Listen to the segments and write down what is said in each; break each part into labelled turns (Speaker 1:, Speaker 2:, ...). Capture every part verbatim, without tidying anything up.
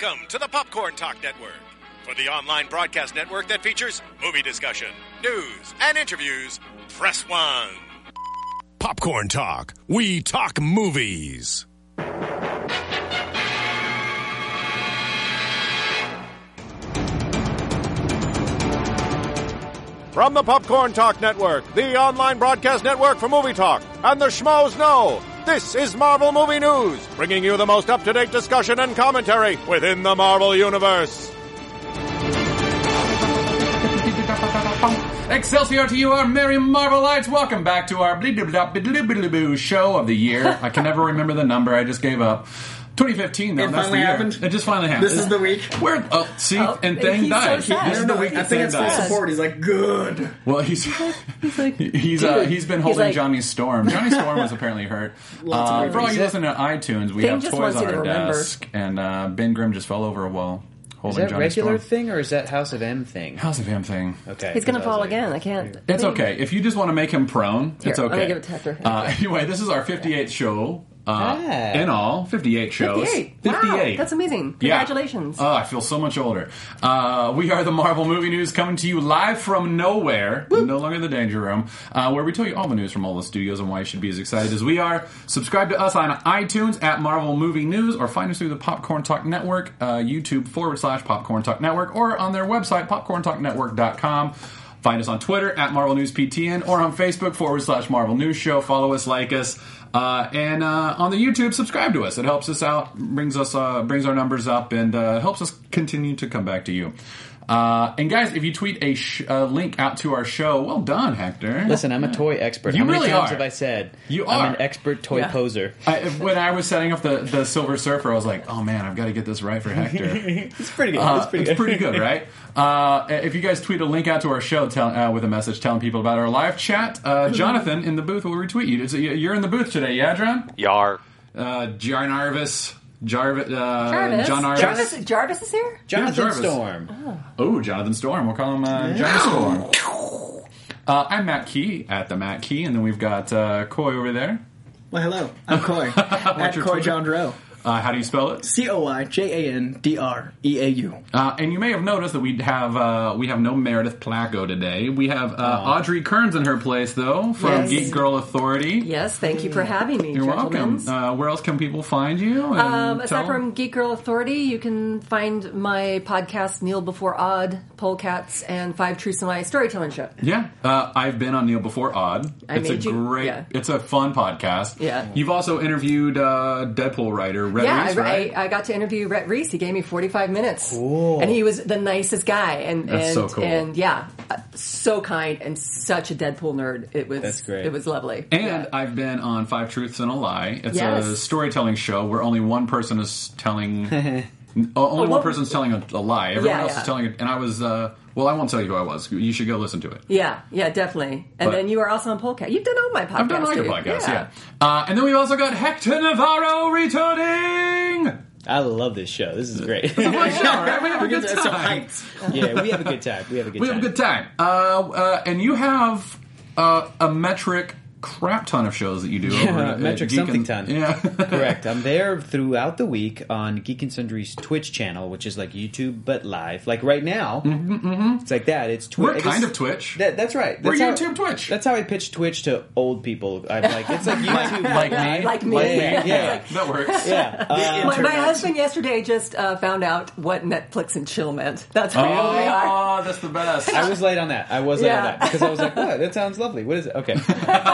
Speaker 1: Welcome to the Popcorn Talk Network, for the online broadcast network that features movie discussion, news, and interviews. Press one. Popcorn Talk. We talk movies. From the Popcorn Talk Network, the online broadcast network for movie talk, and the Schmoes Know, this is Marvel Movie News, bringing you the most up-to-date discussion and commentary within the Marvel Universe.
Speaker 2: Excelsior to you, our merry Marvelites. Welcome back to our blee-blee-blee-blee-blee-boo show of the year. I can never remember the number. I just gave up. twenty fifteen, though.
Speaker 3: It
Speaker 2: That's
Speaker 3: finally
Speaker 2: the year.
Speaker 3: happened?
Speaker 2: It just finally happened.
Speaker 3: This is the week.
Speaker 2: Where? Oh, see,
Speaker 4: Oh,
Speaker 2: and Thing
Speaker 4: he's
Speaker 2: died.
Speaker 4: so sad.
Speaker 2: This is the week.
Speaker 3: I think it's full
Speaker 2: died.
Speaker 3: support. He's like, good.
Speaker 2: Well, he's
Speaker 4: He's like,
Speaker 2: he's uh,
Speaker 4: dude.
Speaker 2: he's been
Speaker 4: He's
Speaker 2: holding
Speaker 4: like-
Speaker 2: Johnny Storm. Johnny Storm was apparently hurt.
Speaker 3: Lots of
Speaker 2: Uh,
Speaker 3: weird
Speaker 2: for all you
Speaker 3: things.
Speaker 2: listen to iTunes, we
Speaker 4: Thing
Speaker 2: have
Speaker 4: just
Speaker 2: toys
Speaker 4: wants
Speaker 2: on
Speaker 4: you to
Speaker 2: our
Speaker 4: remember.
Speaker 2: desk, and uh, Ben Grimm just fell over a wall
Speaker 5: Is
Speaker 2: holding
Speaker 5: that
Speaker 2: Johnny
Speaker 5: regular
Speaker 2: Storm.
Speaker 5: thing or is that House of M thing?
Speaker 2: House of M thing.
Speaker 5: Okay.
Speaker 4: He's gonna
Speaker 5: because I was
Speaker 4: fall
Speaker 5: like-
Speaker 4: again. I can't.
Speaker 2: It's okay. If you just want to make him prone,
Speaker 4: Here,
Speaker 2: it's
Speaker 4: let
Speaker 2: okay.
Speaker 4: me give it to Hector.
Speaker 2: Uh, anyway, this is our fifty-eighth show. Uh,
Speaker 5: Ah.
Speaker 2: In all, fifty-eight shows.
Speaker 4: fifty-eight.
Speaker 2: fifty-eight.
Speaker 4: Wow, that's amazing.
Speaker 2: Yeah.
Speaker 4: Congratulations.
Speaker 2: Oh, I feel so much older. Uh, we are the Marvel Movie News, coming to you live from nowhere, no longer the Danger Room, uh, where we tell you all the news from all the studios and why you should be as excited as we are. Subscribe to us on iTunes at Marvel Movie News, or find us through the Popcorn Talk Network, uh, YouTube forward slash Popcorn Talk Network, or on their website, popcorn talk network dot com. Find us on Twitter at Marvel News P T N, or on Facebook forward slash Marvel News Show. Follow us, like us. Uh, and uh, on the YouTube, subscribe to us. It helps us out, brings us, uh, brings our numbers up, and uh, helps us continue to come back to you. Uh, and guys, if you tweet a sh- uh, link out to our show, well done, Hector.
Speaker 5: Listen, I'm a toy expert.
Speaker 2: You
Speaker 5: How many
Speaker 2: really
Speaker 5: times
Speaker 2: are.
Speaker 5: have I said
Speaker 2: You
Speaker 5: I'm
Speaker 2: are.
Speaker 5: an expert toy
Speaker 4: Yeah.
Speaker 5: poser?
Speaker 2: I, when I was setting up the, the Silver Surfer, I was like, oh man, I've got to get this right for Hector.
Speaker 5: It's pretty good.
Speaker 2: Uh,
Speaker 5: it's pretty
Speaker 2: it's
Speaker 5: good.
Speaker 2: pretty good, right? Uh, if you guys tweet a link out to our show tell, uh, with a message telling people about our live chat, uh, Jonathan in the booth will retweet you. It's- You're in the booth today, yeah, John?
Speaker 6: Yar.
Speaker 2: Uh, John Arvis. Jarvis. Uh,
Speaker 4: Jarvis.
Speaker 2: John Arvis.
Speaker 4: Jarvis. Jarvis is here?
Speaker 5: Jonathan
Speaker 2: Jarvis.
Speaker 5: Storm.
Speaker 2: Oh, Jonathan Storm. We'll call him uh, Johnny Storm. Uh, I'm Matt Key at the Matt Key, and then we've got uh, Coy over there.
Speaker 3: Well, hello. I'm Coy. At
Speaker 2: your
Speaker 3: Coy
Speaker 2: Twitter?
Speaker 3: Jandreau.
Speaker 2: Uh, how do you spell it?
Speaker 3: C O Y J A N D R E A U.
Speaker 2: Uh, and you may have noticed that we have uh, we have no Meredith Placco today. We have uh, Audrey Kearns in her place, though, from
Speaker 4: Yes.
Speaker 2: Geek Girl Authority.
Speaker 4: Yes, thank you for having me,
Speaker 2: You're welcome.
Speaker 4: gentlemen.
Speaker 2: Uh, where else can people find you? and
Speaker 4: Um,
Speaker 2: tell
Speaker 4: aside
Speaker 2: them?
Speaker 4: from Geek Girl Authority, you can find my podcast, Kneel Before Odd, Polecats, and Five Truths and Lies Storytelling Show.
Speaker 2: Yeah, uh, I've been on Neil Before Odd.
Speaker 4: I
Speaker 2: it's a
Speaker 4: made you-
Speaker 2: great,
Speaker 4: yeah.
Speaker 2: it's a fun podcast.
Speaker 4: Yeah.
Speaker 2: You've also interviewed uh, Deadpool writer Red
Speaker 4: Yeah,
Speaker 2: Reese,
Speaker 4: I,
Speaker 2: right?
Speaker 4: I, I got to interview Rhett Reese. He gave me forty-five minutes.
Speaker 5: Cool.
Speaker 4: And he was the nicest guy. And,
Speaker 2: That's
Speaker 4: and,
Speaker 2: so cool.
Speaker 4: And yeah, uh, so kind and such a Deadpool nerd. It was,
Speaker 5: That's great.
Speaker 4: It was lovely.
Speaker 2: And
Speaker 4: Yeah.
Speaker 2: I've been on Five Truths and a Lie. It's a
Speaker 4: Yes.
Speaker 2: storytelling show where only one person is telling. uh, only one
Speaker 4: well-
Speaker 2: person's telling a, a lie. Everyone
Speaker 4: Yeah,
Speaker 2: else
Speaker 4: yeah.
Speaker 2: is telling it. And I was. Uh, well, I won't tell you who I was. You should go listen to it.
Speaker 4: Yeah, yeah, definitely. And
Speaker 2: But-
Speaker 4: then you are also on Polecat. You've done all my podcasts.
Speaker 2: I've done all your
Speaker 4: too.
Speaker 2: podcasts, yeah. Uh, and then we've also got Hector Navarro returning.
Speaker 5: I love this show. This is great.
Speaker 2: Fun show, right? We have a good
Speaker 3: It's so
Speaker 2: time.
Speaker 3: hyped.
Speaker 5: Yeah, we have a good time. We have a good
Speaker 2: We
Speaker 5: time.
Speaker 2: have a good time. Uh, uh, and you have uh, a metric crap ton of shows that you do.
Speaker 5: Yeah,
Speaker 2: over at
Speaker 5: metric
Speaker 2: Geek
Speaker 5: something
Speaker 2: and-
Speaker 5: ton.
Speaker 2: Yeah.
Speaker 5: Correct. I'm there throughout the week on Geek and Sundry's Twitch channel, which is like YouTube but live. Like right now, mm-hmm. It's like that. It's Twitch.
Speaker 2: We're kind of Twitch.
Speaker 5: That, that's right.
Speaker 2: We're
Speaker 5: That's how-
Speaker 2: YouTube Twitch.
Speaker 5: That's how I pitch Twitch to old people. I'm like, it's like YouTube,
Speaker 2: like me.
Speaker 5: live.
Speaker 4: Like me.
Speaker 5: Yeah, yeah,
Speaker 2: That works.
Speaker 5: yeah. Uh,
Speaker 4: My, my husband yesterday just uh, found out what Netflix and chill meant. That's really
Speaker 2: Oh,
Speaker 4: we are.
Speaker 2: that's the best.
Speaker 5: I was late on that. I was late on
Speaker 4: Yeah.
Speaker 5: that because I was like, "What? That sounds lovely. What is it?" Okay.
Speaker 3: See,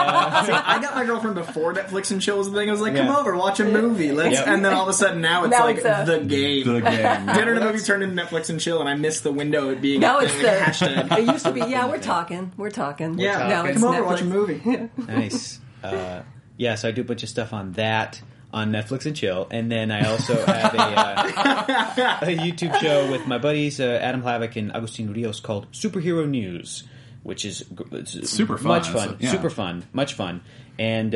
Speaker 3: I got my girlfriend before Netflix and chill was a thing. I was like, come
Speaker 5: Yeah.
Speaker 3: over, watch a movie. Let's.
Speaker 5: Yep.
Speaker 3: And then all of a sudden now it's
Speaker 4: Now
Speaker 3: like
Speaker 4: it's a-
Speaker 3: the game.
Speaker 2: The game.
Speaker 3: Dinner and a movie turned into Netflix and chill, and I missed the window of being
Speaker 4: Now
Speaker 3: a
Speaker 4: it's
Speaker 3: thing,
Speaker 4: the
Speaker 3: like a hashtag.
Speaker 4: It used to be. Yeah, we're talking. We're talking.
Speaker 3: Yeah,
Speaker 4: Now
Speaker 3: come
Speaker 4: it's
Speaker 3: over,
Speaker 4: Netflix.
Speaker 3: watch a movie.
Speaker 5: Nice. Uh, yeah, so I do a bunch of stuff on that on Netflix and chill, and then I also have a, uh, a YouTube show with my buddies uh, Adam Hlavik and Agustin Rios called Superhero News, which is gr- it's
Speaker 2: Super fun.
Speaker 5: much fun,
Speaker 2: It's- yeah.
Speaker 5: super fun, much fun. And uh,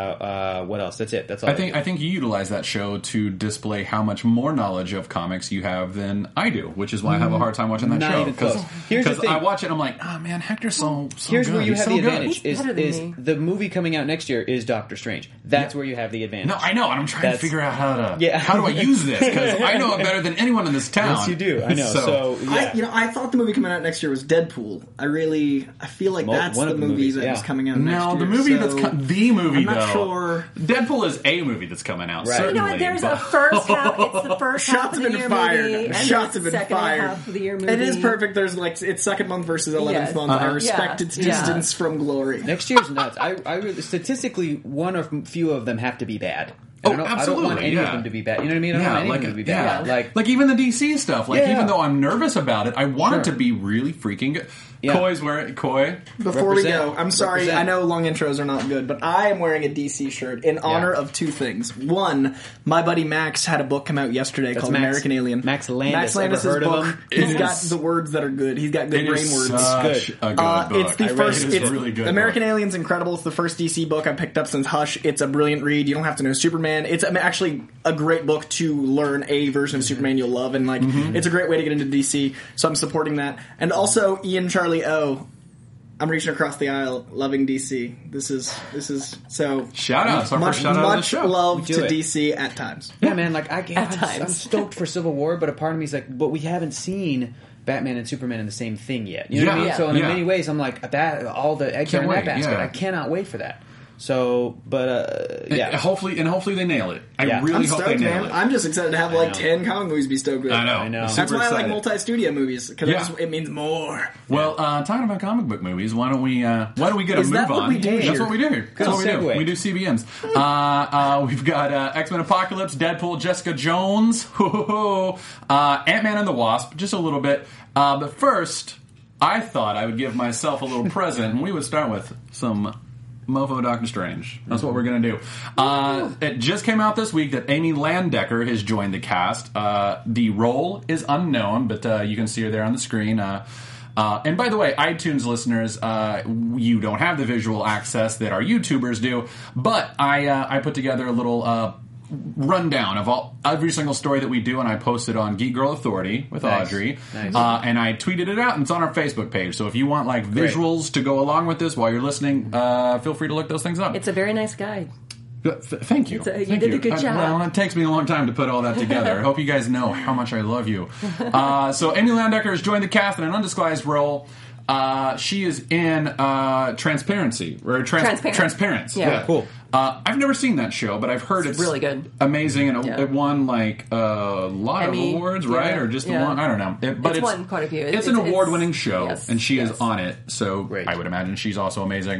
Speaker 5: uh, what else? That's it. That's all.
Speaker 2: I think I think you utilize that show to display how much more knowledge of comics you have than I do, which is why I have a hard time watching that
Speaker 5: Not
Speaker 2: show.
Speaker 5: even close. Here's the thing.
Speaker 2: I watch it, and I'm like, oh man, Hector's so, so
Speaker 5: Here's
Speaker 2: good.
Speaker 5: where you
Speaker 2: He's
Speaker 5: have
Speaker 2: so
Speaker 5: the
Speaker 2: good.
Speaker 5: advantage.
Speaker 4: He's
Speaker 5: Is,
Speaker 4: better than
Speaker 5: is
Speaker 4: me.
Speaker 5: the movie coming out next year is Doctor Strange. That's
Speaker 2: Yeah.
Speaker 5: where you have the advantage.
Speaker 2: No, I know, and I'm trying
Speaker 5: That's-
Speaker 2: to figure out how to
Speaker 5: Yeah.
Speaker 2: how do I use this because I know it better than anyone in this town.
Speaker 5: Yes, you do. I know. So, yeah.
Speaker 3: I, you know, I thought the movie coming out next year was Deadpool. I really, I feel like
Speaker 5: Mo-
Speaker 3: that's
Speaker 5: one
Speaker 3: the
Speaker 5: of the
Speaker 3: movie
Speaker 5: movies,
Speaker 3: that
Speaker 5: yeah.
Speaker 3: is coming out next
Speaker 2: No,
Speaker 3: year.
Speaker 2: the movie
Speaker 3: so
Speaker 2: that's co- the movie
Speaker 3: I'm not
Speaker 2: though.
Speaker 3: sure.
Speaker 2: Deadpool is a movie that's coming out.
Speaker 5: Right.
Speaker 4: You
Speaker 2: Certainly,
Speaker 4: know what? There's
Speaker 2: but-
Speaker 4: a first half. It's the first half
Speaker 3: Shots
Speaker 4: of
Speaker 3: have
Speaker 4: the
Speaker 3: been
Speaker 4: year
Speaker 3: fired.
Speaker 4: movie, and
Speaker 3: Shots
Speaker 4: the
Speaker 3: have been
Speaker 4: second
Speaker 3: fired.
Speaker 4: half of the year movie.
Speaker 3: It is perfect. There's like it's second month versus eleventh
Speaker 4: Yes.
Speaker 3: month. I
Speaker 2: Uh-huh.
Speaker 3: respect
Speaker 4: Yeah.
Speaker 3: its
Speaker 4: Yeah.
Speaker 3: distance from glory.
Speaker 5: Next year's nuts. I, I really, statistically, one or few of them have to be bad.
Speaker 2: Oh,
Speaker 5: I don't, I don't
Speaker 2: absolutely,
Speaker 5: want any
Speaker 2: yeah.
Speaker 5: of them to be bad. You know what I mean? I don't
Speaker 2: Yeah,
Speaker 5: want any
Speaker 2: like
Speaker 5: of them to be
Speaker 2: yeah.
Speaker 5: bad. Like,
Speaker 2: like even the D C stuff. Like
Speaker 5: Yeah.
Speaker 2: even though I'm nervous about it, I want it
Speaker 5: Sure.
Speaker 2: to be really freaking good.
Speaker 5: Yeah.
Speaker 2: Coy's wearing Coy.
Speaker 3: Before we
Speaker 5: Represent.
Speaker 3: go, I'm sorry.
Speaker 5: Represent.
Speaker 3: I know long intros are not good, but I am wearing a D C shirt in honor
Speaker 5: Yeah.
Speaker 3: of two things. One, my buddy Max had a book come out yesterday
Speaker 5: That's
Speaker 3: called
Speaker 5: Max-
Speaker 3: American Alien.
Speaker 5: Max Landis.
Speaker 3: Max Landis'
Speaker 5: Ever heard of
Speaker 3: book.
Speaker 5: him?
Speaker 3: He's
Speaker 2: It
Speaker 3: got
Speaker 2: is-
Speaker 3: the words that are good. He's got good
Speaker 2: It
Speaker 3: brain
Speaker 2: is
Speaker 3: words.
Speaker 2: such
Speaker 5: Good.
Speaker 2: a good
Speaker 3: Uh,
Speaker 2: book.
Speaker 3: it's the
Speaker 5: I read
Speaker 3: first.
Speaker 2: It is
Speaker 3: It's
Speaker 2: a really good
Speaker 3: American
Speaker 2: book.
Speaker 3: Alien's incredible. It's the first D C book I've picked up since Hush. It's a brilliant read. You don't have to know Superman. It's um, actually a great book to learn a version of Superman you'll love, and like
Speaker 2: Mm-hmm.
Speaker 3: it's a great way to get into D C. So I'm supporting that. And also Ian Charlie O. I'm reaching across the aisle, loving D C. This is this is so
Speaker 2: Shout out. It's our
Speaker 3: much
Speaker 2: first shout out of the
Speaker 3: much
Speaker 2: show.
Speaker 3: love
Speaker 5: We do
Speaker 3: to
Speaker 5: it.
Speaker 3: D C at times.
Speaker 5: yeah, man, like, I, I'm, I'm
Speaker 4: times.
Speaker 5: stoked for Civil War, but a part of me is like, but we haven't seen Batman and Superman in the same thing yet. You know what I
Speaker 2: Yeah.
Speaker 5: mean?
Speaker 4: Yeah.
Speaker 5: So in
Speaker 2: Yeah.
Speaker 5: many ways, I'm like, that, all the eggs
Speaker 2: Can't
Speaker 5: are in that
Speaker 2: wait,
Speaker 5: basket.
Speaker 2: yeah.
Speaker 5: I cannot wait for that. So, but, uh,
Speaker 2: And
Speaker 5: yeah.
Speaker 2: hopefully, and hopefully they nail it. I
Speaker 5: Yeah.
Speaker 2: really
Speaker 3: I'm
Speaker 2: hope
Speaker 3: stoked,
Speaker 2: they nail
Speaker 3: man.
Speaker 2: it.
Speaker 3: I'm just excited to have like
Speaker 5: know.
Speaker 3: ten comic movies be stoked with.
Speaker 2: I know.
Speaker 5: I know.
Speaker 3: That's
Speaker 2: Super
Speaker 3: why I like
Speaker 2: excited.
Speaker 3: multi-studio movies because
Speaker 2: Yeah.
Speaker 3: it means more.
Speaker 2: Well, uh, talking about comic book movies, why don't we? Uh, why don't we get a
Speaker 3: Is
Speaker 2: move
Speaker 3: that what
Speaker 2: on?
Speaker 3: we do
Speaker 2: That's
Speaker 3: here?
Speaker 2: what we do here. That's what we do.
Speaker 5: segue.
Speaker 2: We do C B Ms. uh, uh, we've got uh, X Men Apocalypse, Deadpool, Jessica Jones, uh, Ant Man and the Wasp, just a little bit. Uh, but first, I thought I would give myself a little present, and we would start with some Mofo Doctor Strange. That's what we're going to do. Uh, it just came out this week that Amy Landecker has joined the cast. Uh, the role is unknown, but uh, you can see her there on the screen. Uh, uh, and by the way, iTunes listeners, uh, you don't have the visual access that our YouTubers do, but I uh, I put together a little uh, rundown of all every single story that we do, and I posted on Geek Girl Authority with
Speaker 5: Nice.
Speaker 2: Audrey,
Speaker 5: Nice.
Speaker 2: uh, and I tweeted it out, and it's on our Facebook page. So if you want like
Speaker 5: Great.
Speaker 2: visuals to go along with this while you're listening, uh, feel free to look those things up.
Speaker 4: It's a very nice guide.
Speaker 2: Th- thank you.
Speaker 4: It's a- you
Speaker 2: Thank
Speaker 4: did a good
Speaker 2: I-
Speaker 4: job.
Speaker 2: well, it takes me a long time to put all that together. I hope you guys know how much I love you. Uh, so Amy Landecker has joined the cast in an undisguised role. Uh, she is in uh, Transparency or trans-
Speaker 4: Transparent.
Speaker 2: Transparent.
Speaker 4: Yeah.
Speaker 5: Cool.
Speaker 2: Uh, I've never seen that show, but I've heard it's,
Speaker 4: really good.
Speaker 2: amazing, and it,
Speaker 4: Yeah.
Speaker 2: it won like a lot
Speaker 4: Emmy,
Speaker 2: of awards, right?
Speaker 4: yeah,
Speaker 2: Or just the
Speaker 4: yeah.
Speaker 2: one? I don't know. It- but
Speaker 4: It's
Speaker 2: it's,
Speaker 4: won quite a few.
Speaker 2: It's,
Speaker 4: It's-
Speaker 2: an
Speaker 4: it's-
Speaker 2: award-winning show,
Speaker 4: yes,
Speaker 2: and she is
Speaker 4: yes.
Speaker 2: on it. So
Speaker 5: Great.
Speaker 2: I would imagine she's also amazing.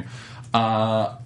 Speaker 2: Uh,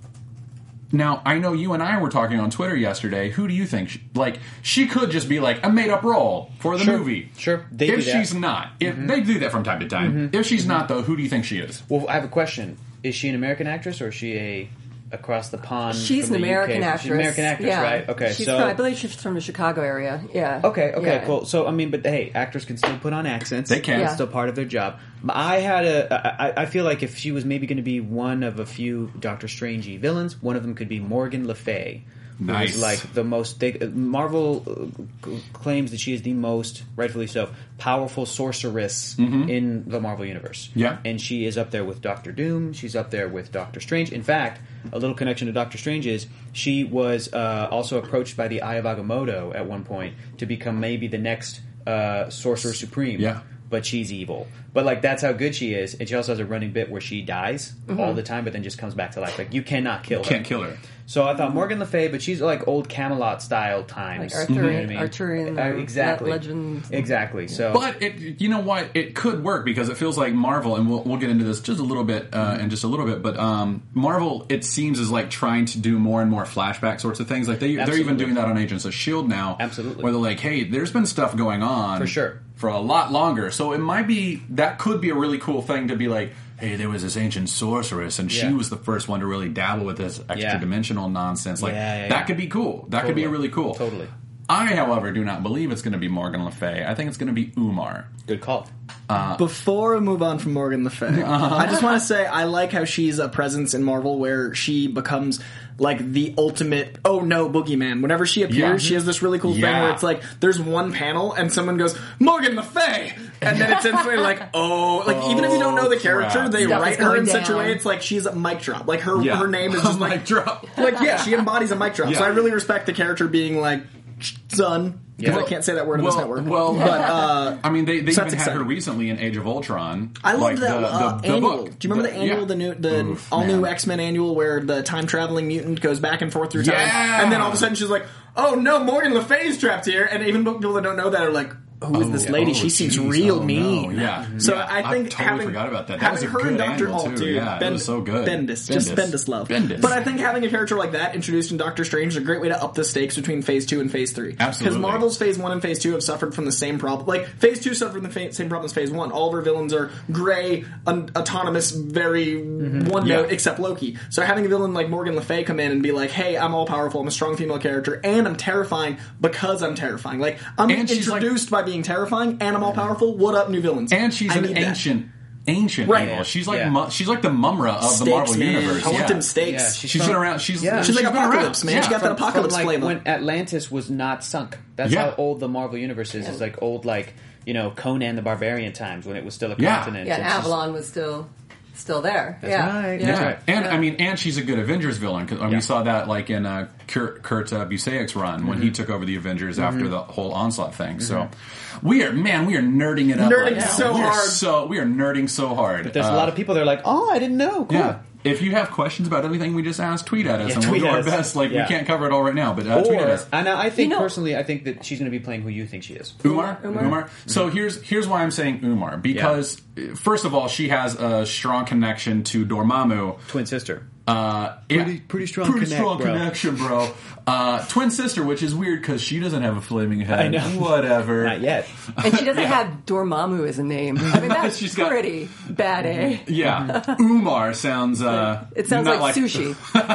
Speaker 2: Now, I know you and I were talking on Twitter yesterday. Who do you think? She, like, she could just be like a made-up role for the
Speaker 5: Sure.
Speaker 2: movie.
Speaker 5: Sure. They
Speaker 2: if
Speaker 5: do that.
Speaker 2: she's not, if they do that from time to time. If she's not, though, who do you think she is?
Speaker 5: Well, I have a question. Is she an American actress or is she a across the pond?
Speaker 4: She's
Speaker 5: from
Speaker 4: an
Speaker 5: the
Speaker 4: American
Speaker 5: U K?
Speaker 4: actress.
Speaker 5: She's an American actress,
Speaker 4: yeah.
Speaker 5: right? Okay,
Speaker 4: She's
Speaker 5: so
Speaker 4: from, I believe she's from the Chicago area. Yeah.
Speaker 5: okay, okay,
Speaker 4: Yeah.
Speaker 5: cool. So I mean, but hey, actors can still put on accents.
Speaker 2: They can.
Speaker 5: It's
Speaker 4: Yeah.
Speaker 5: still part of their job. But I had a. I, I feel like if she was maybe going to be one of a few Doctor Strangey villains, one of them could be Morgan Le Fay. who
Speaker 2: Nice.
Speaker 5: is like the most. They, Marvel uh, c- claims that she is the most, rightfully so, powerful sorceress in the Marvel universe.
Speaker 2: Yeah.
Speaker 5: and she is up there with Doctor Doom. She's up there with Doctor Strange. In fact, a little connection to Doctor Strange is she was uh, also approached by the Eye of Agamotto at one point to become maybe the next uh, Sorcerer Supreme.
Speaker 2: Yeah.
Speaker 5: But she's evil. But like that's how good she is. And she also has a running bit where she dies all the time, but then just comes back to life. Like you cannot kill her.
Speaker 2: Can't kill her.
Speaker 5: So I thought Morgan Le Fay, but she's like old Camelot style times.
Speaker 4: Like
Speaker 5: You know
Speaker 4: Arthur,
Speaker 5: what I mean?
Speaker 4: Arthurian
Speaker 5: Uh,
Speaker 4: or
Speaker 5: exactly.
Speaker 4: le- legend.
Speaker 5: Exactly. So
Speaker 2: But it, you know what? It could work because it feels like Marvel, and we'll we'll get into this just a little bit uh, in just a little bit. But um, Marvel, it seems, is like trying to do more and more flashback sorts of things. Like they they're even
Speaker 5: Absolutely.
Speaker 2: doing that on Agents of Shield now.
Speaker 5: Absolutely.
Speaker 2: where they're like, hey, there's been stuff going on
Speaker 5: For sure.
Speaker 2: for a lot longer. So it might be that could be a really cool thing to be like, hey, there was this ancient sorceress, and she
Speaker 5: Yeah.
Speaker 2: was the first one to really dabble with this extra
Speaker 5: Yeah.
Speaker 2: dimensional nonsense. Like
Speaker 5: Yeah, yeah,
Speaker 2: that
Speaker 5: yeah.
Speaker 2: could be cool. That could be
Speaker 5: Totally.
Speaker 2: really cool.
Speaker 5: Totally.
Speaker 2: I, however, do not believe it's going to be Morgan Le Fay. I think it's going to be Umar.
Speaker 5: Good call.
Speaker 3: Before we move on from Morgan Le Fay, uh-huh. I just want to say I like how she's a presence in Marvel where she becomes like the ultimate, oh no, boogeyman. Whenever she appears,
Speaker 2: Yeah.
Speaker 3: she has this really cool
Speaker 2: Yeah.
Speaker 3: thing where it's like, there's one panel and someone goes, Morgan Le Fay! And then it's instantly like, oh, like even if you don't know the character,
Speaker 2: crap.
Speaker 3: they
Speaker 4: Stuff
Speaker 3: write
Speaker 4: is
Speaker 3: her
Speaker 4: going
Speaker 3: in such a way
Speaker 4: down.
Speaker 3: it's like she's a mic drop. Like her,
Speaker 2: Yeah.
Speaker 3: her name is just like,
Speaker 2: Mic drop.
Speaker 3: like, yeah, she embodies a mic drop. So
Speaker 2: Yeah.
Speaker 3: I really respect the character being like, son. Because
Speaker 5: Yeah.
Speaker 3: I can't say that word on
Speaker 2: Well,
Speaker 3: this network.
Speaker 2: well,
Speaker 3: but, uh,
Speaker 2: I mean, they, they
Speaker 3: So
Speaker 2: even
Speaker 3: that's
Speaker 2: had her
Speaker 3: exciting.
Speaker 2: recently in Age of Ultron.
Speaker 3: I love
Speaker 2: like
Speaker 3: that
Speaker 2: the,
Speaker 3: uh,
Speaker 2: the, the
Speaker 3: annual.
Speaker 2: book.
Speaker 3: Do you remember the, annual,
Speaker 2: yeah.
Speaker 3: the new, the
Speaker 2: Oof,
Speaker 3: all new
Speaker 2: man.
Speaker 3: X Men annual, where the time traveling mutant goes back and forth through time,
Speaker 2: Yeah.
Speaker 3: and then all of a sudden she's like, "Oh no, Morgan Le Fay's trapped here," and even people that don't know that are like, "Who is
Speaker 2: Oh,
Speaker 3: this lady?
Speaker 2: oh,
Speaker 3: she seems
Speaker 2: geez.
Speaker 3: real
Speaker 2: Oh,
Speaker 3: mean."
Speaker 2: no. Yeah.
Speaker 3: So
Speaker 2: Yeah.
Speaker 3: I think
Speaker 2: totally
Speaker 3: having,
Speaker 2: forgot about that. That
Speaker 3: having
Speaker 2: was a
Speaker 3: her
Speaker 2: good
Speaker 3: and Doctor
Speaker 2: annual,
Speaker 3: Oh,
Speaker 2: too.
Speaker 3: dude,
Speaker 2: Yeah, it was so good.
Speaker 3: Bendis, just
Speaker 2: Bendis.
Speaker 3: Bendis love.
Speaker 2: Bendis.
Speaker 3: But I think having a character like that introduced in Doctor Strange is a great way to up the stakes between Phase Two and Phase Three.
Speaker 2: Absolutely.
Speaker 3: Because Marvel's Phase One and Phase Two have suffered from the same problem. Like Phase Two suffered from the fa- same problem as Phase One. All of our villains are gray, un- autonomous, very one
Speaker 2: Yeah.
Speaker 3: note, except Loki. So having a villain like Morgan Le Fay come in and be like, "Hey, I'm all powerful. I'm a strong female character, and I'm terrifying because I'm terrifying. Like I'm
Speaker 2: And she's
Speaker 3: introduced by being terrifying, and I'm all powerful. What up, new villains?"
Speaker 2: And she's
Speaker 3: I
Speaker 2: an
Speaker 3: need that.
Speaker 2: ancient, ancient
Speaker 3: Right.
Speaker 2: evil. She's like
Speaker 5: Yeah.
Speaker 2: mu- she's like the Mumra of the
Speaker 3: Steaks,
Speaker 2: Marvel
Speaker 3: man.
Speaker 2: universe.
Speaker 3: I want
Speaker 2: yeah.
Speaker 3: them steaks.
Speaker 5: Yeah,
Speaker 2: She's been around. She's
Speaker 5: Yeah.
Speaker 3: She's like
Speaker 2: been
Speaker 3: Apocalypse,
Speaker 2: around.
Speaker 3: man.
Speaker 2: Yeah.
Speaker 3: She got that
Speaker 5: From,
Speaker 3: apocalypse
Speaker 5: like
Speaker 3: flavor.
Speaker 5: when Atlantis was not sunk. That's
Speaker 2: Yeah.
Speaker 5: how old the Marvel universe is. It's like old, like you know, Conan the Barbarian times when it was still a
Speaker 2: Yeah.
Speaker 5: continent.
Speaker 4: Yeah, and
Speaker 5: It's just-
Speaker 4: Avalon was still still there.
Speaker 5: That's
Speaker 4: yeah.
Speaker 5: right.
Speaker 4: Yeah.
Speaker 2: Yeah,
Speaker 5: right.
Speaker 2: and
Speaker 4: Yeah.
Speaker 2: I mean, and she's a good Avengers villain because
Speaker 5: Yeah.
Speaker 2: we saw that like in uh, Kurt, Kurt uh, Busiek's run when
Speaker 3: Mm-hmm.
Speaker 2: he took over the Avengers after the whole Onslaught thing. So we are, man, we are nerding it up.
Speaker 3: Nerding
Speaker 2: right now.
Speaker 3: so
Speaker 2: we are
Speaker 3: hard.
Speaker 2: So we are nerding so hard.
Speaker 5: There's
Speaker 2: Uh,
Speaker 5: a lot of people that are like, "Oh, I didn't know." Cool.
Speaker 2: Yeah. If you have questions about anything we just asked, tweet at us,
Speaker 5: Yeah,
Speaker 2: and we'll
Speaker 5: tweet
Speaker 2: do
Speaker 5: at
Speaker 2: our
Speaker 5: us.
Speaker 2: best. Like
Speaker 5: Yeah.
Speaker 2: we can't cover it all right now, but uh, tweet at
Speaker 5: Or,
Speaker 2: us.
Speaker 5: and I think
Speaker 4: You know-
Speaker 5: personally, I think that she's going to be playing who you think she is.
Speaker 2: Umar, Umar.
Speaker 4: Umar?
Speaker 2: So here's here's why I'm saying Umar because uh, first of all, she has a strong connection to Dormammu.
Speaker 5: Twin sister.
Speaker 2: Uh,
Speaker 5: Pretty-
Speaker 2: yeah,
Speaker 5: pretty strong
Speaker 2: pretty
Speaker 5: connect,
Speaker 2: strong
Speaker 5: bro.
Speaker 2: connection, bro. Uh, twin sister, which is weird because she doesn't have a flaming head.
Speaker 5: I know.
Speaker 2: Whatever.
Speaker 5: Not yet.
Speaker 4: And she doesn't have Dormammu as a name. I mean, that's
Speaker 2: She's got-
Speaker 4: pretty bad, eh?
Speaker 2: Yeah, Umar sounds. Uh,
Speaker 4: It sounds
Speaker 2: not
Speaker 4: like, sushi.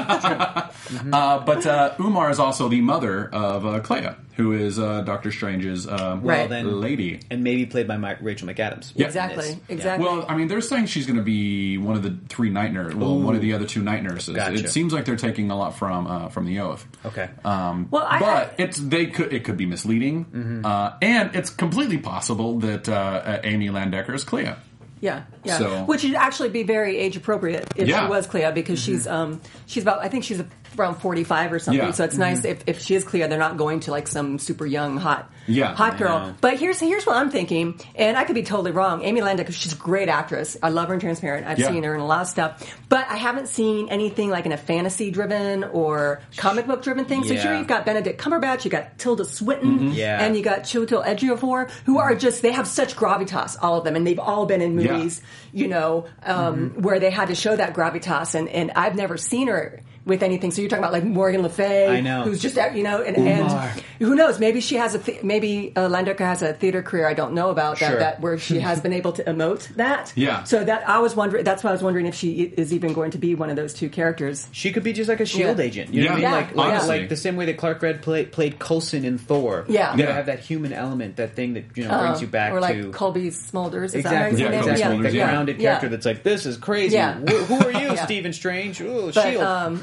Speaker 2: Uh, but uh, Umar is also the mother of uh, Clea, who is uh, Doctor Strange's uh,
Speaker 4: Right.
Speaker 5: then-
Speaker 2: lady.
Speaker 5: And maybe played by Mike, Rachel McAdams.
Speaker 2: Yeah.
Speaker 4: Exactly.
Speaker 5: Yes. Yeah.
Speaker 4: Exactly.
Speaker 2: Well, I mean, they're saying she's going to be one of the three night nurses. Well, one of the other two night nurses.
Speaker 5: Gotcha.
Speaker 2: It seems like they're taking a lot from uh, from the Oath.
Speaker 5: Okay.
Speaker 2: Um,
Speaker 4: Well, I-
Speaker 2: but it's they could it could be misleading,
Speaker 5: Mm-hmm.
Speaker 2: uh, and it's completely possible that uh, uh, Amy Landecker is Clea.
Speaker 4: Yeah, yeah.
Speaker 2: So-
Speaker 4: Which would actually be very age appropriate if
Speaker 2: Yeah.
Speaker 4: she was Clea because
Speaker 5: Mm-hmm.
Speaker 4: she's um she's about I think she's around forty five or something.
Speaker 2: Yeah.
Speaker 4: So it's nice if, if she is Clea, they're not going to like some super young hot
Speaker 2: Yeah.
Speaker 4: hot
Speaker 2: I
Speaker 4: girl.
Speaker 5: know.
Speaker 4: But here's here's what I'm thinking, and I could be totally wrong. Amy Landecker, she's a great actress. I love her in Transparent. I've
Speaker 2: Yeah.
Speaker 4: seen her in a lot of stuff, but I haven't seen anything like in a fantasy driven or comic book driven thing. So
Speaker 5: Yeah.
Speaker 4: here you've got Benedict Cumberbatch, you got Tilda Swinton,
Speaker 5: Yeah.
Speaker 4: and you got Chiwetel Ejiofor, who are just they have such gravitas, all of them, and they've all been in
Speaker 2: Yeah.
Speaker 4: movies, you know, um, where they had to show that gravitas, and, and I've never seen her with anything. So you're talking about like Morgan Le Fay,
Speaker 5: I know.
Speaker 4: who's just you know, and,
Speaker 5: Umar.
Speaker 4: and who knows? Maybe she has a th- maybe uh, Landecker has a theater career I don't know about that,
Speaker 5: Sure.
Speaker 4: that where she has been able to emote that.
Speaker 2: Yeah.
Speaker 4: So that I was wondering. That's why I was wondering if she is even going to be one of those two characters.
Speaker 5: She could be just like a shield
Speaker 4: Yeah.
Speaker 5: agent. You know what I
Speaker 2: Yeah.
Speaker 5: mean?
Speaker 4: Yeah.
Speaker 5: Like, like,
Speaker 2: Honestly.
Speaker 5: like the same way that Clark Gregg play, played Coulson in Thor.
Speaker 4: Yeah.
Speaker 5: You gotta
Speaker 2: Yeah.
Speaker 5: have that human element, that thing that you know brings you back
Speaker 4: or like
Speaker 5: to
Speaker 4: Colby Smulders. Is
Speaker 5: exactly,
Speaker 2: Yeah,
Speaker 4: that
Speaker 2: Colby
Speaker 4: how
Speaker 5: exactly.
Speaker 4: you
Speaker 2: Smulders,
Speaker 5: that
Speaker 2: yeah.
Speaker 5: grounded
Speaker 4: Yeah.
Speaker 5: character that's like, this is crazy.
Speaker 4: Yeah.
Speaker 5: Who, who are you,
Speaker 4: Yeah.
Speaker 5: Stephen Strange? Ooh,
Speaker 4: But
Speaker 5: shield.
Speaker 4: um,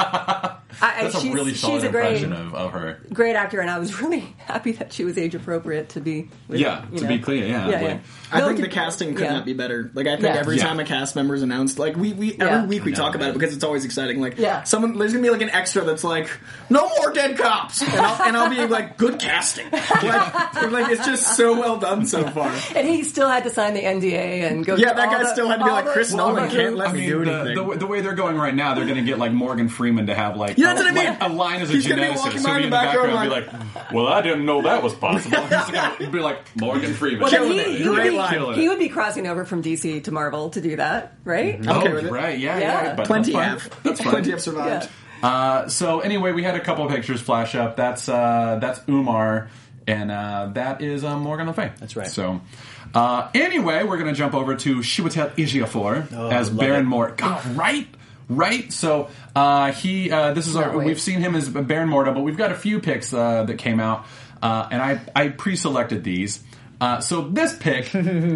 Speaker 4: I, I,
Speaker 2: That's
Speaker 4: she's,
Speaker 2: a really solid
Speaker 4: she's a great,
Speaker 2: impression of, of her.
Speaker 4: great actor, and I was really happy that she was age appropriate to be. With,
Speaker 2: Yeah,
Speaker 4: you
Speaker 2: to
Speaker 4: know.
Speaker 2: be clear, yeah,
Speaker 4: yeah,
Speaker 2: like-
Speaker 4: yeah.
Speaker 3: I
Speaker 4: No,
Speaker 3: think
Speaker 4: to-
Speaker 3: the casting could
Speaker 4: yeah.
Speaker 3: not be better. Like I think
Speaker 4: Yeah.
Speaker 3: every
Speaker 2: Yeah.
Speaker 3: time a cast member is announced, like we, we every
Speaker 4: Yeah.
Speaker 3: week we
Speaker 2: I
Speaker 3: talk
Speaker 2: know,
Speaker 3: about
Speaker 2: man.
Speaker 3: it because it's always exciting. Like
Speaker 4: Yeah.
Speaker 3: someone there's gonna be like an extra that's like no more dead cops, and I'll, and I'll be like good casting. Like, like it's just so well done so far.
Speaker 4: And he still had to sign the N D A and go.
Speaker 3: Yeah,
Speaker 4: through
Speaker 3: that
Speaker 4: all
Speaker 3: guy
Speaker 4: the-
Speaker 3: still had to be
Speaker 4: all
Speaker 3: like,
Speaker 4: the-
Speaker 3: Chris
Speaker 4: all
Speaker 3: Nolan
Speaker 4: the-
Speaker 3: can't let
Speaker 2: I
Speaker 3: me
Speaker 2: mean,
Speaker 3: do
Speaker 2: the,
Speaker 3: anything.
Speaker 2: the, the way they're going right now, they're going to get like Morgan Freeman to have like
Speaker 3: You know what I
Speaker 2: a,
Speaker 3: mean?
Speaker 2: like, a line as a
Speaker 3: He's gonna be
Speaker 2: geneticist.
Speaker 3: walking
Speaker 2: He'll
Speaker 3: by
Speaker 2: be
Speaker 3: in
Speaker 2: in
Speaker 3: the
Speaker 2: the
Speaker 3: background
Speaker 2: background and be like, "Well, I didn't know that was possible." He's going to be like Morgan Freeman.
Speaker 4: Well, then
Speaker 3: Killing
Speaker 4: he,
Speaker 3: it.
Speaker 4: he would
Speaker 3: Great
Speaker 4: be,
Speaker 3: line.
Speaker 2: Killing
Speaker 4: he
Speaker 2: it.
Speaker 4: would be crossing over from D C to Marvel to do that, right?
Speaker 3: I'm okay
Speaker 2: Oh,
Speaker 3: with it.
Speaker 2: right, yeah, yeah.
Speaker 4: Yeah.
Speaker 2: but
Speaker 3: Plenty
Speaker 2: that's fine.
Speaker 3: have.
Speaker 2: That's fine.
Speaker 3: Plenty have survived.
Speaker 4: Yeah.
Speaker 2: Uh, so anyway, we had a couple of pictures flash up. That's uh, that's Umar, and uh, that is uh, Morgan Le Fay.
Speaker 5: That's right.
Speaker 2: So uh, anyway, we're going to jump over to Chiwetel Ejiofor
Speaker 5: Oh,
Speaker 2: as
Speaker 5: love
Speaker 2: Baron
Speaker 5: it.
Speaker 2: Mordo. God, right? Right? So uh, he, uh, this is
Speaker 4: Can't
Speaker 2: our,
Speaker 4: wait.
Speaker 2: we've seen him as Baron Mordo, but we've got a few pics uh, that came out, uh, and I, I pre-selected these. Uh, so this pic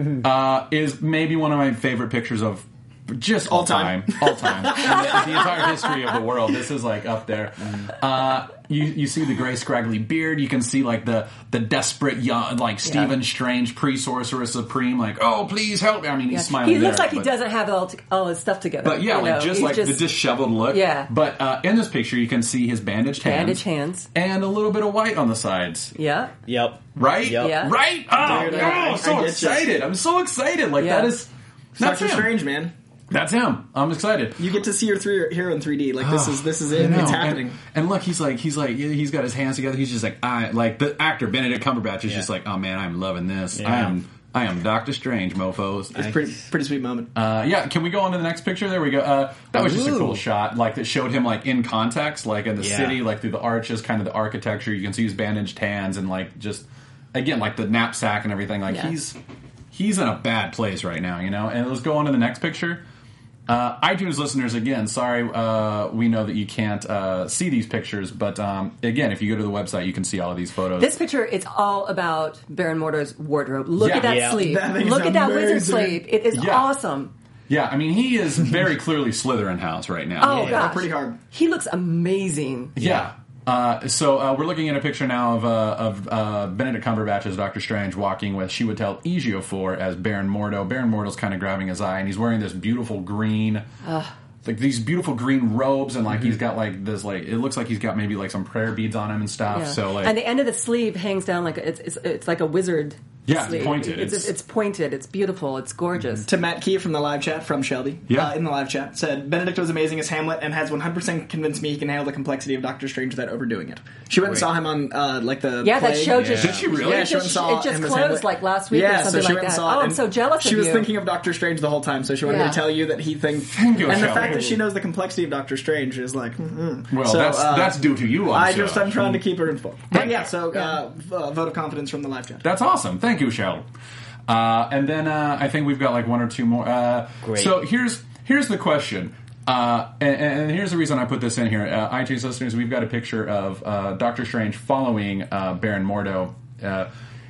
Speaker 2: uh, is maybe one of my favorite pictures of just all,
Speaker 3: All time.
Speaker 2: time, all time, the, the entire history of the world. This is like up there. Uh, you you see the gray scraggly beard. You can see like the the desperate young like Stephen Strange pre-Sorcerer Supreme. Like, oh please help me. I mean, he's
Speaker 4: Yeah.
Speaker 2: smiling.
Speaker 4: He looks
Speaker 2: there,
Speaker 4: like he
Speaker 2: but-
Speaker 4: doesn't have all, t- all his stuff together.
Speaker 2: But yeah,
Speaker 4: you
Speaker 2: like
Speaker 4: know?
Speaker 2: just
Speaker 4: He's
Speaker 2: like the disheveled look.
Speaker 4: Yeah.
Speaker 2: But uh, in this picture, you can see his bandaged hands,
Speaker 4: Bandaged hands.
Speaker 2: and a little bit of white on the sides.
Speaker 4: Yeah.
Speaker 5: Yep.
Speaker 2: Right?
Speaker 5: Yep.
Speaker 4: Yeah.
Speaker 2: Right? Oh,
Speaker 3: Dude,
Speaker 2: oh,
Speaker 3: I-
Speaker 2: I'm
Speaker 3: I
Speaker 2: so
Speaker 3: get you.
Speaker 2: excited! I'm so excited! Like
Speaker 4: Yeah.
Speaker 2: that is that's
Speaker 3: Doctor
Speaker 2: him.
Speaker 3: Strange, man.
Speaker 2: That's him. I'm excited.
Speaker 3: You get to see your three hero in three D. Like this is this is
Speaker 2: I
Speaker 3: it.
Speaker 2: know.
Speaker 3: It's happening.
Speaker 2: And, and look, he's like, he's like, he's got his hands together. He's just like, I like the actor Benedict Cumberbatch is
Speaker 5: Yeah.
Speaker 2: just like, oh man, I'm loving this.
Speaker 5: Yeah.
Speaker 2: I am, I am Doctor Strange, mofo's.
Speaker 3: It's pretty pretty sweet moment.
Speaker 2: Uh, yeah, can we go on to the next picture? There we go. Uh, that was just a
Speaker 5: Ooh.
Speaker 2: cool shot, like that showed him like in context, like in the
Speaker 5: Yeah.
Speaker 2: city, like through the arches, kind of the architecture. You can see his bandaged hands and like just again like the knapsack and everything. Like
Speaker 4: Yeah.
Speaker 2: he's he's in a bad place right now, you know. And let's go on to the next picture. Uh, iTunes listeners, again, sorry, uh, we know that you can't uh, see these pictures, but um, again, if you go to the website, you can see all of these photos.
Speaker 4: This picture, it's all about Baron Mordo's wardrobe. Look
Speaker 2: Yeah.
Speaker 4: at that
Speaker 5: Yeah.
Speaker 4: sleeve.
Speaker 3: That thing's
Speaker 4: Look at that wizard
Speaker 3: amazing.
Speaker 4: sleeve. It is
Speaker 2: Yeah.
Speaker 4: awesome.
Speaker 2: yeah, I mean, he is very clearly Slytherin house right now.
Speaker 4: Oh,
Speaker 5: Yeah.
Speaker 4: gosh.
Speaker 3: Pretty hard.
Speaker 4: He looks amazing.
Speaker 2: Yeah. Uh, so uh, we're looking at a picture now of uh, of uh, Benedict Cumberbatch as Doctor Strange walking with Chiwetel Ejiofor as Baron Mordo. Baron Mordo's kind of grabbing his eye, and he's wearing this beautiful green, like these beautiful green robes, and like he's got like this like it looks like he's got maybe like some prayer beads on him and stuff.
Speaker 4: Yeah.
Speaker 2: So like
Speaker 4: and the end of the sleeve hangs down like a, it's, it's it's like a wizard.
Speaker 2: Yeah, it's
Speaker 4: sleeve.
Speaker 2: pointed.
Speaker 4: It's,
Speaker 2: It's-
Speaker 4: it's pointed. It's beautiful. It's gorgeous.
Speaker 3: To Matt Key from the live chat from Shelby,
Speaker 2: Yeah.
Speaker 3: uh, in the live chat, said Benedict was amazing as Hamlet and has one hundred percent convinced me he can handle the complexity of Doctor Strange without overdoing it. She went and
Speaker 5: Great.
Speaker 3: saw him on uh, like the
Speaker 4: Yeah, that
Speaker 3: play.
Speaker 4: show just
Speaker 2: Did she really?
Speaker 3: Yeah,
Speaker 4: It
Speaker 3: she went and
Speaker 4: just,
Speaker 3: saw
Speaker 4: it just
Speaker 3: him as
Speaker 4: closed
Speaker 3: Hamlet.
Speaker 4: like last week
Speaker 3: yeah,
Speaker 4: or something
Speaker 3: so she
Speaker 4: like
Speaker 3: went and
Speaker 4: that.
Speaker 3: saw
Speaker 4: Oh,
Speaker 3: it,
Speaker 4: I'm
Speaker 3: and
Speaker 4: so jealous
Speaker 3: She
Speaker 4: of
Speaker 3: was
Speaker 4: you.
Speaker 3: thinking of Doctor Strange the whole time, so she wanted
Speaker 4: Yeah.
Speaker 3: me to tell you that he thinks.
Speaker 2: Thank you,
Speaker 3: and the
Speaker 2: Shelby.
Speaker 3: fact that she knows the complexity of Doctor Strange is like, mm-hmm.
Speaker 2: well,
Speaker 3: So,
Speaker 2: that's
Speaker 3: uh,
Speaker 2: that's due to you. I'm
Speaker 3: I
Speaker 2: sure.
Speaker 3: just I'm trying to keep her informed. But
Speaker 2: Thank
Speaker 3: yeah,
Speaker 2: you.
Speaker 3: so uh, v- uh, vote of confidence from the live chat.
Speaker 2: That's awesome. Thank you, Cheryl. Uh, and then uh, I think we've got like one or two more. Uh,
Speaker 5: Great.
Speaker 2: So here's here's the question, uh, and, and here's the reason I put this in here. Uh, iTunes listeners, we've got a picture of uh, Doctor Strange following uh, Baron Mordo. Uh,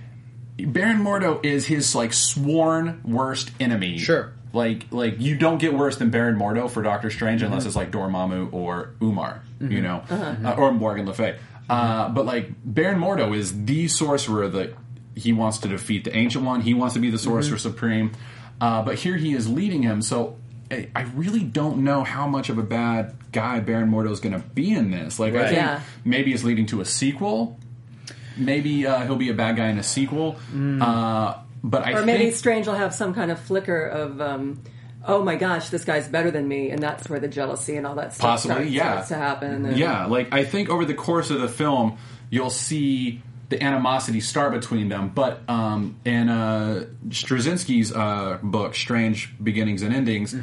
Speaker 2: Baron Mordo is his like sworn worst enemy.
Speaker 5: Sure.
Speaker 2: Like like you don't get worse than Baron Mordo for Doctor Strange unless it's like Dormammu or Umar, you know, uh, or Morgan Le Fay. Uh, but like Baron Mordo is the sorcerer that he wants to defeat the Ancient One. He wants to be the Sorcerer Supreme. Uh, but here he is leading him. So I, I really don't know how much of a bad guy Baron Mordo is going to be in this. Like I
Speaker 5: Right.
Speaker 2: think
Speaker 4: Yeah.
Speaker 2: maybe it's leading to a sequel. Maybe uh, he'll be a bad guy in a sequel. Uh, but I
Speaker 4: Or maybe
Speaker 2: think
Speaker 4: Strange will have some kind of flicker of, um, oh my gosh, this guy's better than me, and that's where the jealousy and all that stuff
Speaker 2: Possibly,
Speaker 4: starts,
Speaker 2: yeah.
Speaker 4: starts to happen. And,
Speaker 2: Yeah, like I think over the course of the film, you'll see the animosity start between them. But um, in uh, Straczynski's uh, book, Strange Beginnings and Endings,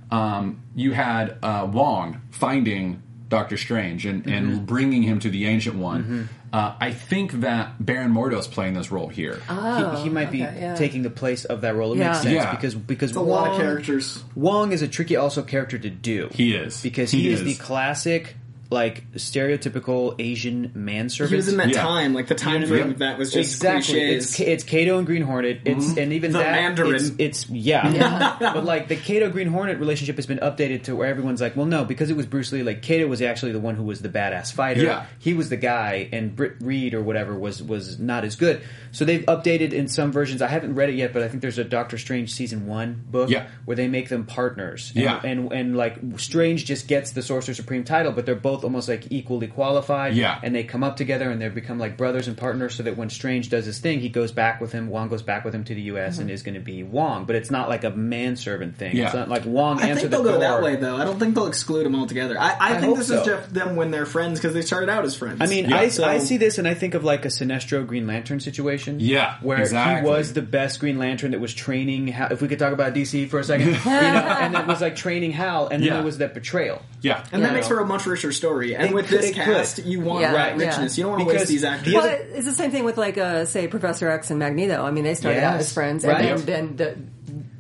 Speaker 2: um, you had uh, Wong finding Doctor Strange and, and bringing him to the Ancient One. Uh, I think that Baron Mordo's playing this role here.
Speaker 5: he, he might be
Speaker 4: okay, yeah.
Speaker 5: taking the place of that role. It
Speaker 4: Yeah.
Speaker 5: makes sense
Speaker 2: Yeah.
Speaker 5: because because
Speaker 3: It's a lot of
Speaker 5: Wong-
Speaker 3: characters.
Speaker 5: Wong is a tricky also character to do.
Speaker 2: He is.
Speaker 5: because
Speaker 2: He
Speaker 5: he, is.
Speaker 2: is.
Speaker 5: the classic like stereotypical Asian manservant.
Speaker 3: He was in that
Speaker 2: Yeah.
Speaker 3: time, like the time
Speaker 5: You know what I
Speaker 3: frame
Speaker 5: mean?
Speaker 3: of that was just
Speaker 5: exactly.
Speaker 3: cliches.
Speaker 5: It's it's Kato and Green Hornet. It's and even
Speaker 3: The
Speaker 5: that
Speaker 3: Mandarin.
Speaker 5: It's, it's yeah. but like the Kato Green Hornet relationship has been updated to where everyone's like, well, no, because it was Bruce Lee. Like Kato was actually the one who was the badass fighter.
Speaker 2: Yeah.
Speaker 5: He was the guy, and Britt Reed or whatever was was not as good. So they've updated in some versions. I haven't read it yet, but I think there's a Doctor Strange season one book
Speaker 2: Yeah.
Speaker 5: where they make them partners. And,
Speaker 2: Yeah.
Speaker 5: and and like Strange just gets the Sorcerer Supreme title, but they're both almost like equally qualified.
Speaker 2: Yeah.
Speaker 5: And they come up together and they become like brothers and partners so that when Strange does his thing, he goes back with him, Wong goes back with him to the U S and is going to be Wong. But it's not like a manservant thing.
Speaker 2: Yeah.
Speaker 5: It's not like Wong
Speaker 3: I
Speaker 5: answered
Speaker 3: think
Speaker 5: the
Speaker 3: they'll
Speaker 5: door.
Speaker 3: go that way, though. I don't think they'll exclude them altogether. I, I,
Speaker 5: I
Speaker 3: think
Speaker 5: hope
Speaker 3: this
Speaker 5: so.
Speaker 3: is just them when they're friends because they started out as friends.
Speaker 5: I mean,
Speaker 2: Yeah.
Speaker 5: I,
Speaker 3: So-
Speaker 5: I see this and I think of like a Sinestro Green Lantern situation.
Speaker 2: Yeah,
Speaker 5: Where
Speaker 2: exactly.
Speaker 5: he was the best Green Lantern that was training Hal. If we could talk about D C for a second. you know, and it was like training Hal, and then
Speaker 2: Yeah.
Speaker 5: there was that betrayal.
Speaker 2: Yeah.
Speaker 3: and
Speaker 4: Yeah.
Speaker 3: that makes for a much richer story. And
Speaker 5: It
Speaker 3: with
Speaker 5: could-
Speaker 3: this
Speaker 5: it could.
Speaker 3: cast, you want
Speaker 4: Yeah,
Speaker 3: that
Speaker 4: yeah.
Speaker 3: richness. You don't want to
Speaker 5: Because
Speaker 3: waste these actors.
Speaker 5: the
Speaker 4: Well,
Speaker 5: other-
Speaker 4: it's the same thing with like, uh, say, Professor X and Magneto. I mean, they started out
Speaker 5: Yes.
Speaker 4: as friends,
Speaker 5: Right.
Speaker 4: and then, then the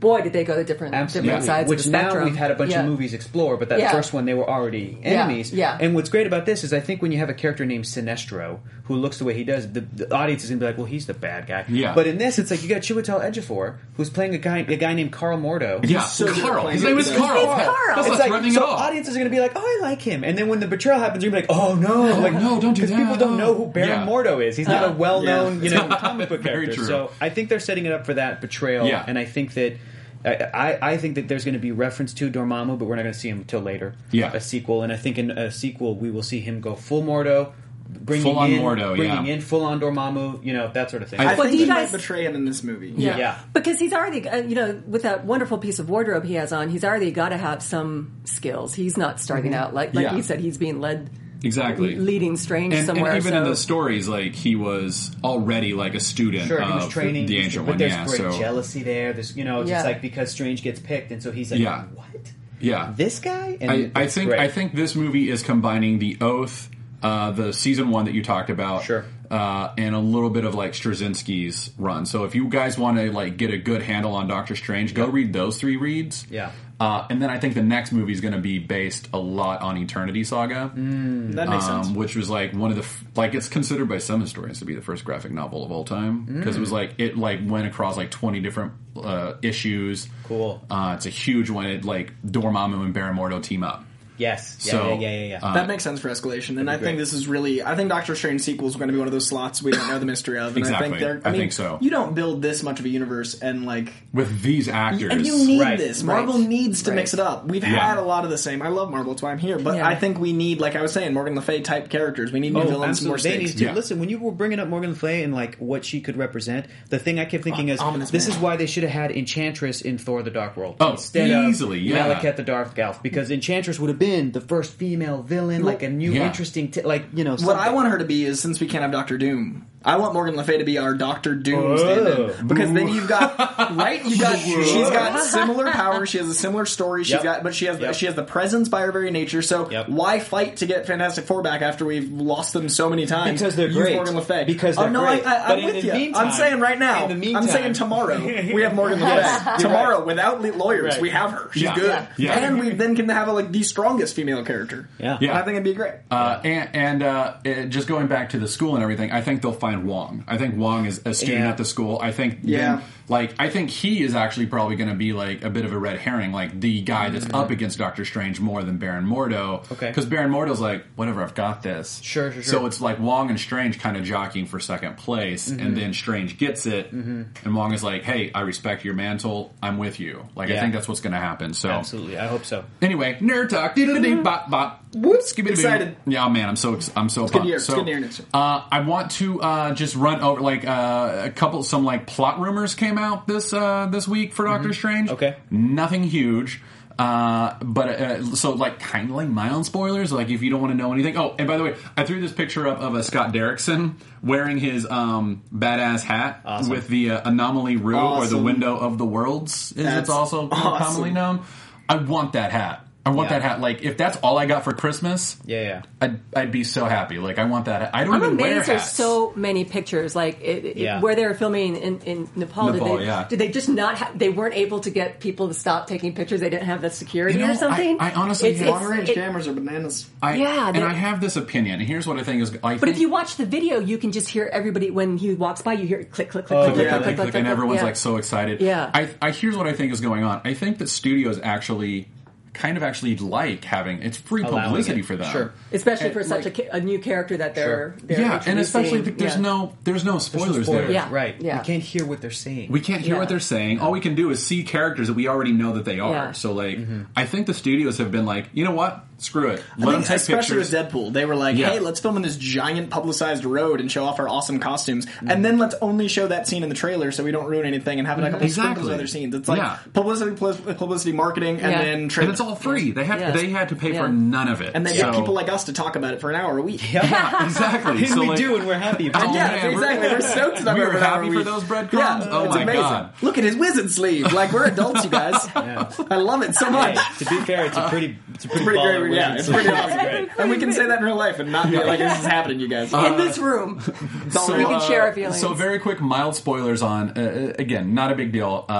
Speaker 4: boy, did they go to different
Speaker 5: Absolutely.
Speaker 4: different sides
Speaker 5: Which
Speaker 4: of the
Speaker 5: now
Speaker 4: spectrum.
Speaker 5: we've had a bunch
Speaker 4: Yeah.
Speaker 5: of movies explore, but that
Speaker 4: Yeah.
Speaker 5: first one they were already enemies.
Speaker 4: Yeah.
Speaker 5: And what's great about this is I think when you have a character named Sinestro who looks the way he does, the, the audience is going to be like, well, he's the bad guy.
Speaker 2: Yeah.
Speaker 5: But in this, it's like you got Chiwetel Ejiofor who's playing a guy a guy named Carl Mordo.
Speaker 2: Yeah,
Speaker 3: so good at
Speaker 2: Carl.
Speaker 3: playing
Speaker 2: His name is
Speaker 3: it.
Speaker 2: Carl.
Speaker 4: It's Carl.
Speaker 2: That's
Speaker 5: It's
Speaker 2: not
Speaker 5: like,
Speaker 2: threatening
Speaker 5: so
Speaker 2: at all.
Speaker 5: audiences are going to be like, oh, I like him. And then when the betrayal happens, you're going to be like, oh, no. Like,
Speaker 2: no, don't do
Speaker 5: Because people
Speaker 2: that.
Speaker 5: don't know who Baron
Speaker 2: Yeah.
Speaker 5: Mordo is. He's not a well-known
Speaker 3: Yeah.
Speaker 5: you know, comic book
Speaker 2: Very
Speaker 5: character.
Speaker 2: true.
Speaker 5: So I think they're setting it up for that betrayal.
Speaker 2: Yeah.
Speaker 5: And I think that I, I, I think that there's going to be reference to Dormammu, but we're not going to see him until later.
Speaker 2: Yeah.
Speaker 5: A sequel. And I think in a sequel, we will see him go full Mordo. Bringing
Speaker 2: Full-on
Speaker 5: in,
Speaker 2: Mordo,
Speaker 5: bringing
Speaker 2: yeah.
Speaker 5: in full-on Dormammu, you know, that sort of thing.
Speaker 2: I
Speaker 3: I
Speaker 4: Well,
Speaker 3: think
Speaker 4: do you
Speaker 3: he
Speaker 4: guys-
Speaker 3: might betray him in this movie.
Speaker 4: Yeah.
Speaker 5: Yeah.
Speaker 4: Because he's already, uh, you know, with that wonderful piece of wardrobe he has on, he's already got to have some skills. He's not starting out like, like
Speaker 2: Yeah.
Speaker 4: you said, he's being led,
Speaker 2: Exactly.
Speaker 4: leading Strange
Speaker 2: And,
Speaker 4: somewhere.
Speaker 2: and even
Speaker 4: so.
Speaker 2: in the stories, like he was already like a student
Speaker 5: Sure,
Speaker 2: of
Speaker 5: he was training,
Speaker 2: the ancient
Speaker 5: but
Speaker 2: one.
Speaker 5: there's
Speaker 2: Yeah,
Speaker 5: great
Speaker 2: so
Speaker 5: jealousy there. There's, you know, it's
Speaker 4: Yeah.
Speaker 5: just like because Strange gets picked, and so he's like,
Speaker 2: Yeah.
Speaker 5: what?
Speaker 2: yeah,
Speaker 5: This guy? And
Speaker 2: I, I
Speaker 5: it's
Speaker 2: think
Speaker 5: great.
Speaker 2: I think this movie is combining the Oath, uh, the season one that you talked about,
Speaker 5: Sure.
Speaker 2: uh, and a little bit of like Straczynski's run. So if you guys want to like get a good handle on Doctor Strange, go read those three reads.
Speaker 5: Yeah.
Speaker 2: Uh, and then I think the next movie is going to be based a lot on Eternity Saga,
Speaker 3: That makes sense.
Speaker 2: um, which was like one of the f- like it's considered by some historians to be the first graphic novel of all time because it was like it like went across like twenty different uh, issues.
Speaker 5: Cool.
Speaker 2: Uh, it's a huge one. It like Dormammu and Baron Mordo team up.
Speaker 5: Yes. Yeah,
Speaker 2: So,
Speaker 5: yeah, yeah, yeah. yeah.
Speaker 2: uh,
Speaker 3: That makes sense for escalation, and I
Speaker 5: great.
Speaker 3: think this is really. I think Doctor Strange sequel is going to be one of those slots we don't know the mystery of. And
Speaker 2: Exactly.
Speaker 3: I think they're. I,
Speaker 2: I
Speaker 3: mean,
Speaker 2: think so.
Speaker 3: You don't build this much of a universe and like.
Speaker 2: With these actors,
Speaker 3: And you need
Speaker 5: Right,
Speaker 3: this.
Speaker 5: right,
Speaker 3: Marvel needs to
Speaker 5: right.
Speaker 3: mix it up. We've
Speaker 2: Yeah.
Speaker 3: had a lot of the same. I love Marvel, that's why I'm here. But
Speaker 4: Yeah.
Speaker 3: I think we need, like I was saying, Morgan Le Fay type characters. We need new
Speaker 5: Oh,
Speaker 3: villains, more
Speaker 5: absolutely. They
Speaker 3: stakes.
Speaker 5: need to.
Speaker 2: Yeah.
Speaker 5: Listen, when you were bringing up Morgan Le Fay and like what she could represent, the thing I kept thinking
Speaker 3: Oh,
Speaker 5: is
Speaker 3: ominous
Speaker 5: this
Speaker 3: man.
Speaker 5: is why they should have had Enchantress in Thor: The Dark World
Speaker 2: Oh,
Speaker 5: instead
Speaker 2: easily,
Speaker 5: of
Speaker 2: yeah.
Speaker 5: Malekith the Dark Elf, because Enchantress would have been the first female villain, like a new
Speaker 2: Yeah.
Speaker 5: interesting, t- like you know.
Speaker 3: What
Speaker 5: something.
Speaker 3: I want her to be is, since we can't have Doctor Doom, I want Morgan Le Fay to be our Doctor Doom
Speaker 5: Oh.
Speaker 3: stand-in. Because then you've got right, you got she's got similar powers, she has a similar story, she's
Speaker 5: Yep.
Speaker 3: got but she has
Speaker 5: Yep.
Speaker 3: she has the presence by her very nature. So
Speaker 5: Yep.
Speaker 3: why fight to get Fantastic Four back after we've lost them so many times?
Speaker 5: Because they're
Speaker 3: Use
Speaker 5: great.
Speaker 3: Morgan Le Fay.
Speaker 5: Because
Speaker 3: oh
Speaker 5: they're
Speaker 3: no,
Speaker 5: great.
Speaker 3: I, I,
Speaker 5: But
Speaker 3: I'm
Speaker 5: in
Speaker 3: with
Speaker 5: the
Speaker 3: you.
Speaker 5: meantime-
Speaker 3: I'm saying right now.
Speaker 5: in the meantime-
Speaker 3: I'm saying tomorrow we have Morgan Le Fay.
Speaker 5: Yes, you're
Speaker 3: Tomorrow,
Speaker 5: right.
Speaker 3: without le- lawyers,
Speaker 5: Right.
Speaker 3: we have her. She's
Speaker 2: Yeah.
Speaker 3: good,
Speaker 2: Yeah. Yeah.
Speaker 3: and we then can have a, like the strongest female character.
Speaker 5: Yeah.
Speaker 2: Yeah.
Speaker 3: I think it'd be great.
Speaker 2: Uh, and and uh, it, just going back to the school and everything, I think they'll find Wong. I think Wong is a student
Speaker 5: Yeah.
Speaker 2: at the school. I think,
Speaker 3: Yeah.
Speaker 2: then, like, I think he is actually probably going to be like a bit of a red herring, like the guy that's up against Doctor Strange more than Baron Mordo.
Speaker 5: Okay.
Speaker 2: because Baron Mordo's like, whatever, I've got this.
Speaker 5: Sure, sure,
Speaker 2: So
Speaker 5: sure.
Speaker 2: it's like Wong and Strange kind of jockeying for second place, and then Strange gets it, and Wong is like, hey, I respect your mantle. I'm with you. Like, I
Speaker 5: Yeah.
Speaker 2: think that's what's going to happen. So
Speaker 5: Absolutely, I hope so.
Speaker 2: Anyway, nerd talk. Dee-dee-dee, bop, bop. Whoop, skibidi-boo.
Speaker 3: Excited.
Speaker 2: Yeah, man, I'm so ex- I'm so
Speaker 3: good
Speaker 2: pumped.
Speaker 3: year. It's
Speaker 2: So,
Speaker 3: good year next year.
Speaker 2: uh, I want to uh, just run over like uh, a couple, some like plot rumors came out this uh, this week for Doctor Strange.
Speaker 5: Okay.
Speaker 2: nothing huge. Uh, but uh, so like kind of like mild spoilers, like if you don't want to know anything. Oh, and by the way, I threw this picture up of a Scott Derrickson wearing his um, badass hat
Speaker 5: Awesome.
Speaker 2: with the uh, anomaly rue or the
Speaker 3: Awesome.
Speaker 2: window of the worlds, as
Speaker 3: That's
Speaker 2: it's also more
Speaker 3: awesome.
Speaker 2: commonly known. I want that hat. I want
Speaker 5: Yeah.
Speaker 2: that hat. Like if that's all I got for Christmas,
Speaker 5: Yeah, yeah.
Speaker 2: I'd, I'd be so happy. Like I want that. I don't
Speaker 4: I'm
Speaker 2: even wear
Speaker 4: amazed there's
Speaker 2: hats.
Speaker 4: so many pictures, like it, it-
Speaker 5: Yeah.
Speaker 4: where they were filming in, in Nepal.
Speaker 2: Nepal,
Speaker 4: did they,
Speaker 2: yeah.
Speaker 4: did they just not? Ha- they weren't able to get people to stop taking pictures. They didn't have the security
Speaker 2: You know,
Speaker 4: or something.
Speaker 2: I- I honestly
Speaker 4: It's-
Speaker 2: have-
Speaker 4: it's-
Speaker 3: Long range
Speaker 4: it-
Speaker 3: cameras are bananas.
Speaker 2: I,
Speaker 4: Yeah,
Speaker 2: and
Speaker 4: they-
Speaker 2: I have this opinion. And here's what I think is. I
Speaker 4: But
Speaker 2: think,
Speaker 4: if you watch the video, you can just hear everybody when he walks by. You hear click, click, click,
Speaker 5: Oh,
Speaker 4: click, click,
Speaker 3: yeah,
Speaker 4: click,
Speaker 2: like,
Speaker 4: click,
Speaker 2: like,
Speaker 4: click,
Speaker 2: and
Speaker 4: click,
Speaker 2: everyone's
Speaker 4: yeah.
Speaker 2: like so excited.
Speaker 4: Yeah.
Speaker 2: I, I here's what I think is going on. I think that studios actually kind of actually like having it's free
Speaker 5: Allowing
Speaker 2: publicity
Speaker 5: it.
Speaker 2: for them.
Speaker 5: Sure.
Speaker 4: Especially
Speaker 2: And,
Speaker 4: for such
Speaker 2: like-
Speaker 4: a, ca- a new character that they're,
Speaker 5: Sure.
Speaker 4: they're
Speaker 2: Yeah, and especially
Speaker 4: introducing.
Speaker 2: th- there's
Speaker 4: Yeah.
Speaker 2: no there's no spoilers,
Speaker 5: Spoilers,
Speaker 2: there.
Speaker 4: Yeah.
Speaker 5: right?
Speaker 4: Yeah.
Speaker 5: We can't hear what they're saying.
Speaker 2: We can't hear
Speaker 4: Yeah.
Speaker 2: what they're saying. All we can do is see characters that we already know that they are.
Speaker 4: Yeah.
Speaker 2: So, like, I think the studios have been like, you know what? Screw it. Let
Speaker 3: I
Speaker 2: them
Speaker 3: think
Speaker 2: take
Speaker 3: especially
Speaker 2: pictures.
Speaker 3: with Deadpool, they were like,
Speaker 2: Yeah.
Speaker 3: "Hey, let's film in this giant publicized road and show off our awesome costumes, and then let's only show that scene in the trailer so we don't ruin anything and have like a couple
Speaker 2: Exactly.
Speaker 3: sprinkles of other scenes." It's like
Speaker 2: Yeah.
Speaker 3: publicity, plus- publicity, marketing, and
Speaker 4: Yeah.
Speaker 3: then trailer.
Speaker 2: and it's all free. They had
Speaker 4: Yeah.
Speaker 2: they had to pay
Speaker 4: Yeah.
Speaker 2: for none of it.
Speaker 3: and then
Speaker 2: so,
Speaker 3: get people like us to talk about it for an hour a week.
Speaker 2: yeah, exactly.
Speaker 5: And
Speaker 2: so
Speaker 5: we
Speaker 2: like,
Speaker 5: do, and we're happy. about
Speaker 2: Oh,
Speaker 5: it.
Speaker 3: yeah,
Speaker 2: man, we're-
Speaker 3: exactly. We're stoked to talk
Speaker 2: we
Speaker 3: about
Speaker 2: were
Speaker 3: it an hour
Speaker 2: happy
Speaker 3: a
Speaker 2: for
Speaker 3: week.
Speaker 2: those breadcrumbs.
Speaker 3: Yeah,
Speaker 2: Oh
Speaker 3: it's
Speaker 2: my
Speaker 3: amazing.
Speaker 2: God.
Speaker 3: Look at his wizard sleeve. Like we're adults, you guys. I love it so much.
Speaker 5: Hey, to be fair, it's a pretty, it's a pretty,
Speaker 3: Pretty
Speaker 5: baller
Speaker 3: great. Yeah,
Speaker 5: wizard
Speaker 3: it's
Speaker 5: sleeve.
Speaker 3: pretty awesome.
Speaker 5: Great.
Speaker 3: And we can say that in real life and not be like this is happening, you guys.
Speaker 4: in this room.
Speaker 2: So,
Speaker 4: we can
Speaker 2: uh,
Speaker 4: share our feelings.
Speaker 2: So very quick, mild spoilers on. Uh, again, not a big deal. Uh,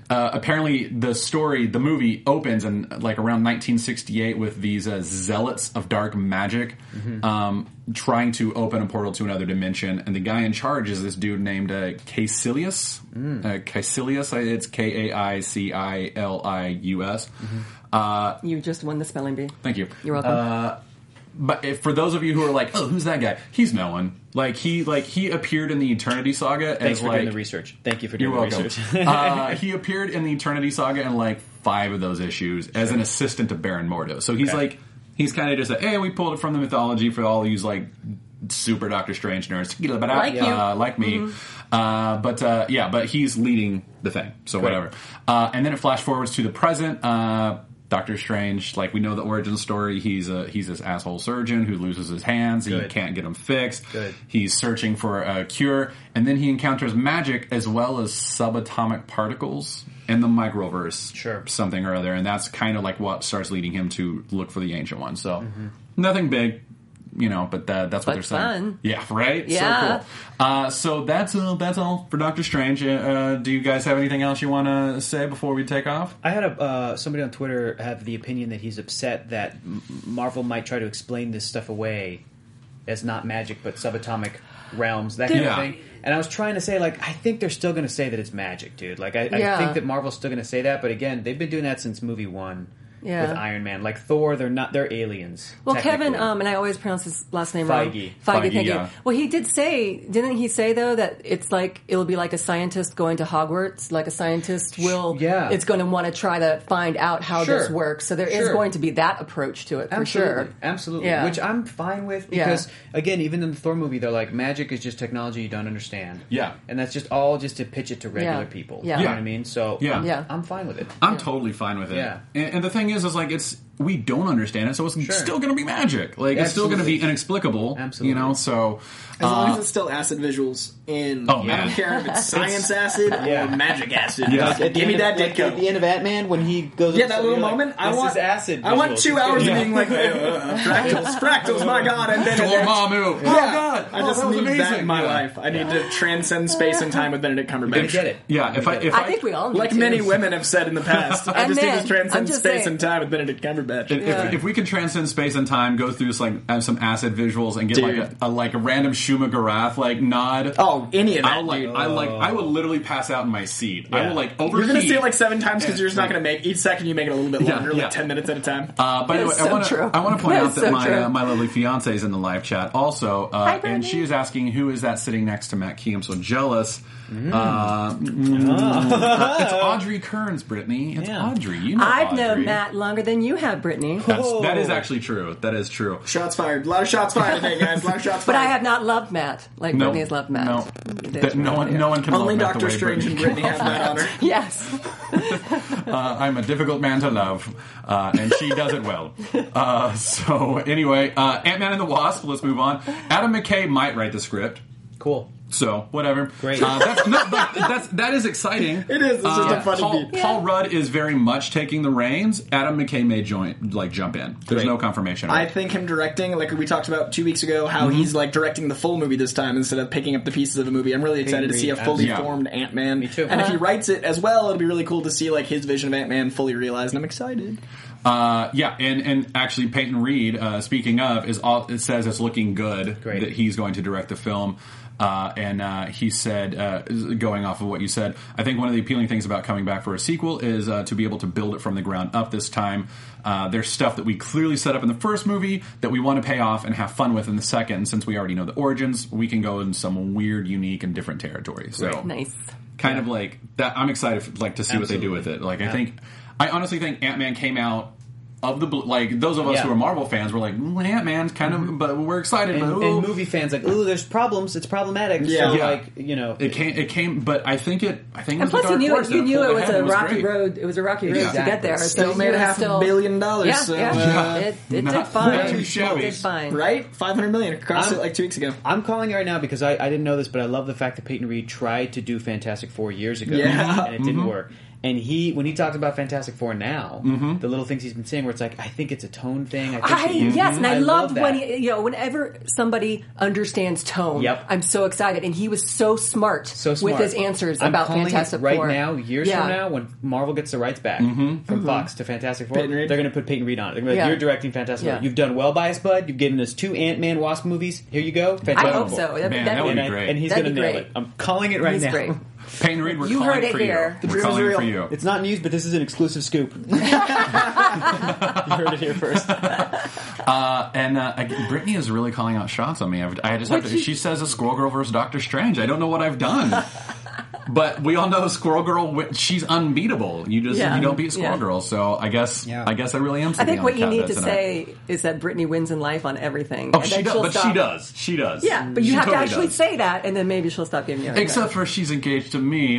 Speaker 2: uh, apparently the story, the movie opens in like around nineteen sixty-eight with these uh, zealots of dark magic mm-hmm. um, trying to open a portal to another dimension, and the guy in charge is this dude named uh, Caecilius. Mm. Uh, Caecilius, it's K A I C I L I U S. Mm-hmm. Uh,
Speaker 4: you just won the spelling bee.
Speaker 2: Thank you.
Speaker 4: You're welcome.
Speaker 2: Uh, but if, for those of you who are like, oh, who's that guy? He's no one. Like he, like he appeared in the Eternity Saga.
Speaker 5: Thanks
Speaker 2: as
Speaker 5: for
Speaker 2: like,
Speaker 5: doing the research. Thank you for doing
Speaker 2: you're
Speaker 5: the
Speaker 2: welcome.
Speaker 5: research.
Speaker 2: uh, he appeared in the Eternity Saga in like five of those issues as an assistant to Baron Mordo. So he's
Speaker 5: Okay.
Speaker 2: like, he's kind of just like, hey, we pulled it from the mythology for all these like super Doctor Strange nerds,
Speaker 4: Like you.
Speaker 2: uh, like me. Mm-hmm. Uh, but uh, yeah, but he's leading the thing. So
Speaker 5: Great.
Speaker 2: whatever. Uh, and then it flash forwards to the present. Uh, Doctor Strange, like we know the origin story. He's a he's this asshole surgeon who loses his hands.
Speaker 5: Good.
Speaker 2: He can't get them fixed.
Speaker 5: Good.
Speaker 2: He's searching for a cure, and then he encounters magic as well as subatomic particles in the microverse.
Speaker 5: Sure.
Speaker 2: Something or other, and that's kind of like what starts leading him to look for the Ancient One. So
Speaker 5: Mm-hmm.
Speaker 2: nothing big. You know, but uh, that's what
Speaker 4: But
Speaker 2: they're saying.
Speaker 4: fun.
Speaker 2: Yeah, right?
Speaker 4: Yeah.
Speaker 2: So cool. Uh, so that's, uh, that's all for Doctor Strange. Uh, do you guys have anything else you want to say before we take off?
Speaker 5: I had a uh, somebody on Twitter have the opinion that he's upset that M- Marvel might try to explain this stuff away as not magic but subatomic realms, that kind
Speaker 2: Yeah.
Speaker 5: of thing. And I was trying to say, like, I think they're still going to say that it's magic, dude. Like, I,
Speaker 4: Yeah.
Speaker 5: I think that Marvel's still going to say that, but again, they've been doing that since movie one.
Speaker 4: Yeah.
Speaker 5: With Iron Man. Like Thor, they're not, they're aliens.
Speaker 4: Well, Kevin,
Speaker 5: technically.
Speaker 4: um, and I always pronounce his last name wrong.
Speaker 5: Feige.
Speaker 4: Feige,
Speaker 2: Feige,
Speaker 4: thank
Speaker 2: yeah.
Speaker 4: you. Well, he did say, didn't he say though that it's like it'll be like a scientist going to Hogwarts, like a scientist will,
Speaker 5: Yeah.
Speaker 4: it's going to want to try to find out how
Speaker 5: Sure.
Speaker 4: this works. So there is
Speaker 5: Sure.
Speaker 4: going to be that approach to it for
Speaker 5: Absolutely.
Speaker 4: sure.
Speaker 5: Absolutely.
Speaker 4: Yeah.
Speaker 5: Which I'm fine with
Speaker 4: Yeah.
Speaker 5: because, again, even in the Thor movie, they're like, magic is just technology you don't understand.
Speaker 2: Yeah.
Speaker 5: And that's just all just to pitch it to regular
Speaker 4: Yeah.
Speaker 5: people.
Speaker 4: Yeah.
Speaker 5: You know
Speaker 2: Yeah.
Speaker 5: what I mean? So
Speaker 2: Yeah.
Speaker 5: I'm,
Speaker 4: Yeah.
Speaker 5: I'm fine with it.
Speaker 2: I'm totally fine with it.
Speaker 5: Yeah.
Speaker 2: And, and the thing is, is like, it's, we don't understand it, so it's
Speaker 5: Sure.
Speaker 2: still going to be magic. Like, it's still going to be
Speaker 5: Absolutely.
Speaker 2: inexplicable.
Speaker 5: Absolutely.
Speaker 2: You know, so.
Speaker 3: As long
Speaker 2: uh,
Speaker 3: as it's still acid visuals in,
Speaker 2: Oh,
Speaker 3: I
Speaker 2: man.
Speaker 3: don't care if it's science acid
Speaker 5: Yeah.
Speaker 3: or magic acid.
Speaker 2: Yeah.
Speaker 3: Just
Speaker 5: At the
Speaker 3: give me
Speaker 5: end
Speaker 3: that
Speaker 5: of, like,
Speaker 3: Ditko.
Speaker 5: at the end of Ant-Man when he goes
Speaker 3: Yeah,
Speaker 5: up
Speaker 3: that
Speaker 5: to-
Speaker 3: little
Speaker 5: you're like,
Speaker 3: moment. I
Speaker 5: this
Speaker 3: want
Speaker 5: is acid.
Speaker 3: I want
Speaker 5: visuals.
Speaker 3: two
Speaker 5: It's
Speaker 3: hours
Speaker 5: good.
Speaker 3: of being like uh, uh, fractals, fractals, my god, and then
Speaker 2: Dormammu. Oh,
Speaker 3: Yeah.
Speaker 2: God.
Speaker 3: I
Speaker 2: Oh,
Speaker 3: just
Speaker 2: that was
Speaker 3: need
Speaker 2: amazing.
Speaker 3: that in my
Speaker 2: Yeah.
Speaker 3: life. I need to transcend space and time with Benedict Cumberbatch.
Speaker 5: I get it.
Speaker 2: Yeah, if I, if
Speaker 4: I think we all need
Speaker 3: Like
Speaker 4: to.
Speaker 3: many women have said in the past, I
Speaker 4: And
Speaker 3: just need
Speaker 4: men.
Speaker 3: to transcend
Speaker 4: I'm just
Speaker 3: space
Speaker 4: saying.
Speaker 3: and time with Benedict Cumberbatch.
Speaker 2: If, if, if we could transcend space and time, go through like uh, some acid visuals, and get
Speaker 3: Dude.
Speaker 2: like a, a like a random Shuma Garath like nod.
Speaker 3: Oh, any of that,
Speaker 2: I'll like
Speaker 3: dude.
Speaker 2: I like I would literally pass out in my seat. I
Speaker 5: Yeah.
Speaker 2: will like overheat.
Speaker 3: You're gonna see it like seven times because you're just not gonna make each second. You make it a little bit
Speaker 2: Yeah,
Speaker 3: longer,
Speaker 2: yeah.
Speaker 3: like ten minutes at a time.
Speaker 2: Uh, by the way,
Speaker 4: That's
Speaker 2: I
Speaker 4: so
Speaker 2: want
Speaker 4: true.
Speaker 2: to I want to point
Speaker 4: That
Speaker 2: out
Speaker 4: is
Speaker 2: that
Speaker 4: so
Speaker 2: my
Speaker 4: true.
Speaker 2: uh, my lovely fiance is in the live chat also, uh,
Speaker 4: Hi,
Speaker 2: and
Speaker 4: Brittany.
Speaker 2: she is asking who is that sitting next to Matt Key. I'm so jealous.
Speaker 3: Mm.
Speaker 2: Uh, mm, it's Audrey Kearns, Brittany. It's
Speaker 5: Yeah.
Speaker 2: Audrey. You know
Speaker 4: I've
Speaker 2: Audrey.
Speaker 4: known Matt longer than you have, Brittany.
Speaker 2: That's, that is actually true. That is true.
Speaker 3: Shots fired. A lot of shots fired today, guys. A lot of shots
Speaker 4: But
Speaker 3: fired.
Speaker 4: I have not loved Matt like
Speaker 2: No,
Speaker 4: Brittany has loved Matt.
Speaker 2: no,
Speaker 4: There's
Speaker 2: That no one, no one can
Speaker 3: Only
Speaker 2: love Matt the
Speaker 3: Doctor
Speaker 2: way
Speaker 3: Strange and
Speaker 2: Brittany
Speaker 3: Brittany have that honor.
Speaker 4: Yes.
Speaker 2: Uh, I'm a difficult man to love, uh, and she does it well. Uh, so anyway, uh, Ant-Man and the Wasp. Let's move on. Adam McKay might write the script,
Speaker 5: Cool.
Speaker 2: so whatever.
Speaker 5: Great.
Speaker 2: Uh, that's, no, but that's that is exciting.
Speaker 3: It is. It's just
Speaker 2: Uh,
Speaker 3: a funny
Speaker 2: Paul,
Speaker 3: beat.
Speaker 2: Paul Rudd is very much taking the reins. Adam McKay may join, like jump in. There's
Speaker 5: Great.
Speaker 2: no confirmation.
Speaker 3: I think him directing, like we talked about two weeks ago, how
Speaker 2: Mm-hmm.
Speaker 3: he's like directing the full movie this time instead of picking up the pieces of the movie. I'm really excited to see a fully
Speaker 2: Yeah.
Speaker 3: formed Ant-Man.
Speaker 5: Me too.
Speaker 3: And if he
Speaker 5: Uh-huh.
Speaker 3: writes it as well, it'll be really cool to see like his vision of Ant-Man fully realized. And I'm excited.
Speaker 2: Uh, yeah, and, and actually, Peyton Reed, uh, speaking of, is all, it says it's looking good
Speaker 5: Great.
Speaker 2: that he's going to direct the film. Uh, and uh, he said, uh, going off of what you said, I think one of the appealing things about coming back for a sequel is uh, to be able to build it from the ground up this time. Uh, there's stuff that we clearly set up in the first movie that we want to pay off and have fun with in the second. Since we already know the origins, we can go in some weird, unique, and different territory. So,
Speaker 4: Nice.
Speaker 2: kind of like that. I'm excited for, like to see what they do with it. Like, I think, I honestly think Ant-Man came out. Of the like those of us
Speaker 5: Yeah.
Speaker 2: who are Marvel fans were like Ant Man's kind of, but we're excited.
Speaker 5: And,
Speaker 2: but,
Speaker 5: and
Speaker 2: ooh.
Speaker 5: movie fans like, ooh, there's problems. It's problematic.
Speaker 3: Yeah.
Speaker 5: So,
Speaker 2: Yeah.
Speaker 5: like, you know,
Speaker 2: It came, it came, but I think it. I think it
Speaker 4: And
Speaker 2: was
Speaker 4: plus,
Speaker 2: a
Speaker 4: you
Speaker 2: dark
Speaker 4: knew
Speaker 2: horse
Speaker 4: it. You
Speaker 2: that
Speaker 4: knew
Speaker 2: pulled
Speaker 4: it was
Speaker 2: ahead.
Speaker 4: a
Speaker 2: It
Speaker 4: rocky
Speaker 2: great.
Speaker 4: road. It was a rocky road to
Speaker 5: Exactly.
Speaker 4: get there. So
Speaker 3: Still
Speaker 4: you
Speaker 3: made
Speaker 4: were
Speaker 3: a half
Speaker 4: still,
Speaker 3: a billion dollars.
Speaker 4: Yeah,
Speaker 3: so,
Speaker 4: yeah.
Speaker 3: uh,
Speaker 4: It, it
Speaker 2: not
Speaker 4: did fine.
Speaker 2: too shabby.
Speaker 4: It did fine.
Speaker 3: right? five hundred million. Crossed
Speaker 5: I'm-
Speaker 3: it like two weeks ago.
Speaker 5: I'm calling it right now because I, I didn't know this, but I love the fact that Peyton Reed tried to do Fantastic Four years ago,
Speaker 3: Yeah.
Speaker 5: and it didn't work. And he, when he talks about Fantastic Four now,
Speaker 2: Mm-hmm.
Speaker 5: the little things he's been saying, where it's like, I think it's a tone thing. I think
Speaker 4: I,
Speaker 5: it-
Speaker 4: yes, and I,
Speaker 5: I
Speaker 4: love
Speaker 5: love that.
Speaker 4: when he, you know, whenever somebody understands tone,
Speaker 5: Yep.
Speaker 4: I'm so excited. And he was so smart,
Speaker 5: so smart.
Speaker 4: with his answers
Speaker 5: I'm
Speaker 4: about
Speaker 5: calling
Speaker 4: Fantastic
Speaker 5: it right
Speaker 4: Four.
Speaker 5: now, years
Speaker 4: Yeah.
Speaker 5: from now, when Marvel gets the rights back
Speaker 2: Mm-hmm.
Speaker 5: from Fox to Fantastic Four,
Speaker 3: Peyton Reed?
Speaker 5: they're going to put Peyton Reed on it. They're going to be like,
Speaker 4: Yeah.
Speaker 5: you're directing Fantastic
Speaker 4: Yeah.
Speaker 5: Four. You've done well by us, bud. You've given us two Ant-Man Wasp movies. Here you go.
Speaker 4: I
Speaker 5: Fantastic
Speaker 4: hope
Speaker 5: Four.
Speaker 4: so. That,
Speaker 2: Man,
Speaker 4: that,
Speaker 2: that would
Speaker 5: And,
Speaker 2: be
Speaker 5: I-
Speaker 2: great.
Speaker 5: and he's
Speaker 4: That'd
Speaker 5: going to
Speaker 4: be
Speaker 5: nail
Speaker 4: great.
Speaker 5: it. I'm calling it right
Speaker 4: He's
Speaker 5: now.
Speaker 4: great.
Speaker 2: Peyton Reed, we're
Speaker 4: You
Speaker 2: calling
Speaker 4: heard it
Speaker 2: for
Speaker 4: here.
Speaker 2: you.
Speaker 4: The
Speaker 2: We're
Speaker 3: dream is
Speaker 2: calling
Speaker 3: real.
Speaker 2: for you.
Speaker 5: It's not news, but this is an exclusive scoop. You heard it here first.
Speaker 2: Uh, and uh, I- Brittany is really calling out shots on me. I've, I just have to. She says a Squirrel Girl versus Doctor Strange. I don't know what I've done. But we all know Squirrel Girl. wi- She's unbeatable. You just
Speaker 4: Yeah.
Speaker 2: you don't beat Squirrel
Speaker 4: Yeah.
Speaker 2: Girl. So I guess
Speaker 5: Yeah.
Speaker 2: I guess I really am.
Speaker 4: I
Speaker 2: sitting
Speaker 4: think
Speaker 2: on
Speaker 4: what
Speaker 2: the
Speaker 4: you
Speaker 2: cat
Speaker 4: need
Speaker 2: bed
Speaker 4: to
Speaker 2: tonight.
Speaker 4: say is that Brittany wins in life on everything.
Speaker 2: Oh,
Speaker 4: and
Speaker 2: she
Speaker 4: then
Speaker 2: does,
Speaker 4: she'll
Speaker 2: but
Speaker 4: stop-
Speaker 2: she does. She does.
Speaker 4: Yeah, but you
Speaker 2: She
Speaker 4: have
Speaker 2: totally
Speaker 4: to actually
Speaker 2: does.
Speaker 4: say that, and then maybe she'll stop giving you. a
Speaker 2: Except for she's engaged to me.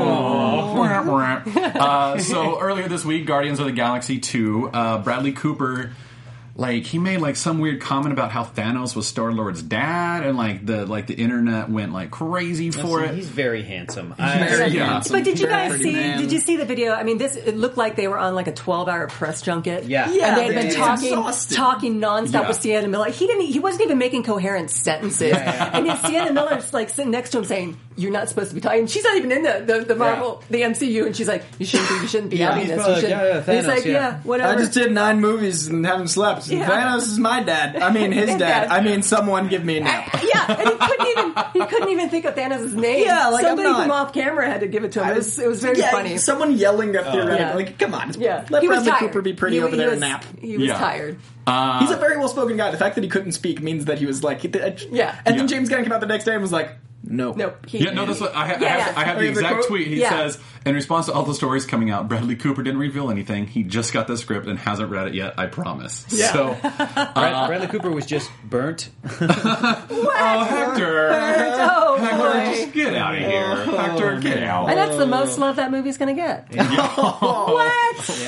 Speaker 2: uh, so earlier this week, Guardians of the Galaxy two, uh, Bradley Cooper, like he made like some weird comment about how Thanos was Star Lord's dad, and like the like the internet went like crazy for
Speaker 5: See,
Speaker 2: it.
Speaker 5: He's very handsome. I,
Speaker 3: Very
Speaker 2: Yeah.
Speaker 3: handsome.
Speaker 4: But did you
Speaker 3: Very
Speaker 4: guys
Speaker 3: pretty
Speaker 4: see?
Speaker 3: man.
Speaker 4: Did you see the video? I mean, this it looked like they were on like a twelve-hour press junket.
Speaker 5: Yeah.
Speaker 3: Yeah,
Speaker 4: and they had been
Speaker 3: it's
Speaker 4: talking,
Speaker 3: exhausted.
Speaker 4: talking nonstop
Speaker 2: Yeah.
Speaker 4: with Sienna Miller. He didn't. He wasn't even making coherent sentences. And then Sienna Miller's like sitting next to him saying, "You're not supposed to be talking." And she's not even in the the, the Marvel, the M C U, and she's like, "You shouldn't be. You shouldn't be
Speaker 3: Yeah,
Speaker 4: having
Speaker 5: he's
Speaker 4: this." You
Speaker 5: probably like,
Speaker 4: shouldn't."
Speaker 5: yeah, yeah,
Speaker 4: He's
Speaker 5: Thanos,
Speaker 4: like,
Speaker 5: yeah.
Speaker 4: "Yeah, whatever."
Speaker 3: I just did nine movies and haven't slept.
Speaker 4: Yeah.
Speaker 3: Thanos is my dad. I mean, his
Speaker 4: His
Speaker 3: dad.
Speaker 4: dad.
Speaker 3: I mean, someone give me a nap.
Speaker 4: yeah, and he couldn't even he couldn't even think of Thanos' name.
Speaker 3: Yeah, like, I'm
Speaker 4: somebody
Speaker 3: not-
Speaker 4: from off camera had to give it to him. It was, it was very
Speaker 3: yeah,
Speaker 4: funny.
Speaker 3: Someone yelling up theoretically.
Speaker 4: Yeah.
Speaker 3: Like, come on.
Speaker 4: Yeah,
Speaker 3: Let
Speaker 4: he was
Speaker 3: Bradley
Speaker 4: tired.
Speaker 3: Cooper be pretty
Speaker 4: He-
Speaker 3: over
Speaker 4: he
Speaker 3: there
Speaker 4: was,
Speaker 3: and nap.
Speaker 4: He was
Speaker 2: Yeah.
Speaker 4: tired.
Speaker 3: He's a very well-spoken guy. The fact that he couldn't speak means that he was like,
Speaker 4: Yeah.
Speaker 3: And then
Speaker 2: Yeah.
Speaker 3: James Gunn came out the next day and was like, no.
Speaker 4: Nope. He,
Speaker 2: Yeah, no, that's what I, ha- I
Speaker 4: Yeah,
Speaker 2: have.
Speaker 4: yeah.
Speaker 2: I have
Speaker 3: Oh,
Speaker 2: the
Speaker 3: you have the
Speaker 2: exact
Speaker 3: quote?
Speaker 2: tweet. He
Speaker 4: Yeah.
Speaker 2: says, in response to all the stories coming out, Bradley Cooper didn't reveal anything. He just got the script and hasn't read it yet. I promise.
Speaker 4: Yeah.
Speaker 2: So,
Speaker 5: Brad, Bradley Cooper was just burnt.
Speaker 2: oh Hector,
Speaker 4: Oh
Speaker 2: Hector,
Speaker 4: boy.
Speaker 2: just get out of here, Hector, get out.
Speaker 4: And that's the most love that movie's going to get. What?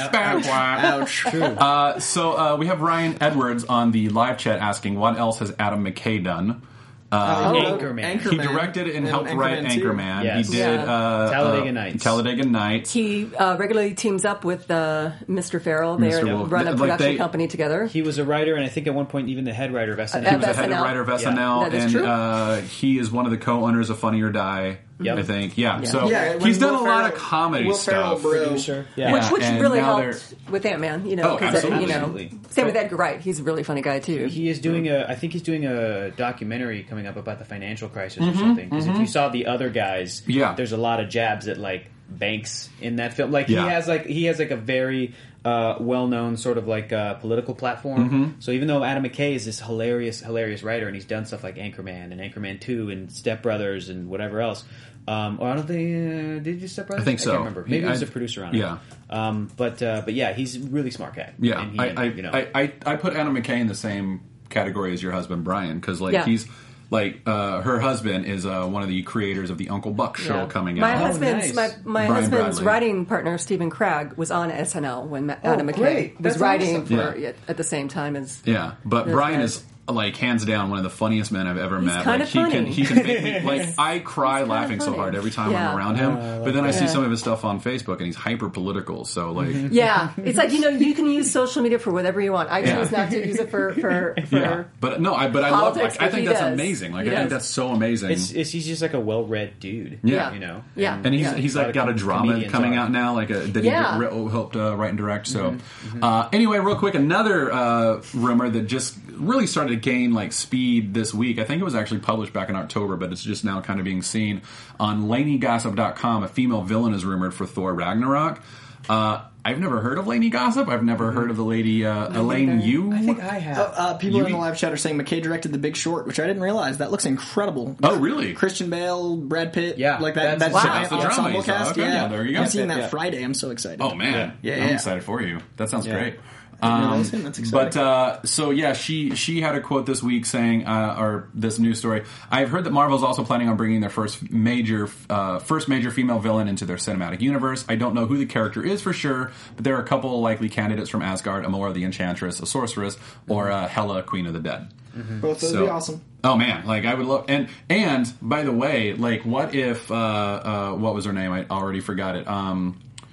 Speaker 3: Ouch.
Speaker 2: Uh, so uh, we have Ryan Edwards on the live chat asking, "What else has Adam McKay done?" Uh,
Speaker 4: Oh.
Speaker 5: Anchorman.
Speaker 3: Anchorman.
Speaker 2: he directed and helped write
Speaker 3: Anchorman two.
Speaker 2: Anchorman.
Speaker 5: Yes.
Speaker 2: He did
Speaker 4: Yeah.
Speaker 2: uh,
Speaker 5: Talladega
Speaker 2: uh,
Speaker 5: Nights.
Speaker 2: Talladega Nights.
Speaker 4: He uh, regularly teams up with uh, Mister Farrell. They
Speaker 2: Mister Wolf.
Speaker 4: run a
Speaker 2: Like
Speaker 4: production
Speaker 2: they-
Speaker 4: company together.
Speaker 5: He was a writer, and I think at one point even the head writer of S N
Speaker 4: Uh,
Speaker 5: L.
Speaker 2: He was the
Speaker 4: F S N
Speaker 2: head
Speaker 4: L.
Speaker 2: writer of S
Speaker 5: Yeah.
Speaker 2: N L,
Speaker 4: That is
Speaker 2: and
Speaker 4: true.
Speaker 2: uh, he is one of the co-owners of Funny or Die.
Speaker 5: Yep.
Speaker 2: I think, yeah.
Speaker 4: Yeah.
Speaker 2: So
Speaker 3: Yeah, when
Speaker 2: he's done
Speaker 3: Will
Speaker 2: a lot of
Speaker 3: Ferrell-
Speaker 2: comedy
Speaker 3: Will Ferrell,
Speaker 2: stuff.
Speaker 3: bro.
Speaker 5: Producer. Yeah.
Speaker 4: which which
Speaker 2: and
Speaker 4: really
Speaker 2: now
Speaker 4: helped with Ant-Man, you know,
Speaker 2: Oh,
Speaker 4: 'cause, uh, you know,
Speaker 5: absolutely.
Speaker 4: same with Edgar Wright. He's a really funny guy too.
Speaker 5: He is doing a. I think he's doing a documentary coming up about the financial crisis
Speaker 2: Mm-hmm,
Speaker 5: or something. Because if you saw the other guys,
Speaker 2: Yeah.
Speaker 5: there's a lot of jabs at like banks in that film. Like
Speaker 2: Yeah.
Speaker 5: he has like he has like a very uh, well-known sort of like uh, political platform.
Speaker 2: Mm-hmm.
Speaker 5: So even though Adam McKay is this hilarious, hilarious writer, and he's done stuff like Anchorman and Anchorman Two and Step Brothers and whatever else. Um, or I don't think uh, did you do Step Brothers?
Speaker 2: I think so.
Speaker 5: can't remember. Maybe
Speaker 2: He-
Speaker 5: he was
Speaker 2: I-
Speaker 5: a producer on it.
Speaker 2: yeah.
Speaker 5: Um, but uh, but yeah, he's a really smart guy.
Speaker 2: Yeah,
Speaker 5: And he,
Speaker 2: I, I,
Speaker 5: you know.
Speaker 2: I, I, I put Adam McKay in the same category as your husband Brian because like
Speaker 4: Yeah.
Speaker 2: he's like uh, her husband is uh, one of the creators of the Uncle Buck show
Speaker 4: Yeah.
Speaker 2: coming
Speaker 4: my
Speaker 2: out.
Speaker 4: husband's
Speaker 5: nice.
Speaker 4: my, my
Speaker 2: Brian
Speaker 4: husband's
Speaker 2: Bradley.
Speaker 4: writing partner Stephen Cragg was on S N L when Ma- Adam McKay
Speaker 5: great.
Speaker 4: was
Speaker 5: That's
Speaker 4: writing
Speaker 5: awesome.
Speaker 4: for
Speaker 2: Yeah.
Speaker 4: it at the same time as
Speaker 2: Yeah, but
Speaker 4: Those
Speaker 2: Brian
Speaker 4: guys.
Speaker 2: is like hands down one of the funniest men I've ever met.
Speaker 4: kinda
Speaker 2: Like he can
Speaker 4: funny.
Speaker 2: he can make me like I cry
Speaker 4: kinda
Speaker 2: laughing so
Speaker 4: funny.
Speaker 2: hard every time
Speaker 4: Yeah.
Speaker 2: I'm around him. but then I see
Speaker 4: that.
Speaker 2: some of his stuff on Facebook and he's hyper political. So like
Speaker 4: yeah. It's like you know you can use social media for whatever you want. I
Speaker 2: Yeah.
Speaker 4: choose not to use it for for, for
Speaker 2: yeah, but no, I but I love
Speaker 4: Politics,
Speaker 2: like I
Speaker 4: but
Speaker 2: think
Speaker 4: he
Speaker 2: that's
Speaker 4: does.
Speaker 2: amazing. Like
Speaker 4: He
Speaker 2: I think
Speaker 4: does.
Speaker 2: that's so amazing.
Speaker 5: It's, it's he's just like a well-read dude.
Speaker 2: Yeah.
Speaker 5: you know.
Speaker 4: Yeah.
Speaker 2: And he's
Speaker 4: Yeah.
Speaker 2: he's
Speaker 5: A lot
Speaker 2: like
Speaker 5: of
Speaker 2: got a
Speaker 5: com-
Speaker 2: drama
Speaker 5: comedians
Speaker 2: coming
Speaker 5: are.
Speaker 2: out now, like a that
Speaker 4: Yeah.
Speaker 2: he ri- helped uh, write and direct. So uh, anyway, real quick, another uh, rumor that just really started to gain like speed this week. I think it was actually published back in October, but it's just now kind of being seen on Lainey Gossip dot com. A female villain is rumored for Thor Ragnarok. Uh, I've never heard of Lainey Gossip. I've never heard of the lady uh, Elaine Yu.
Speaker 5: I think I have.
Speaker 3: Uh, uh, people
Speaker 2: You
Speaker 3: in the
Speaker 2: mean-
Speaker 3: live chat are saying McKay directed The Big Short, which I didn't realize. That looks incredible.
Speaker 2: Oh, really?
Speaker 3: Christian Bale, Brad Pitt,
Speaker 5: Yeah,
Speaker 3: like that.
Speaker 5: that's-
Speaker 3: That
Speaker 4: Wow.
Speaker 3: giant
Speaker 2: That's the drama
Speaker 3: ensemble
Speaker 2: you saw.
Speaker 3: cast.
Speaker 2: Okay,
Speaker 3: Yeah.
Speaker 2: yeah, there you go.
Speaker 3: I'm seeing that
Speaker 5: Yeah.
Speaker 3: Friday. I'm so excited.
Speaker 2: Oh man,
Speaker 3: Yeah,
Speaker 2: I'm
Speaker 3: yeah.
Speaker 2: excited for you. That sounds
Speaker 5: Yeah.
Speaker 2: great.
Speaker 3: didn't
Speaker 2: Um,
Speaker 3: realize him. That's exciting.
Speaker 2: but uh, so yeah, she she had a quote this week saying, uh, or this news story. I've heard that Marvel's also planning on bringing their first major uh, first major female villain into their cinematic universe. I don't know who the character is for sure, but there are a couple of likely candidates from Asgard: Amora the Enchantress, a sorceress, or uh, Hela, Queen of the Dead.
Speaker 3: Both those
Speaker 2: So-
Speaker 3: would be awesome.
Speaker 2: Oh man, like I would love, and and by the way, like what if uh, uh, what was her name? I already forgot it. Um,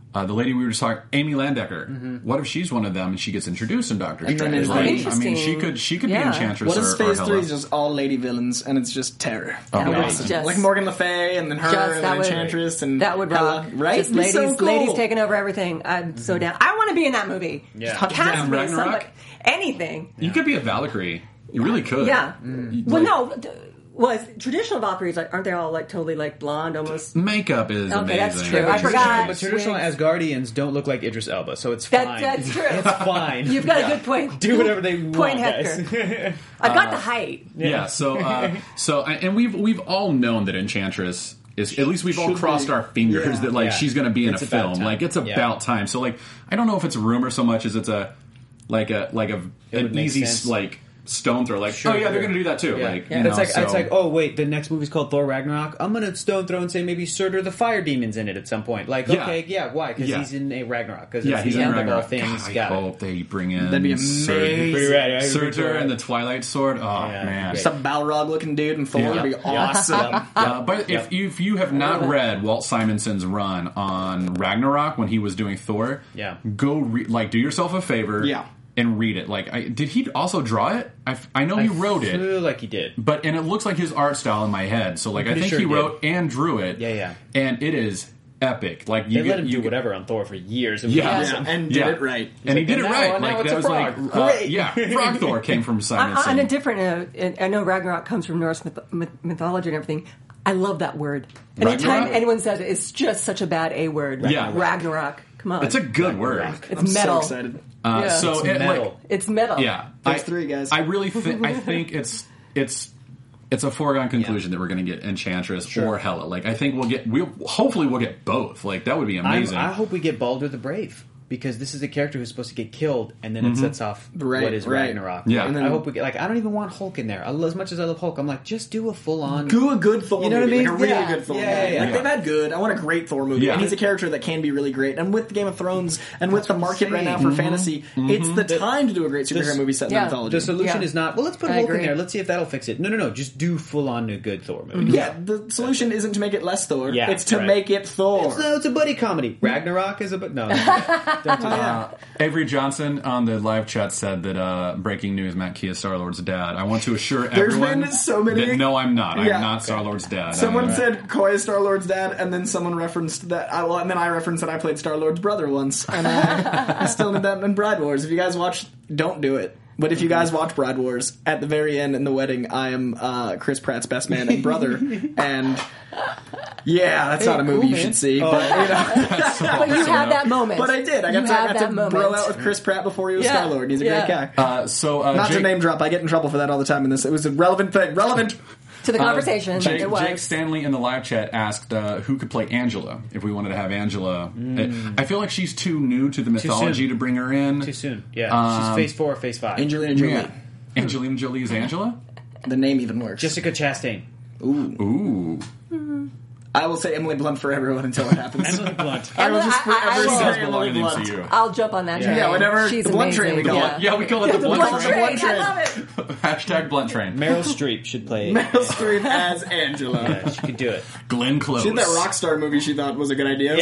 Speaker 2: Uh, the lady we were just talking, Amy Landecker.
Speaker 5: Mm-hmm.
Speaker 2: What if she's one of them and she gets introduced in Doctor
Speaker 3: And then
Speaker 2: Strange?
Speaker 3: it's
Speaker 2: Like,
Speaker 3: like-
Speaker 2: I mean,
Speaker 4: Interesting.
Speaker 2: she could she could
Speaker 4: Yeah.
Speaker 2: be Enchantress
Speaker 3: What
Speaker 2: or,
Speaker 3: if
Speaker 2: or
Speaker 3: Phase
Speaker 2: Hela.
Speaker 3: Three is just all lady villains and it's just terror?
Speaker 2: Oh,
Speaker 4: That
Speaker 2: wow.
Speaker 4: was just-
Speaker 3: Like Morgan Le Fay and then her
Speaker 4: Just
Speaker 3: and
Speaker 4: that would-
Speaker 3: Enchantress and
Speaker 4: That would
Speaker 3: Hela,
Speaker 4: rock.
Speaker 3: right?
Speaker 4: Just
Speaker 3: It'd be
Speaker 4: ladies,
Speaker 3: so cool.
Speaker 4: ladies taking over everything. I'm so down. I want to be in that movie.
Speaker 5: Yeah.
Speaker 4: Just cast
Speaker 3: Yeah,
Speaker 4: me
Speaker 2: Ragnarok?
Speaker 4: somebody- anything.
Speaker 2: You could be a Valkyrie. You really could.
Speaker 4: Yeah.
Speaker 2: Mm.
Speaker 4: Well,
Speaker 2: Like,
Speaker 4: no. d- Was traditional Valkyries like aren't they all like totally like blonde almost?
Speaker 2: Makeup is
Speaker 4: Okay,
Speaker 2: amazing.
Speaker 4: that's true.
Speaker 5: But
Speaker 4: I forgot.
Speaker 5: But traditional
Speaker 4: Wigs.
Speaker 5: Asgardians don't look like Idris Elba, so it's
Speaker 4: That-
Speaker 5: fine.
Speaker 4: that's true.
Speaker 5: It's fine.
Speaker 4: You've got a good point.
Speaker 5: Do whatever they
Speaker 4: Point,
Speaker 5: want,
Speaker 4: Hector.
Speaker 5: guys.
Speaker 4: I've got the height.
Speaker 2: Yeah. So, uh, so, and we've we've all known that Enchantress is. At least we've all
Speaker 3: Should
Speaker 2: crossed
Speaker 3: be.
Speaker 2: our fingers
Speaker 3: Yeah.
Speaker 2: that like
Speaker 5: Yeah.
Speaker 2: she's going to be in
Speaker 5: It's
Speaker 2: a
Speaker 5: about
Speaker 2: film.
Speaker 5: time.
Speaker 2: Like it's about
Speaker 5: Yeah.
Speaker 2: time. So, like, I don't know if it's a rumor so much as it's a like a like a
Speaker 5: It would
Speaker 2: an
Speaker 5: make
Speaker 2: easy
Speaker 5: sense.
Speaker 2: like stone throw. Like,
Speaker 5: Sure,
Speaker 2: oh yeah, they're
Speaker 5: sure.
Speaker 2: going to do that too.
Speaker 5: Yeah.
Speaker 2: Like,
Speaker 5: Yeah.
Speaker 2: you know,
Speaker 5: it's like
Speaker 2: so,
Speaker 5: it's like oh wait, the next movie's called Thor Ragnarok. I'm gonna stone throw and say maybe Surtur the Fire Demon's in it at some point. Like
Speaker 2: Yeah.
Speaker 5: okay, yeah, why? Because
Speaker 2: Yeah.
Speaker 5: he's in a Ragnarok. Because
Speaker 2: yeah,
Speaker 5: it's
Speaker 2: he's
Speaker 5: the
Speaker 2: in
Speaker 5: end
Speaker 2: Ragnarok.
Speaker 5: of all things.
Speaker 2: God, I
Speaker 5: Got it.
Speaker 2: hope they bring in
Speaker 3: That'd be
Speaker 2: Sur-
Speaker 3: amazing.
Speaker 5: Pretty rad, right?
Speaker 2: Surtur and the Twilight Sword. Oh
Speaker 5: Yeah.
Speaker 2: man.
Speaker 5: Great.
Speaker 3: Some Balrog looking dude in Thor
Speaker 2: Yeah.
Speaker 3: would be awesome.
Speaker 2: Uh, but if you, if you have not read Walt Simonson's run on Ragnarok when he was doing Thor,
Speaker 5: Yeah.
Speaker 2: go re- like do yourself a favor,
Speaker 3: Yeah.
Speaker 2: and read it. Like, I, did he also draw it? I, f- I know he wrote
Speaker 5: I
Speaker 2: it,
Speaker 5: feel like he did.
Speaker 2: but and it looks like his art style in my head. So like, I
Speaker 5: pretty
Speaker 2: think
Speaker 5: sure
Speaker 2: he
Speaker 5: he did.
Speaker 2: wrote and drew it.
Speaker 5: Yeah, yeah.
Speaker 2: And it is epic. Like you
Speaker 5: They
Speaker 2: get,
Speaker 5: let him
Speaker 2: you
Speaker 5: do
Speaker 2: get-
Speaker 5: whatever on Thor for years. It was
Speaker 2: Yeah.
Speaker 5: awesome.
Speaker 3: Yeah, and did
Speaker 2: Yeah.
Speaker 3: it right.
Speaker 2: And he did
Speaker 5: And
Speaker 2: it
Speaker 5: now-
Speaker 2: right.
Speaker 5: now
Speaker 2: Like
Speaker 5: it's
Speaker 2: that
Speaker 5: a
Speaker 2: was
Speaker 5: frog.
Speaker 2: like, uh,
Speaker 5: Great.
Speaker 2: yeah, Frog Thor came from
Speaker 4: On,
Speaker 2: Simonson.
Speaker 4: on a different, uh, I know Ragnarok comes from Norse myth- myth- mythology and everything. I love that word. Anytime
Speaker 2: Ragnarok?
Speaker 4: anyone says it, it's just such a bad A word.
Speaker 2: Yeah.
Speaker 4: Ragnarok. Come on.
Speaker 2: It's a good word.
Speaker 4: It's
Speaker 3: I'm
Speaker 4: metal.
Speaker 3: so excited.
Speaker 2: Uh,
Speaker 4: Yeah.
Speaker 2: so
Speaker 5: It's
Speaker 2: it,
Speaker 5: metal.
Speaker 2: like,
Speaker 4: It's metal.
Speaker 2: yeah,
Speaker 3: There's
Speaker 2: I,
Speaker 3: three, guys.
Speaker 2: I really think I think it's it's it's a foregone conclusion
Speaker 5: Yeah.
Speaker 2: that we're going to get Enchantress or Hela. Like I think we'll get we'll hopefully we'll get both. Like that would be
Speaker 5: I'm-
Speaker 2: amazing.
Speaker 5: I hope we get Baldur the Brave. Because this is a character who's supposed to get killed, and then
Speaker 2: Mm-hmm.
Speaker 5: it sets off
Speaker 3: Right,
Speaker 5: what is
Speaker 3: right.
Speaker 5: Ragnarok.
Speaker 2: Yeah.
Speaker 5: and
Speaker 2: And
Speaker 5: I
Speaker 3: then-
Speaker 5: hope we get like I don't even want Hulk in there. I, as much as I love Hulk, I'm like just do a full on.
Speaker 3: Do a good Thor
Speaker 5: You know what I
Speaker 3: movie.
Speaker 5: mean?
Speaker 3: Like a really
Speaker 5: Yeah.
Speaker 3: good Thor
Speaker 5: Yeah,
Speaker 3: movie.
Speaker 5: yeah,
Speaker 3: Like
Speaker 2: yeah.
Speaker 3: they've had good. I want a great Thor movie.
Speaker 2: Yeah.
Speaker 3: And he's a character that can be really great. And with Game of Thrones and with the
Speaker 5: what I'm
Speaker 3: market right now
Speaker 5: saying.
Speaker 3: for fantasy, it's the time to do a great superhero
Speaker 5: the-
Speaker 3: movie set in
Speaker 4: yeah.
Speaker 3: the mythology.
Speaker 5: The solution
Speaker 4: Yeah.
Speaker 5: is not well. Let's put
Speaker 4: I
Speaker 5: Hulk in
Speaker 4: agree.
Speaker 5: there. Let's see if that'll fix it. No, no, no. Just do full on new good Thor movie.
Speaker 3: yeah, the solution isn't to make it less Thor.
Speaker 5: Yeah,
Speaker 3: it's to
Speaker 5: right.
Speaker 3: make it Thor.
Speaker 5: No, it's a buddy comedy. Ragnarok is a but no. no, no. Don't do that.
Speaker 2: Uh, Avery Johnson on the live chat said that uh, breaking news: Matt Kia Star Lord's dad. I want to assure
Speaker 3: There's
Speaker 2: everyone
Speaker 3: been so many-
Speaker 2: that no, I'm not.
Speaker 3: Yeah.
Speaker 2: I'm not Star Lord's dad.
Speaker 3: Someone
Speaker 2: I'm-
Speaker 3: said Koi is Star Lord's dad, and then someone referenced that. I, well, and then I referenced that I played Star Lord's brother once, and I, I still did that in Bride Wars. If you guys watch, don't do it. But if you guys watch Bride Wars, at the very end in the wedding, I am uh, Chris Pratt's best man and brother, and yeah, that's not a movie
Speaker 5: cool,
Speaker 3: you
Speaker 5: man.
Speaker 3: should see. But you know,
Speaker 4: But you have that moment.
Speaker 3: but I did. I
Speaker 4: You
Speaker 3: got to,
Speaker 4: have
Speaker 3: I got
Speaker 4: that
Speaker 3: to
Speaker 4: moment.
Speaker 3: bro out with Chris Pratt before he was
Speaker 4: Yeah.
Speaker 3: Star Lord. He's a
Speaker 4: Yeah.
Speaker 3: great guy.
Speaker 2: Uh, so uh,
Speaker 3: Not
Speaker 2: Jake,
Speaker 3: to name drop. I get in trouble for that all the time in this. It was a relevant thing. Relevant.
Speaker 4: to the conversation.
Speaker 2: Uh, Jake,
Speaker 4: it was.
Speaker 2: Jake Stanley in the live chat asked uh, who could play Angela if we wanted to have Angela. I feel like she's too new to the mythology
Speaker 5: soon.
Speaker 2: to bring her in.
Speaker 5: Too soon. Yeah,
Speaker 2: Um,
Speaker 5: she's phase four, or phase five.
Speaker 3: Angelina Jolie.
Speaker 2: Yeah. Angelina Jolie's Angela?
Speaker 3: The name even works.
Speaker 5: Jessica Chastain.
Speaker 2: Ooh.
Speaker 3: I will say Emily Blunt for everyone until it happens.
Speaker 5: Emily Blunt.
Speaker 3: I will
Speaker 4: Emily-
Speaker 3: just
Speaker 4: I- I- I
Speaker 3: forever
Speaker 4: will-
Speaker 3: say
Speaker 2: Does
Speaker 3: Emily
Speaker 2: belong in the
Speaker 3: Blunt.
Speaker 2: M C U.
Speaker 4: I'll jump on that
Speaker 5: Yeah.
Speaker 4: train.
Speaker 3: Yeah, whatever.
Speaker 4: She's
Speaker 3: The Blunt train
Speaker 4: amazing.
Speaker 3: we call
Speaker 4: yeah.
Speaker 3: it.
Speaker 2: Yeah, we call it the
Speaker 4: The
Speaker 2: Blunt
Speaker 4: Blunt
Speaker 2: Train.
Speaker 4: train.
Speaker 3: Train.
Speaker 4: I love it.
Speaker 2: Hashtag Blunt Train.
Speaker 5: Meryl Streep should play.
Speaker 3: Meryl Streep as Angela.
Speaker 5: Yeah, she could do it.
Speaker 2: Glenn Close.
Speaker 3: She did that Rockstar movie she thought was a good idea.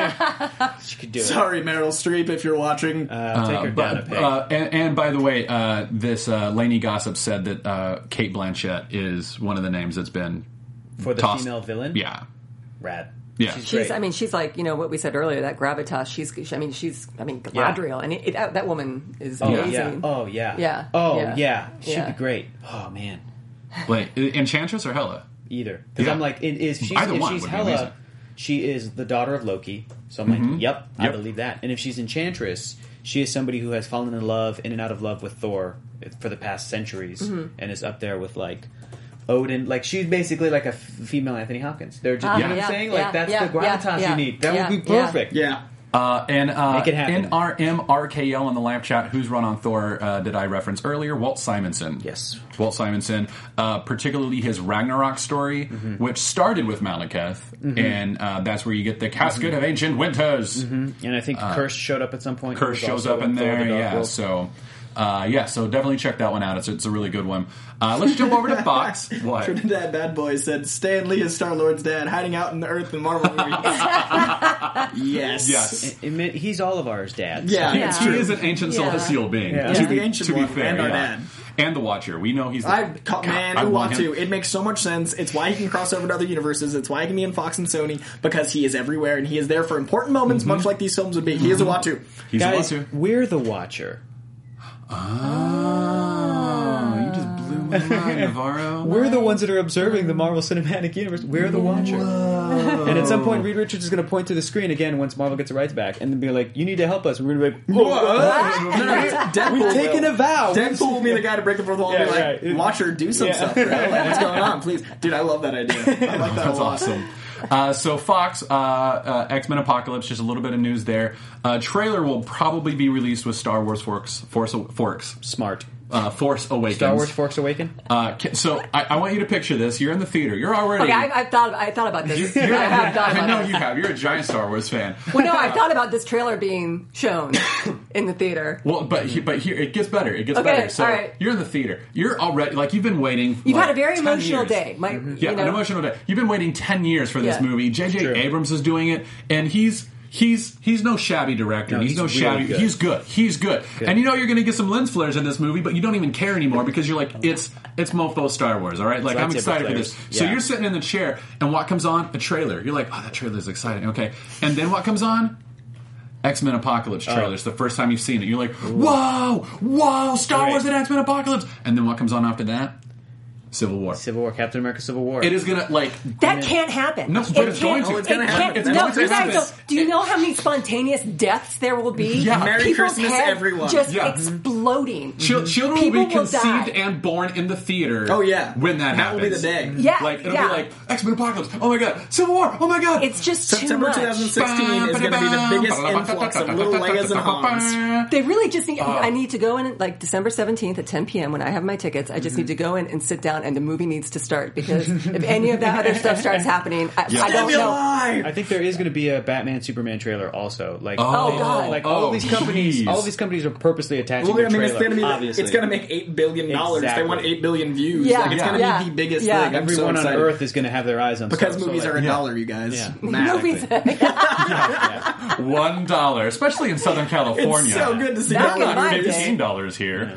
Speaker 5: She could do
Speaker 3: So.
Speaker 5: it.
Speaker 3: Sorry, Meryl Streep, if you're watching.
Speaker 5: Uh, take her down a
Speaker 2: But,
Speaker 5: peg.
Speaker 2: uh, and, and by the way, uh, this uh, Lainey Gossip said that uh, Kate Blanchett is one of the names that's been
Speaker 5: For the
Speaker 2: tossed.
Speaker 5: female villain.
Speaker 2: Yeah.
Speaker 5: Rad.
Speaker 2: Yeah.
Speaker 5: She's,
Speaker 4: She's,
Speaker 5: great.
Speaker 4: I mean, she's like, you know, what we said earlier, that gravitas. She's, I mean, she's, I mean, Galadriel. And it, it, that woman is
Speaker 5: Oh
Speaker 4: amazing.
Speaker 5: yeah. Oh yeah.
Speaker 4: Yeah.
Speaker 5: Oh
Speaker 4: Yeah.
Speaker 5: yeah. She'd
Speaker 4: Yeah.
Speaker 5: be great. Oh man.
Speaker 2: Wait, Enchantress or Hela?
Speaker 5: Either because
Speaker 2: Yeah.
Speaker 5: I'm like, it is she's,
Speaker 2: Either
Speaker 5: if
Speaker 2: one
Speaker 5: she's
Speaker 2: would be amazing.
Speaker 5: Hela, she is the daughter of Loki. So I'm like, yep, I
Speaker 2: Yep.
Speaker 5: believe that. And if she's Enchantress, she is somebody who has fallen in love, in and out of love with Thor for the past centuries, and is up there with like Odin. Like she's basically like a f- female Anthony Hopkins. They're just,
Speaker 4: Ah,
Speaker 5: you know what
Speaker 4: yeah,
Speaker 5: I'm saying?
Speaker 4: yeah,
Speaker 5: Like that's
Speaker 4: yeah,
Speaker 5: the gravitas
Speaker 4: yeah,
Speaker 5: you
Speaker 4: yeah,
Speaker 5: need. That
Speaker 4: yeah,
Speaker 5: would be
Speaker 4: yeah.
Speaker 5: perfect.
Speaker 3: yeah.
Speaker 2: Uh, and uh,
Speaker 5: Make it happen.
Speaker 2: N R M R K L in the live chat, whose run on Thor uh, did I reference earlier? Walt Simonson.
Speaker 5: Yes.
Speaker 2: Walt Simonson, uh, particularly his Ragnarok story,
Speaker 5: Mm-hmm.
Speaker 2: which started with Malekith, and uh, that's where you get the Casket of Ancient Winters.
Speaker 5: And I think Curse showed up at some point.
Speaker 2: Curse
Speaker 5: He was
Speaker 2: shows
Speaker 5: also
Speaker 2: up in
Speaker 5: Thor:
Speaker 2: there,
Speaker 5: The Dark
Speaker 2: yeah.
Speaker 5: World.
Speaker 2: So, uh, yeah, so definitely check that one out. It's, it's a really good one. Uh, let's jump over to Fox. What?
Speaker 3: Trinidad Bad Boy said Stan Lee is Star Lord's dad, hiding out in the Earth in Marvel movies. Yes.
Speaker 2: Yes.
Speaker 5: It- it meant- he's all of ours dads.
Speaker 3: Yeah.
Speaker 2: He,
Speaker 3: It's
Speaker 2: he
Speaker 3: true.
Speaker 2: is an ancient
Speaker 4: Yeah.
Speaker 2: celestial being.
Speaker 5: Yeah.
Speaker 2: To
Speaker 3: He's
Speaker 2: be,
Speaker 3: the ancient
Speaker 2: to be
Speaker 3: one,
Speaker 2: fair,
Speaker 3: and our
Speaker 2: yeah.
Speaker 3: dad.
Speaker 2: And the Watcher. We know he's the
Speaker 3: I ca- man,
Speaker 2: I
Speaker 3: who
Speaker 2: want
Speaker 3: want
Speaker 2: him-
Speaker 3: to? It makes so much sense. It's why he can cross over to other universes. It's why he can be in Fox and Sony because he is everywhere and he is there for important moments, much like these films would be. He is a Watu.
Speaker 2: He's
Speaker 5: Guys,
Speaker 2: the Watcher.
Speaker 5: we're the Watcher.
Speaker 2: Oh, you just blew my mind, Navarro.
Speaker 5: We're the ones that are observing the Marvel Cinematic Universe. We're the Watcher. And at some point, Reed Richards is going to point to the screen again once Marvel gets the rights back and then be like, you need to help us. And we're going to be like,
Speaker 3: Deadpool
Speaker 5: we've taken
Speaker 3: will.
Speaker 5: a vow.
Speaker 3: Deadpool will be the guy to break the fourth wall and
Speaker 5: Yeah,
Speaker 3: be like,
Speaker 5: right.
Speaker 3: Watcher, do some
Speaker 5: Yeah.
Speaker 3: stuff, bro. Like, what's going on? Please. Dude, I love that idea. I like that
Speaker 2: That's
Speaker 3: a lot.
Speaker 2: awesome. Uh, so Fox, uh, uh, X-Men Apocalypse, just a little bit of news there. Uh, trailer will probably be released with Star Wars Forks, Force, Forks,
Speaker 5: Smart.
Speaker 2: uh, Force Awakens.
Speaker 5: Star Wars Forks Awaken?
Speaker 2: Uh, ca- so I, I want you to picture this. You're in the theater. You're already.
Speaker 4: Okay, I've, I've thought. I thought about this.
Speaker 2: You're,
Speaker 4: I have thought
Speaker 2: I
Speaker 4: about
Speaker 2: know
Speaker 4: this.
Speaker 2: you have. You're a giant Star Wars fan.
Speaker 4: Well, no, I've thought about this trailer being shown in the theater.
Speaker 2: Well, but he, but here it gets better. It gets
Speaker 4: Okay,
Speaker 2: better. So
Speaker 4: all right.
Speaker 2: you're in the theater. You're already like you've been waiting.
Speaker 4: You've
Speaker 2: like,
Speaker 4: had a very
Speaker 2: ten
Speaker 4: emotional
Speaker 2: years.
Speaker 4: day. My,
Speaker 2: Yeah,
Speaker 4: you know,
Speaker 2: an emotional day. You've been waiting ten years for this
Speaker 4: Yeah.
Speaker 2: movie. J J
Speaker 5: True.
Speaker 2: Abrams is doing it, and he's he's he's no shabby director.
Speaker 5: No,
Speaker 2: he's,
Speaker 5: he's
Speaker 2: no
Speaker 5: really
Speaker 2: shabby.
Speaker 5: good.
Speaker 2: He's good. He's good. And you know you're going to get some lens flares in this movie, but you don't even care anymore because you're like it's it's mofo Star Wars. All right, like I'm
Speaker 5: lightsaber
Speaker 2: excited for
Speaker 5: flares.
Speaker 2: this. So
Speaker 5: Yeah.
Speaker 2: you're sitting in the chair, and what comes on? A trailer. You're like, oh, that trailer is exciting. Okay, and then what comes on? X-Men Apocalypse trailer.
Speaker 5: Oh.
Speaker 2: It's the first time you've seen it. You're like, whoa, whoa, Star
Speaker 5: Great.
Speaker 2: Wars and X-Men Apocalypse. And then what comes on after that? Civil War.
Speaker 5: Civil War, Captain America Civil War.
Speaker 2: It is gonna like
Speaker 4: that can't happen.
Speaker 2: No,
Speaker 4: It
Speaker 2: but it's going
Speaker 4: can't-
Speaker 2: to.
Speaker 3: Oh, it's gonna
Speaker 4: it
Speaker 3: happen.
Speaker 4: can't-
Speaker 3: It's
Speaker 4: no,
Speaker 3: going to
Speaker 4: you guys
Speaker 3: happen.
Speaker 4: don't. Do you know how many spontaneous deaths there will be?
Speaker 2: Yeah.
Speaker 3: Merry
Speaker 4: People's
Speaker 3: Christmas,
Speaker 4: heads
Speaker 3: everyone.
Speaker 4: Just
Speaker 2: Yeah.
Speaker 4: exploding.
Speaker 2: Chil- children
Speaker 4: People
Speaker 2: will be
Speaker 4: will
Speaker 2: conceived
Speaker 4: die.
Speaker 2: and born in the theater.
Speaker 3: Oh, yeah.
Speaker 2: when that,
Speaker 3: That will
Speaker 2: happens.
Speaker 3: be the day.
Speaker 4: Yeah,
Speaker 2: like it'll
Speaker 4: yeah.
Speaker 2: be like X-Men Apocalypse. Oh my god, Civil War. Oh my god,
Speaker 4: It's just
Speaker 3: September
Speaker 4: too much.
Speaker 3: twenty sixteen is going to be the biggest influx of little Leias and Hans.
Speaker 4: They really just need. I need to go in like December seventeenth at ten p.m. when I have my tickets. I just need to go in and sit down, and the movie needs to start because if any of that other stuff starts happening, I, I don't know.
Speaker 5: I think there is going to be a Batman Superman trailer also. Like,
Speaker 2: Oh,
Speaker 5: they-
Speaker 4: God.
Speaker 5: like all
Speaker 2: Oh,
Speaker 5: of these companies,
Speaker 2: jeez.
Speaker 5: all of these companies are purposely attaching
Speaker 3: Well,
Speaker 5: their
Speaker 3: I mean,
Speaker 5: trailer.
Speaker 3: it's going to be.
Speaker 5: obviously.
Speaker 3: It's going to make eight billion dollars. They
Speaker 5: Exactly.
Speaker 3: want eight billion views.
Speaker 4: Yeah,
Speaker 3: like, it's
Speaker 2: yeah.
Speaker 3: going to
Speaker 4: yeah.
Speaker 3: be the biggest
Speaker 4: Yeah.
Speaker 3: thing. I'm so
Speaker 5: Everyone on
Speaker 3: excited.
Speaker 5: Earth is going to have their eyes on
Speaker 3: because
Speaker 5: Star-
Speaker 3: movies
Speaker 5: so,
Speaker 3: are
Speaker 5: like,
Speaker 3: a
Speaker 2: Yeah.
Speaker 3: dollar, you guys.
Speaker 5: Yeah.
Speaker 3: Math.
Speaker 4: Movies.
Speaker 2: one dollar, especially in Southern California.
Speaker 3: It's so good to see
Speaker 4: Back
Speaker 3: that.
Speaker 4: in my day.
Speaker 2: Fifteen dollars here.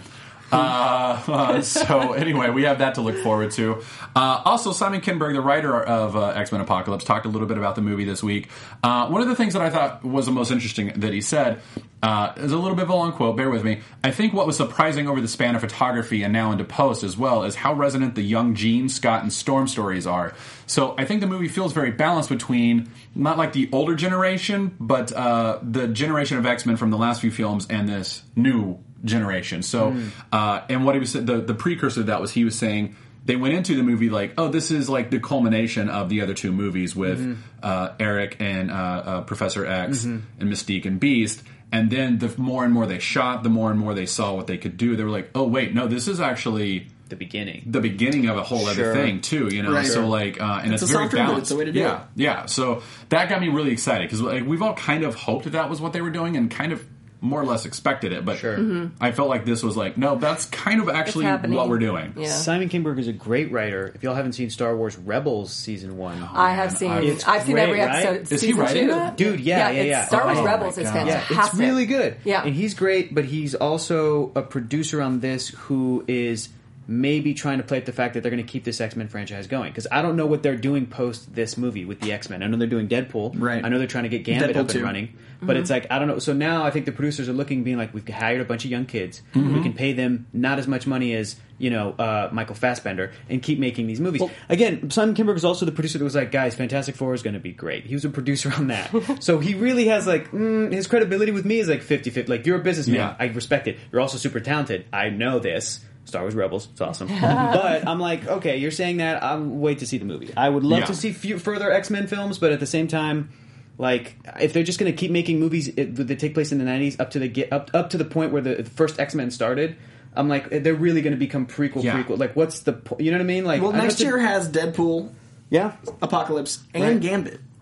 Speaker 2: Uh, uh, so anyway, we have that to look forward to. Uh, also, Simon Kinberg, the writer of uh, X-Men Apocalypse, talked a little bit about the movie this week. Uh, one of the things that I thought was the most interesting that he said uh, is a little bit of a long quote. Bear with me. I think what was surprising over the span of photography and now into post as well is how resonant the young Jean, Scott, and Storm stories are. So I think the movie feels very balanced between not like the older generation, but uh, the generation of X-Men from the last few films and this new generation. So,
Speaker 3: Mm.
Speaker 2: uh, and what he was the the precursor to that was he was saying they went into the movie like, oh, this is like the culmination of the other two movies with
Speaker 3: Mm-hmm.
Speaker 2: uh, Eric and uh, uh, Professor X
Speaker 3: Mm-hmm.
Speaker 2: and Mystique and Beast. And then the more and more they shot, the more and more they saw what they could do. They were like, oh wait, no, this is actually
Speaker 5: the beginning.
Speaker 2: the beginning of a whole other
Speaker 5: Sure.
Speaker 2: thing too, you know.
Speaker 3: Right.
Speaker 2: So like, uh, and
Speaker 3: It's
Speaker 2: it's,
Speaker 3: a
Speaker 2: very
Speaker 3: soft reboot,
Speaker 2: balanced.
Speaker 3: it's the way to do
Speaker 2: yeah,
Speaker 3: it.
Speaker 2: yeah. So that got me really excited because like, we've all kind of hoped that that was what they were doing and kind of more or less expected it. But
Speaker 5: Sure.
Speaker 2: I felt like this was like, no, that's kind of actually
Speaker 4: happening.
Speaker 2: what we're doing.
Speaker 4: Yeah.
Speaker 5: Simon Kinberg is a great writer. If y'all haven't seen Star Wars Rebels season one,
Speaker 4: I have seen.
Speaker 5: It's
Speaker 4: I've seen
Speaker 5: great,
Speaker 4: every
Speaker 5: right?
Speaker 4: episode.
Speaker 2: Is he
Speaker 4: season
Speaker 2: writing
Speaker 4: two.
Speaker 2: that?
Speaker 5: Dude, yeah, yeah,
Speaker 4: it's
Speaker 5: yeah.
Speaker 4: Star Wars
Speaker 2: Oh,
Speaker 4: Rebels
Speaker 2: my
Speaker 4: is
Speaker 2: God.
Speaker 5: yeah,
Speaker 4: fantastic.
Speaker 5: it's really good.
Speaker 4: Yeah.
Speaker 5: And he's great, but he's also a producer on this who is maybe trying to play at the fact that they're going to keep this X-Men franchise going. Because I don't know what they're doing post this movie with the X-Men. I know they're doing Deadpool.
Speaker 3: Right.
Speaker 5: I know they're trying to get Gambit
Speaker 3: Deadpool
Speaker 5: up
Speaker 3: two.
Speaker 5: and running. But it's like, I don't know. So now I think the producers are looking, being like, we've hired a bunch of young kids. We can pay them not as much money as, you know, uh, Michael Fassbender and keep making these movies. Again, Simon Kinberg is also the producer that was like, guys, Fantastic Four is going to be great. He was a producer on that. So he really has like, mm, his credibility with me is like fifty-fifty. Like, you're a businessman.
Speaker 2: Yeah.
Speaker 5: I respect it. You're also super talented. I know this. Star Wars Rebels, it's awesome. But I'm like, okay, you're saying that. I'll wait to see the movie. I would love
Speaker 2: Yeah.
Speaker 5: to see few, further X-Men films, but at the same time, like, if they're just going to keep making movies it, that take place in the nineties up to the get up up to the point where the, the first X-Men started, I'm like, they're really going to become prequel
Speaker 2: Yeah.
Speaker 5: prequel. Like, what's the po- you know what I mean? Like,
Speaker 3: Well,
Speaker 5: I know
Speaker 3: next
Speaker 5: it's a-
Speaker 3: year has Deadpool,
Speaker 5: yeah.
Speaker 3: Apocalypse, and
Speaker 5: Right.
Speaker 3: Gambit.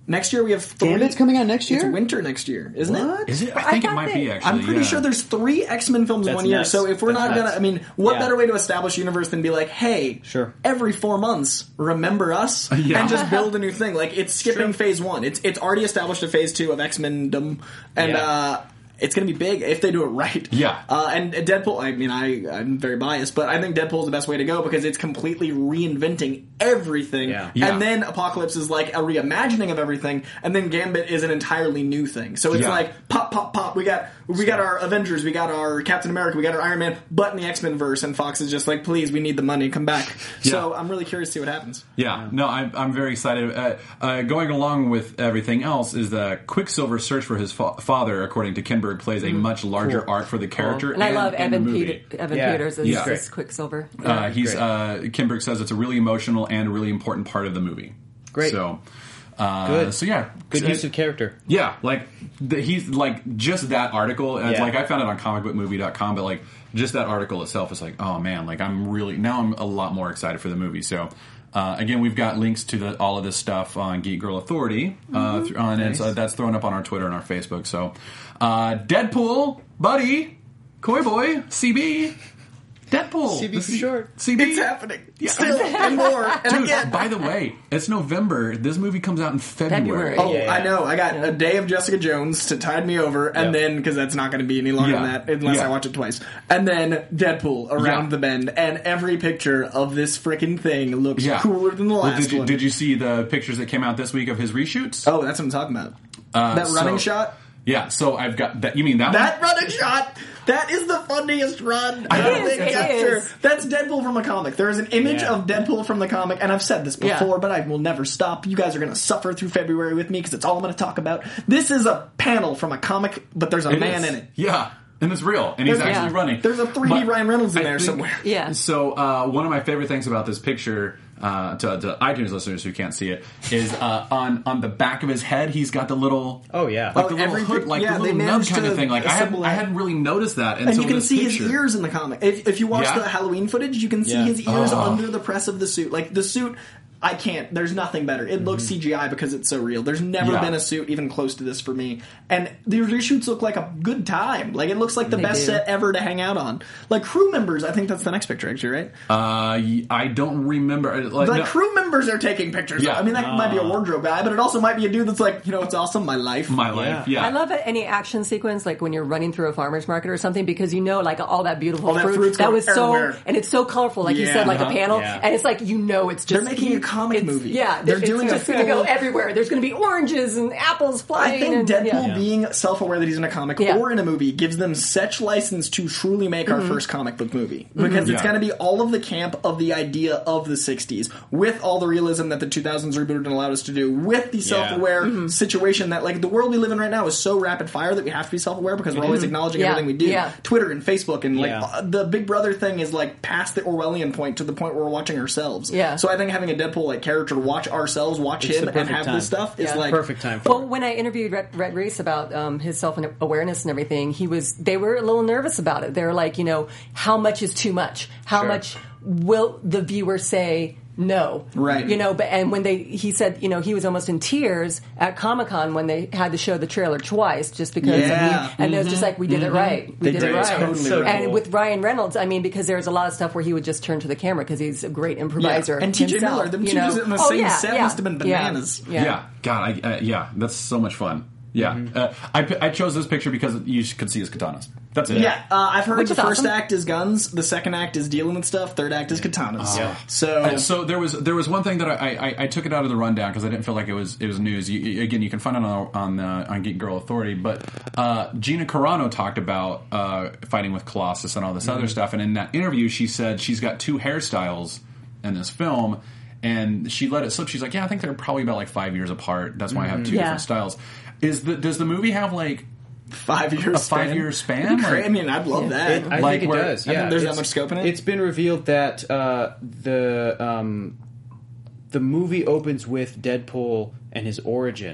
Speaker 3: Next year we have three.
Speaker 5: Gambit's coming out next year?
Speaker 3: It's winter next year, isn't
Speaker 5: What?
Speaker 3: it?
Speaker 2: Is it?
Speaker 4: But
Speaker 2: I think
Speaker 4: I
Speaker 2: it
Speaker 4: thought
Speaker 2: might
Speaker 4: they-
Speaker 2: be, actually.
Speaker 3: I'm pretty
Speaker 2: yeah.
Speaker 3: sure there's three X-Men films in
Speaker 5: That's
Speaker 3: one year.
Speaker 5: nuts.
Speaker 3: So if we're
Speaker 5: That's
Speaker 3: not
Speaker 5: nuts.
Speaker 3: gonna, I mean, what
Speaker 5: Yeah.
Speaker 3: better way to establish a universe than be like, hey,
Speaker 5: Sure.
Speaker 3: every four months, remember us
Speaker 2: Yeah.
Speaker 3: and just build a new thing. Like it's skipping
Speaker 5: Sure.
Speaker 3: phase one. It's it's already established a phase two of X-Men-dom, and
Speaker 5: Yeah.
Speaker 3: uh, it's going to be big if they do it right.
Speaker 2: Yeah.
Speaker 3: Uh, and Deadpool, I mean, I, I'm very biased, but I think Deadpool is the best way to go because it's completely reinventing everything.
Speaker 5: Yeah.
Speaker 2: Yeah.
Speaker 3: And then Apocalypse is like a reimagining of everything, and then Gambit is an entirely new thing. So it's
Speaker 2: Yeah.
Speaker 3: like pop, pop, pop. We got we got our Avengers, we got our Captain America, we got our Iron Man, but in the X-Men verse, and Fox is just like, please, we need the money, come back. So
Speaker 2: Yeah.
Speaker 3: I'm really curious to see what happens.
Speaker 2: Yeah, no, I'm, I'm very excited. Uh, uh, going along with everything else is the Quicksilver search for his fa- father, according to Kinberg, plays a much larger
Speaker 5: Cool.
Speaker 2: arc for the character.
Speaker 4: And I love
Speaker 2: in the
Speaker 4: Evan,
Speaker 2: movie.
Speaker 4: Peter, Evan
Speaker 5: Yeah.
Speaker 4: Peters as,
Speaker 2: Yeah.
Speaker 4: as Quicksilver.
Speaker 2: Uh, he's
Speaker 5: Great.
Speaker 2: uh, Kinberg says it's a really emotional and a really important part of the movie.
Speaker 5: Great.
Speaker 2: So, uh,
Speaker 5: Good.
Speaker 2: So yeah,
Speaker 5: Good
Speaker 2: So-
Speaker 5: use of character.
Speaker 2: Yeah, like the, he's like just that article. uh,
Speaker 5: Yeah.
Speaker 2: Like I found it on comic book movie dot com, but like just that article itself is like, oh man, like I'm really now I'm a lot more excited for the movie. So. Uh, again, we've got links to the, all of this stuff on Geek Girl Authority, uh, th- on, and so that's thrown up on our Twitter and our Facebook. So, uh, Deadpool, buddy, Koi Boy, C B, Deadpool,
Speaker 5: C B
Speaker 2: The
Speaker 5: for short.
Speaker 2: C B,
Speaker 3: It's happening.
Speaker 2: Yeah.
Speaker 3: Still, and more. And
Speaker 2: Dude,
Speaker 3: again.
Speaker 2: by the way, it's November. This movie comes out in February.
Speaker 4: February.
Speaker 3: Oh,
Speaker 5: Yeah, yeah.
Speaker 3: I know. I got a day of Jessica Jones to tide me over, and
Speaker 5: Yep.
Speaker 3: then because that's not going to be any longer
Speaker 2: Yeah.
Speaker 3: than that unless
Speaker 2: Yeah.
Speaker 3: I watch it twice. And then Deadpool around
Speaker 2: Yeah.
Speaker 3: the bend, and every picture of this freaking thing looks
Speaker 2: Yeah.
Speaker 3: cooler than the
Speaker 2: Well,
Speaker 3: last
Speaker 2: did you,
Speaker 3: one.
Speaker 2: Did you see the pictures that came out this week of his reshoots?
Speaker 3: Oh, that's what I'm talking about.
Speaker 2: Uh,
Speaker 3: that running
Speaker 2: so-
Speaker 3: shot.
Speaker 2: Yeah, so I've got that. You mean that,
Speaker 3: That
Speaker 2: one?
Speaker 3: running shot. That is the funniest run.
Speaker 4: It
Speaker 3: I don't
Speaker 4: is,
Speaker 3: think
Speaker 4: it
Speaker 3: capture.
Speaker 4: is.
Speaker 3: That's Deadpool from a comic. There is an image
Speaker 5: Yeah.
Speaker 3: of Deadpool from the comic, and I've said this
Speaker 4: Yeah.
Speaker 3: before, but I will never stop. You guys are going to suffer through February with me because it's all I'm going to talk about. This is a panel from a comic, but there's a
Speaker 2: It
Speaker 3: man
Speaker 2: is.
Speaker 3: in it.
Speaker 2: Yeah, and it's real, and he's
Speaker 3: There's-
Speaker 2: actually
Speaker 4: yeah.
Speaker 2: running.
Speaker 3: There's a three D
Speaker 2: But
Speaker 3: Ryan Reynolds in
Speaker 2: I
Speaker 3: there
Speaker 2: think-
Speaker 3: somewhere.
Speaker 4: Yeah.
Speaker 2: So uh, one of my favorite things about this picture, uh, to, to iTunes listeners who can't see it, is uh, on on the back of his head, he's got the little.
Speaker 5: Oh, yeah.
Speaker 2: Like
Speaker 3: Oh,
Speaker 2: the little
Speaker 3: every
Speaker 2: hood,
Speaker 3: pic-
Speaker 2: like
Speaker 3: yeah,
Speaker 2: the
Speaker 3: they
Speaker 2: little nub
Speaker 3: managed
Speaker 2: kind of
Speaker 3: to
Speaker 2: thing. Like I hadn't,
Speaker 3: assemble
Speaker 2: I
Speaker 3: that.
Speaker 2: hadn't really noticed that until
Speaker 3: And you can
Speaker 2: this
Speaker 3: see
Speaker 2: picture.
Speaker 3: his ears in the comic. If, if you watch
Speaker 2: Yeah?
Speaker 3: the Halloween footage, you can see
Speaker 5: Yeah.
Speaker 3: his ears
Speaker 2: Oh.
Speaker 3: under the press of the suit. Like the suit, I can't. There's nothing better. It looks C G I because it's so real. There's never
Speaker 2: Yeah.
Speaker 3: been a suit even close to this for me. And the reshoots look like a good time. Like it looks like the
Speaker 4: They
Speaker 3: best
Speaker 4: do.
Speaker 3: set ever to hang out on. Like crew members, I think that's the next picture, actually, right?
Speaker 2: Uh, y- I don't remember. Like,
Speaker 3: the
Speaker 2: no.
Speaker 3: crew members are taking pictures.
Speaker 2: Yeah.
Speaker 3: I mean, that might be a wardrobe guy, but it also might be a dude that's like, you know, it's awesome, my life.
Speaker 2: My life,
Speaker 5: Yeah.
Speaker 2: yeah.
Speaker 4: I love it, any action sequence, like when you're running through a farmer's market or something, because you know, like all that beautiful
Speaker 3: All that
Speaker 4: fruit
Speaker 3: fruit's
Speaker 4: that
Speaker 3: going
Speaker 4: was so,
Speaker 3: everywhere.
Speaker 4: and it's so colorful, like you
Speaker 3: Yeah.
Speaker 4: said, like
Speaker 2: Uh-huh.
Speaker 4: a panel,
Speaker 5: Yeah.
Speaker 4: and it's like you know, it's just
Speaker 3: They're making a comic
Speaker 4: it's-
Speaker 3: movie.
Speaker 4: Yeah,
Speaker 3: They're
Speaker 4: it's
Speaker 3: doing a
Speaker 4: just going to
Speaker 3: full-
Speaker 4: go everywhere. There's going to be oranges and apples
Speaker 3: I
Speaker 4: flying.
Speaker 3: think
Speaker 4: and,
Speaker 3: Deadpool
Speaker 4: yeah.
Speaker 3: being self-aware that he's in a comic
Speaker 4: Yeah.
Speaker 3: or in a movie gives them such license to truly make our first comic book movie because it's
Speaker 2: Yeah.
Speaker 3: going to be all of the camp of the idea of the sixties with all the realism that the two thousands rebooted and allowed us to do with the self-aware situation that like the world we live in right now is so rapid fire that we have to be self-aware because we're always acknowledging
Speaker 4: Yeah.
Speaker 3: everything we do.
Speaker 4: Yeah.
Speaker 3: Twitter and Facebook and like
Speaker 5: Yeah.
Speaker 3: uh, the Big Brother thing is like past the Orwellian point to the point where we're watching ourselves.
Speaker 4: Yeah.
Speaker 3: So I think having a Deadpool like character watch ourselves, watch
Speaker 5: It's
Speaker 3: him,
Speaker 5: the
Speaker 3: and
Speaker 5: perfect
Speaker 3: have
Speaker 5: time.
Speaker 3: this stuff is
Speaker 4: Yeah.
Speaker 3: like
Speaker 5: Perfect time for
Speaker 4: Well,
Speaker 5: it.
Speaker 4: when I interviewed Red, Red Reese about um, his self awareness and everything, he was they were a little nervous about it. They were like, you know, how much is too much? How
Speaker 5: Sure.
Speaker 4: much will the viewer say no?
Speaker 3: Right.
Speaker 4: You know, but and when they he said, you know, he was almost in tears at Comic-Con when they had to show the trailer twice just because
Speaker 3: Yeah.
Speaker 4: of the, and it was just like we did it right. We
Speaker 3: They
Speaker 4: did
Speaker 3: did
Speaker 4: it
Speaker 3: it
Speaker 4: right.
Speaker 3: totally
Speaker 5: So
Speaker 3: right.
Speaker 4: And
Speaker 5: cool.
Speaker 4: with Ryan Reynolds, I mean, because there's a lot of stuff where he would just turn to the camera because he's a great improviser.
Speaker 3: And T J
Speaker 4: himself,
Speaker 3: Miller, them
Speaker 4: you
Speaker 3: two
Speaker 4: know?
Speaker 3: just in the
Speaker 4: Oh,
Speaker 3: same
Speaker 4: yeah,
Speaker 3: set
Speaker 4: yeah,
Speaker 3: must have been
Speaker 4: yeah,
Speaker 3: bananas.
Speaker 4: Yeah.
Speaker 2: Yeah, God, I, uh, yeah, that's so much fun. Yeah, uh, I, p- I chose this picture because you could see his katanas. That's it.
Speaker 3: Yeah, uh, I've heard
Speaker 4: Which
Speaker 3: the
Speaker 4: is
Speaker 3: first
Speaker 4: awesome.
Speaker 3: act is guns, the second act is dealing with stuff, third act is katanas.
Speaker 5: Yeah.
Speaker 3: So,
Speaker 2: Uh, so there was there was one thing that I, I, I took it out of the rundown because I didn't feel like it was it was news. You, again, you can find it on on, uh, on Geek Girl Authority, but uh, Gina Carano talked about uh, fighting with Colossus and all this other stuff, and in that interview, she said she's got two hairstyles in this film. And she let it slip. She's like, "Yeah, I think they're probably about like five years apart. That's why I have two
Speaker 4: Yeah.
Speaker 2: different styles." Is the does the movie have like
Speaker 3: five years
Speaker 2: a five year span?
Speaker 3: Great.
Speaker 2: Like-
Speaker 3: I mean, I'd love that.
Speaker 5: It, I
Speaker 2: Like
Speaker 5: think it
Speaker 2: where-
Speaker 5: does.
Speaker 3: I
Speaker 5: Yeah,
Speaker 3: think there's that
Speaker 5: It's-
Speaker 3: much scope in it.
Speaker 5: It's been revealed that uh, the um, the movie opens with Deadpool and his origin,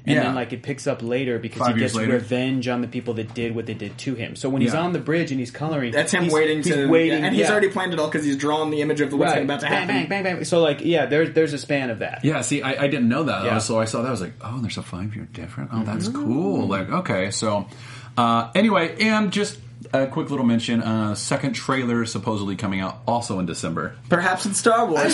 Speaker 5: and
Speaker 2: Yeah.
Speaker 5: then like it picks up later because
Speaker 2: Five
Speaker 5: he
Speaker 2: years
Speaker 5: gets
Speaker 2: later.
Speaker 5: revenge on the people that did what they did to him. So when he's
Speaker 2: Yeah.
Speaker 5: on the bridge and he's coloring,
Speaker 3: That's him
Speaker 5: he's,
Speaker 3: waiting
Speaker 5: he's
Speaker 3: to,
Speaker 5: waiting,
Speaker 3: yeah, and he's
Speaker 5: yeah.
Speaker 3: already planned it all because he's drawn the image of what's
Speaker 5: right.
Speaker 3: about to
Speaker 5: bang,
Speaker 3: happen.
Speaker 5: bang, bang, bang. So like, yeah, there's there's a span of that.
Speaker 2: Yeah, see, I, I didn't know that.
Speaker 5: Yeah.
Speaker 2: So I saw that. I was like, oh, there's a five-year difference. Oh, that's
Speaker 3: Mm-hmm.
Speaker 2: cool. Like, okay. So, uh, anyway, and just a quick little mention, uh, second trailer supposedly coming out also in December.
Speaker 3: Perhaps it's Star Wars.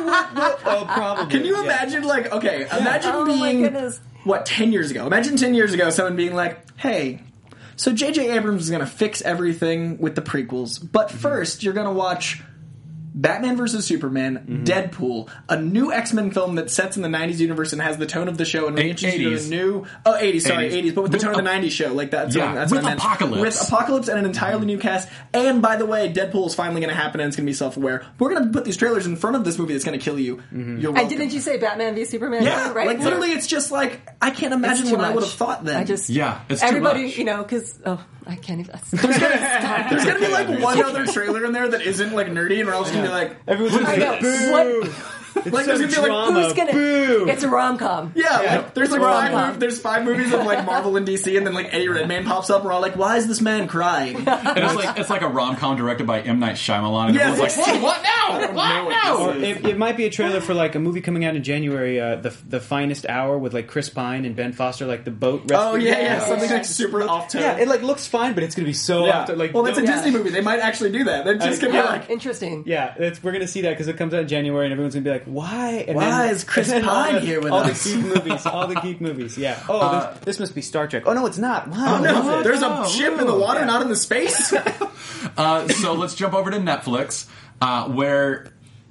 Speaker 5: Oh, probably.
Speaker 3: Can you
Speaker 5: yeah.
Speaker 3: imagine, like, okay, imagine
Speaker 4: Oh, my
Speaker 3: being,
Speaker 4: goodness.
Speaker 3: what, ten years ago? Imagine ten years ago someone being like, hey, so J J Abrams is going to fix everything with the prequels, but
Speaker 2: Mm-hmm.
Speaker 3: first you're going to watch Batman versus Superman,
Speaker 2: Mm-hmm.
Speaker 3: Deadpool, a new X-Men film that sets in the nineties universe and has the tone of the show and reintroduces you to
Speaker 2: eighties.
Speaker 3: a new... Oh, eighties, sorry,
Speaker 2: eighties.
Speaker 3: eighties, but with the
Speaker 2: With
Speaker 3: tone of the
Speaker 2: a-
Speaker 3: nineties show. Like that's
Speaker 2: Yeah,
Speaker 3: what, that's
Speaker 2: with
Speaker 3: what I meant.
Speaker 2: Apocalypse.
Speaker 3: With Apocalypse and an entirely new cast. And, by the way, Deadpool is finally going to happen and it's going to be self-aware. We're going to put these trailers in front of this movie that's going to kill you.
Speaker 2: Mm-hmm.
Speaker 3: You're
Speaker 4: And
Speaker 3: welcome.
Speaker 4: didn't you say Batman v Superman?
Speaker 3: Yeah,
Speaker 4: too, right?
Speaker 3: like literally, it's just like I can't
Speaker 4: It's
Speaker 3: imagine
Speaker 4: too
Speaker 3: what I
Speaker 4: much.
Speaker 3: would have thought then.
Speaker 4: I just
Speaker 2: Yeah, it's too
Speaker 4: everybody,
Speaker 2: much.
Speaker 4: you know, because oh, I can't even.
Speaker 3: there's gonna be like one other trailer in there that isn't like nerdy, and we're all just gonna be like,
Speaker 5: Everyone's
Speaker 4: I know.
Speaker 5: boo.
Speaker 4: What?
Speaker 3: like there's gonna be like,
Speaker 5: drama.
Speaker 4: Who's gonna?
Speaker 5: Boo.
Speaker 4: It's a rom com.
Speaker 3: yeah, like, there's like
Speaker 4: It's a
Speaker 3: five,
Speaker 4: rom-com.
Speaker 3: mov- there's five movies of like Marvel and D C, and then like Eddie Redmayne pops up, and we're all like, why is this man crying?
Speaker 2: And it's like it's like a rom com directed by M Night Shyamalan. And
Speaker 3: Yeah,
Speaker 2: everyone's like,
Speaker 3: it's-
Speaker 2: what? What now? What now?
Speaker 5: Or it, it might be a trailer for like a movie coming out in January, uh, the the finest hour with like Chris Pine and Ben Foster, like the boat. Rescue.
Speaker 3: Oh yeah, yeah,
Speaker 4: Yeah.
Speaker 3: something like super off tone.
Speaker 5: Yeah, it like looks fine, but it's gonna be so
Speaker 3: Yeah.
Speaker 5: off to- like
Speaker 3: well, it's a
Speaker 4: Yeah.
Speaker 3: Disney movie. They might actually do that. They're just gonna
Speaker 5: yeah.
Speaker 3: be like,
Speaker 4: Interesting.
Speaker 5: Yeah, it's, we're gonna see that because it comes out in January, and everyone's gonna be like, "Why? And
Speaker 3: Why is Chris
Speaker 5: and then all
Speaker 3: Pine
Speaker 5: the-
Speaker 3: here with
Speaker 5: all
Speaker 3: us?"
Speaker 5: the geek movies, all the geek movies. Yeah. Oh, this, this must be Star Trek. Oh no, it's not. Wow.
Speaker 3: oh no,
Speaker 5: what?
Speaker 3: there's
Speaker 2: Oh,
Speaker 3: a ship in the water,
Speaker 5: yeah.
Speaker 3: not in the space.
Speaker 2: Uh, so let's jump over to Netflix, uh, where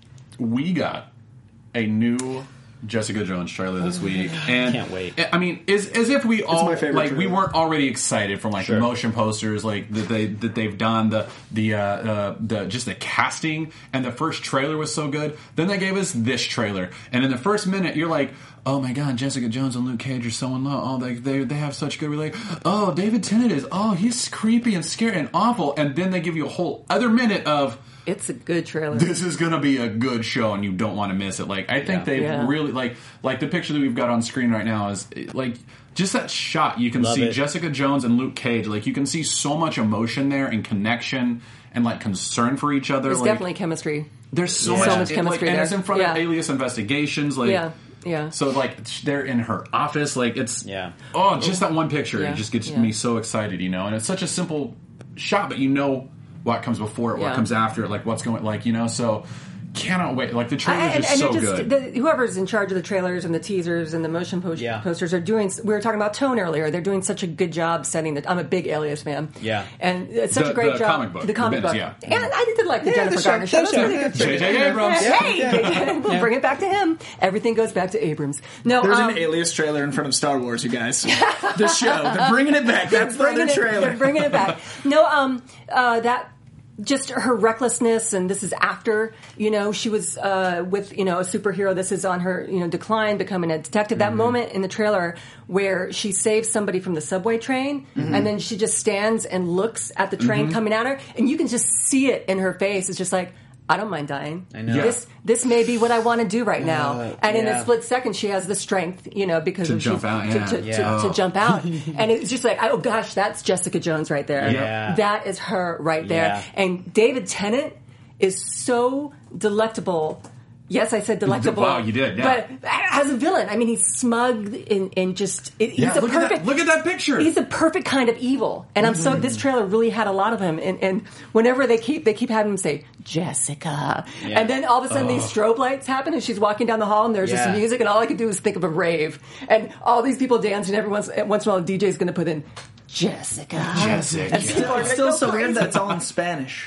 Speaker 2: we got a new Jessica Jones trailer this week, and
Speaker 5: Can't wait.
Speaker 2: I mean, as, as if we all
Speaker 3: my favorite
Speaker 2: like we
Speaker 3: trailer.
Speaker 2: weren't already excited from like
Speaker 5: Sure.
Speaker 2: the motion posters, like that they that they've done the the uh, uh, the just the casting, and the first trailer was so good. Then they gave us this trailer, and in the first minute, you're like, oh my god, Jessica Jones and Luke Cage are so in love. Oh, they they they have such good relation. Oh, David Tennant is. Oh, he's creepy and scary and awful. And then they give you a whole other minute of.
Speaker 4: It's a good trailer.
Speaker 2: This is going to be a good show, and you don't want to miss it. Like I think
Speaker 5: Yeah.
Speaker 2: they've
Speaker 4: Yeah.
Speaker 2: really like like the picture that we've got on screen right now is like just that shot. You can
Speaker 5: Love
Speaker 2: see
Speaker 5: it.
Speaker 2: Jessica Jones and Luke Cage. Like you can see so much emotion there and connection and like concern for each other.
Speaker 4: There's
Speaker 2: like,
Speaker 4: definitely chemistry.
Speaker 2: there's so
Speaker 5: Yeah.
Speaker 2: much,
Speaker 4: So much
Speaker 2: it,
Speaker 4: chemistry
Speaker 2: like, and
Speaker 4: there.
Speaker 2: it's in front of
Speaker 4: Yeah.
Speaker 2: Alias Investigations. Like
Speaker 4: Yeah, yeah.
Speaker 2: So like they're in her office. Like it's
Speaker 5: Yeah.
Speaker 2: Oh, just that one picture.
Speaker 4: Yeah.
Speaker 2: It just gets
Speaker 4: Yeah.
Speaker 2: me so excited, you know. And it's such a simple shot, but you know what comes before it, what
Speaker 4: Yeah.
Speaker 2: comes after it, like what's going, like you know. So cannot wait. Like the
Speaker 4: I-
Speaker 2: trailer's
Speaker 4: and,
Speaker 2: just
Speaker 4: and
Speaker 2: so
Speaker 4: it just,
Speaker 2: good.
Speaker 4: the, whoever's in charge of the trailers and the teasers and the motion post-
Speaker 5: Yeah.
Speaker 4: posters are doing. We were talking about tone earlier. They're doing such a good job setting the. I'm a big Alias fan.
Speaker 5: Yeah.
Speaker 4: and it's such
Speaker 2: The-
Speaker 4: a great
Speaker 2: the
Speaker 4: job.
Speaker 2: comic book,
Speaker 4: the comic
Speaker 2: the
Speaker 4: book.
Speaker 2: bits,
Speaker 4: And I did like the
Speaker 5: Yeah,
Speaker 4: Jennifer
Speaker 5: the show-
Speaker 4: Garner show.
Speaker 5: the
Speaker 4: That's really
Speaker 5: show.
Speaker 4: good.
Speaker 2: J J Abrams.
Speaker 4: Hey, we'll bring it back to him. Everything goes back to Abrams. No,
Speaker 3: There's
Speaker 4: um,
Speaker 3: an Alias trailer in front of Star Wars, you guys. The show. They're bringing it back. That's the other
Speaker 4: bringing it,
Speaker 3: trailer.
Speaker 4: they're bringing it back. No, um, uh, that just her recklessness, and this is after, you know, she was uh, with, you know, a superhero. This is on her, you know, decline, becoming a detective. That moment in the trailer where she saves somebody from the subway train, and then she just stands and looks at the train coming at her, and you can just see it in her face. It's just like, I don't mind dying.
Speaker 5: I know.
Speaker 4: This this may be what I want to do right now.
Speaker 5: Uh,
Speaker 4: and in
Speaker 5: yeah.
Speaker 4: a split second, she has the strength, you know, because
Speaker 2: To
Speaker 4: of
Speaker 2: jump
Speaker 4: she's-
Speaker 2: out,
Speaker 4: to,
Speaker 2: yeah.
Speaker 4: to,
Speaker 5: Yeah.
Speaker 4: to, to jump out. And it's just like, oh gosh, that's Jessica Jones right there.
Speaker 5: Yeah.
Speaker 4: That is her right there.
Speaker 5: Yeah.
Speaker 4: And David Tennant is so delectable. Yes, I said delectable.
Speaker 2: Wow, you did, yeah.
Speaker 4: But as a villain, I mean, he's smug and, and just it, he's
Speaker 2: Yeah,
Speaker 4: a
Speaker 2: look at that-
Speaker 4: perfect.
Speaker 2: look at that picture.
Speaker 4: He's the perfect kind of evil, and I'm so. This trailer really had a lot of him, and, and whenever they keep they keep having him say Jessica,
Speaker 5: Yeah.
Speaker 4: and then all of a sudden these strobe lights happen, and she's walking down the hall, and there's
Speaker 5: Yeah.
Speaker 4: just music, and all I could do was think of a rave, and all these people dancing. Every once once in a while, the D J's going to put in Jessica.
Speaker 2: Jessica.
Speaker 4: And people are
Speaker 3: It's
Speaker 4: gonna
Speaker 3: still
Speaker 4: go
Speaker 3: so
Speaker 4: crazy.
Speaker 3: weird that it's all in Spanish.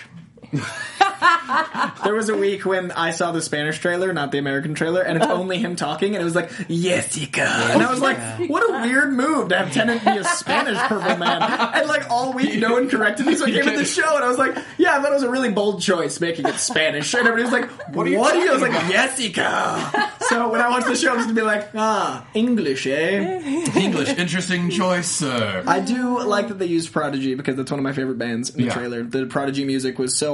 Speaker 3: There was a week when I saw the Spanish trailer, not the American trailer, and it's only him talking, and it was like, Jessica. And I was like, what a weird move to have Tennant be a Spanish purple man. And like all week, no one corrected me, so I came in the show, and I was like, yeah, I thought it was a really bold choice making it Spanish. And everybody was like, what are you, what are you? I was like, Jessica. So when I watched the show, I was going to be like, ah, English, eh?
Speaker 2: English, interesting choice, sir.
Speaker 3: I do like that they used Prodigy because that's one of my favorite bands in the
Speaker 2: Yeah.
Speaker 3: trailer. The Prodigy music was so on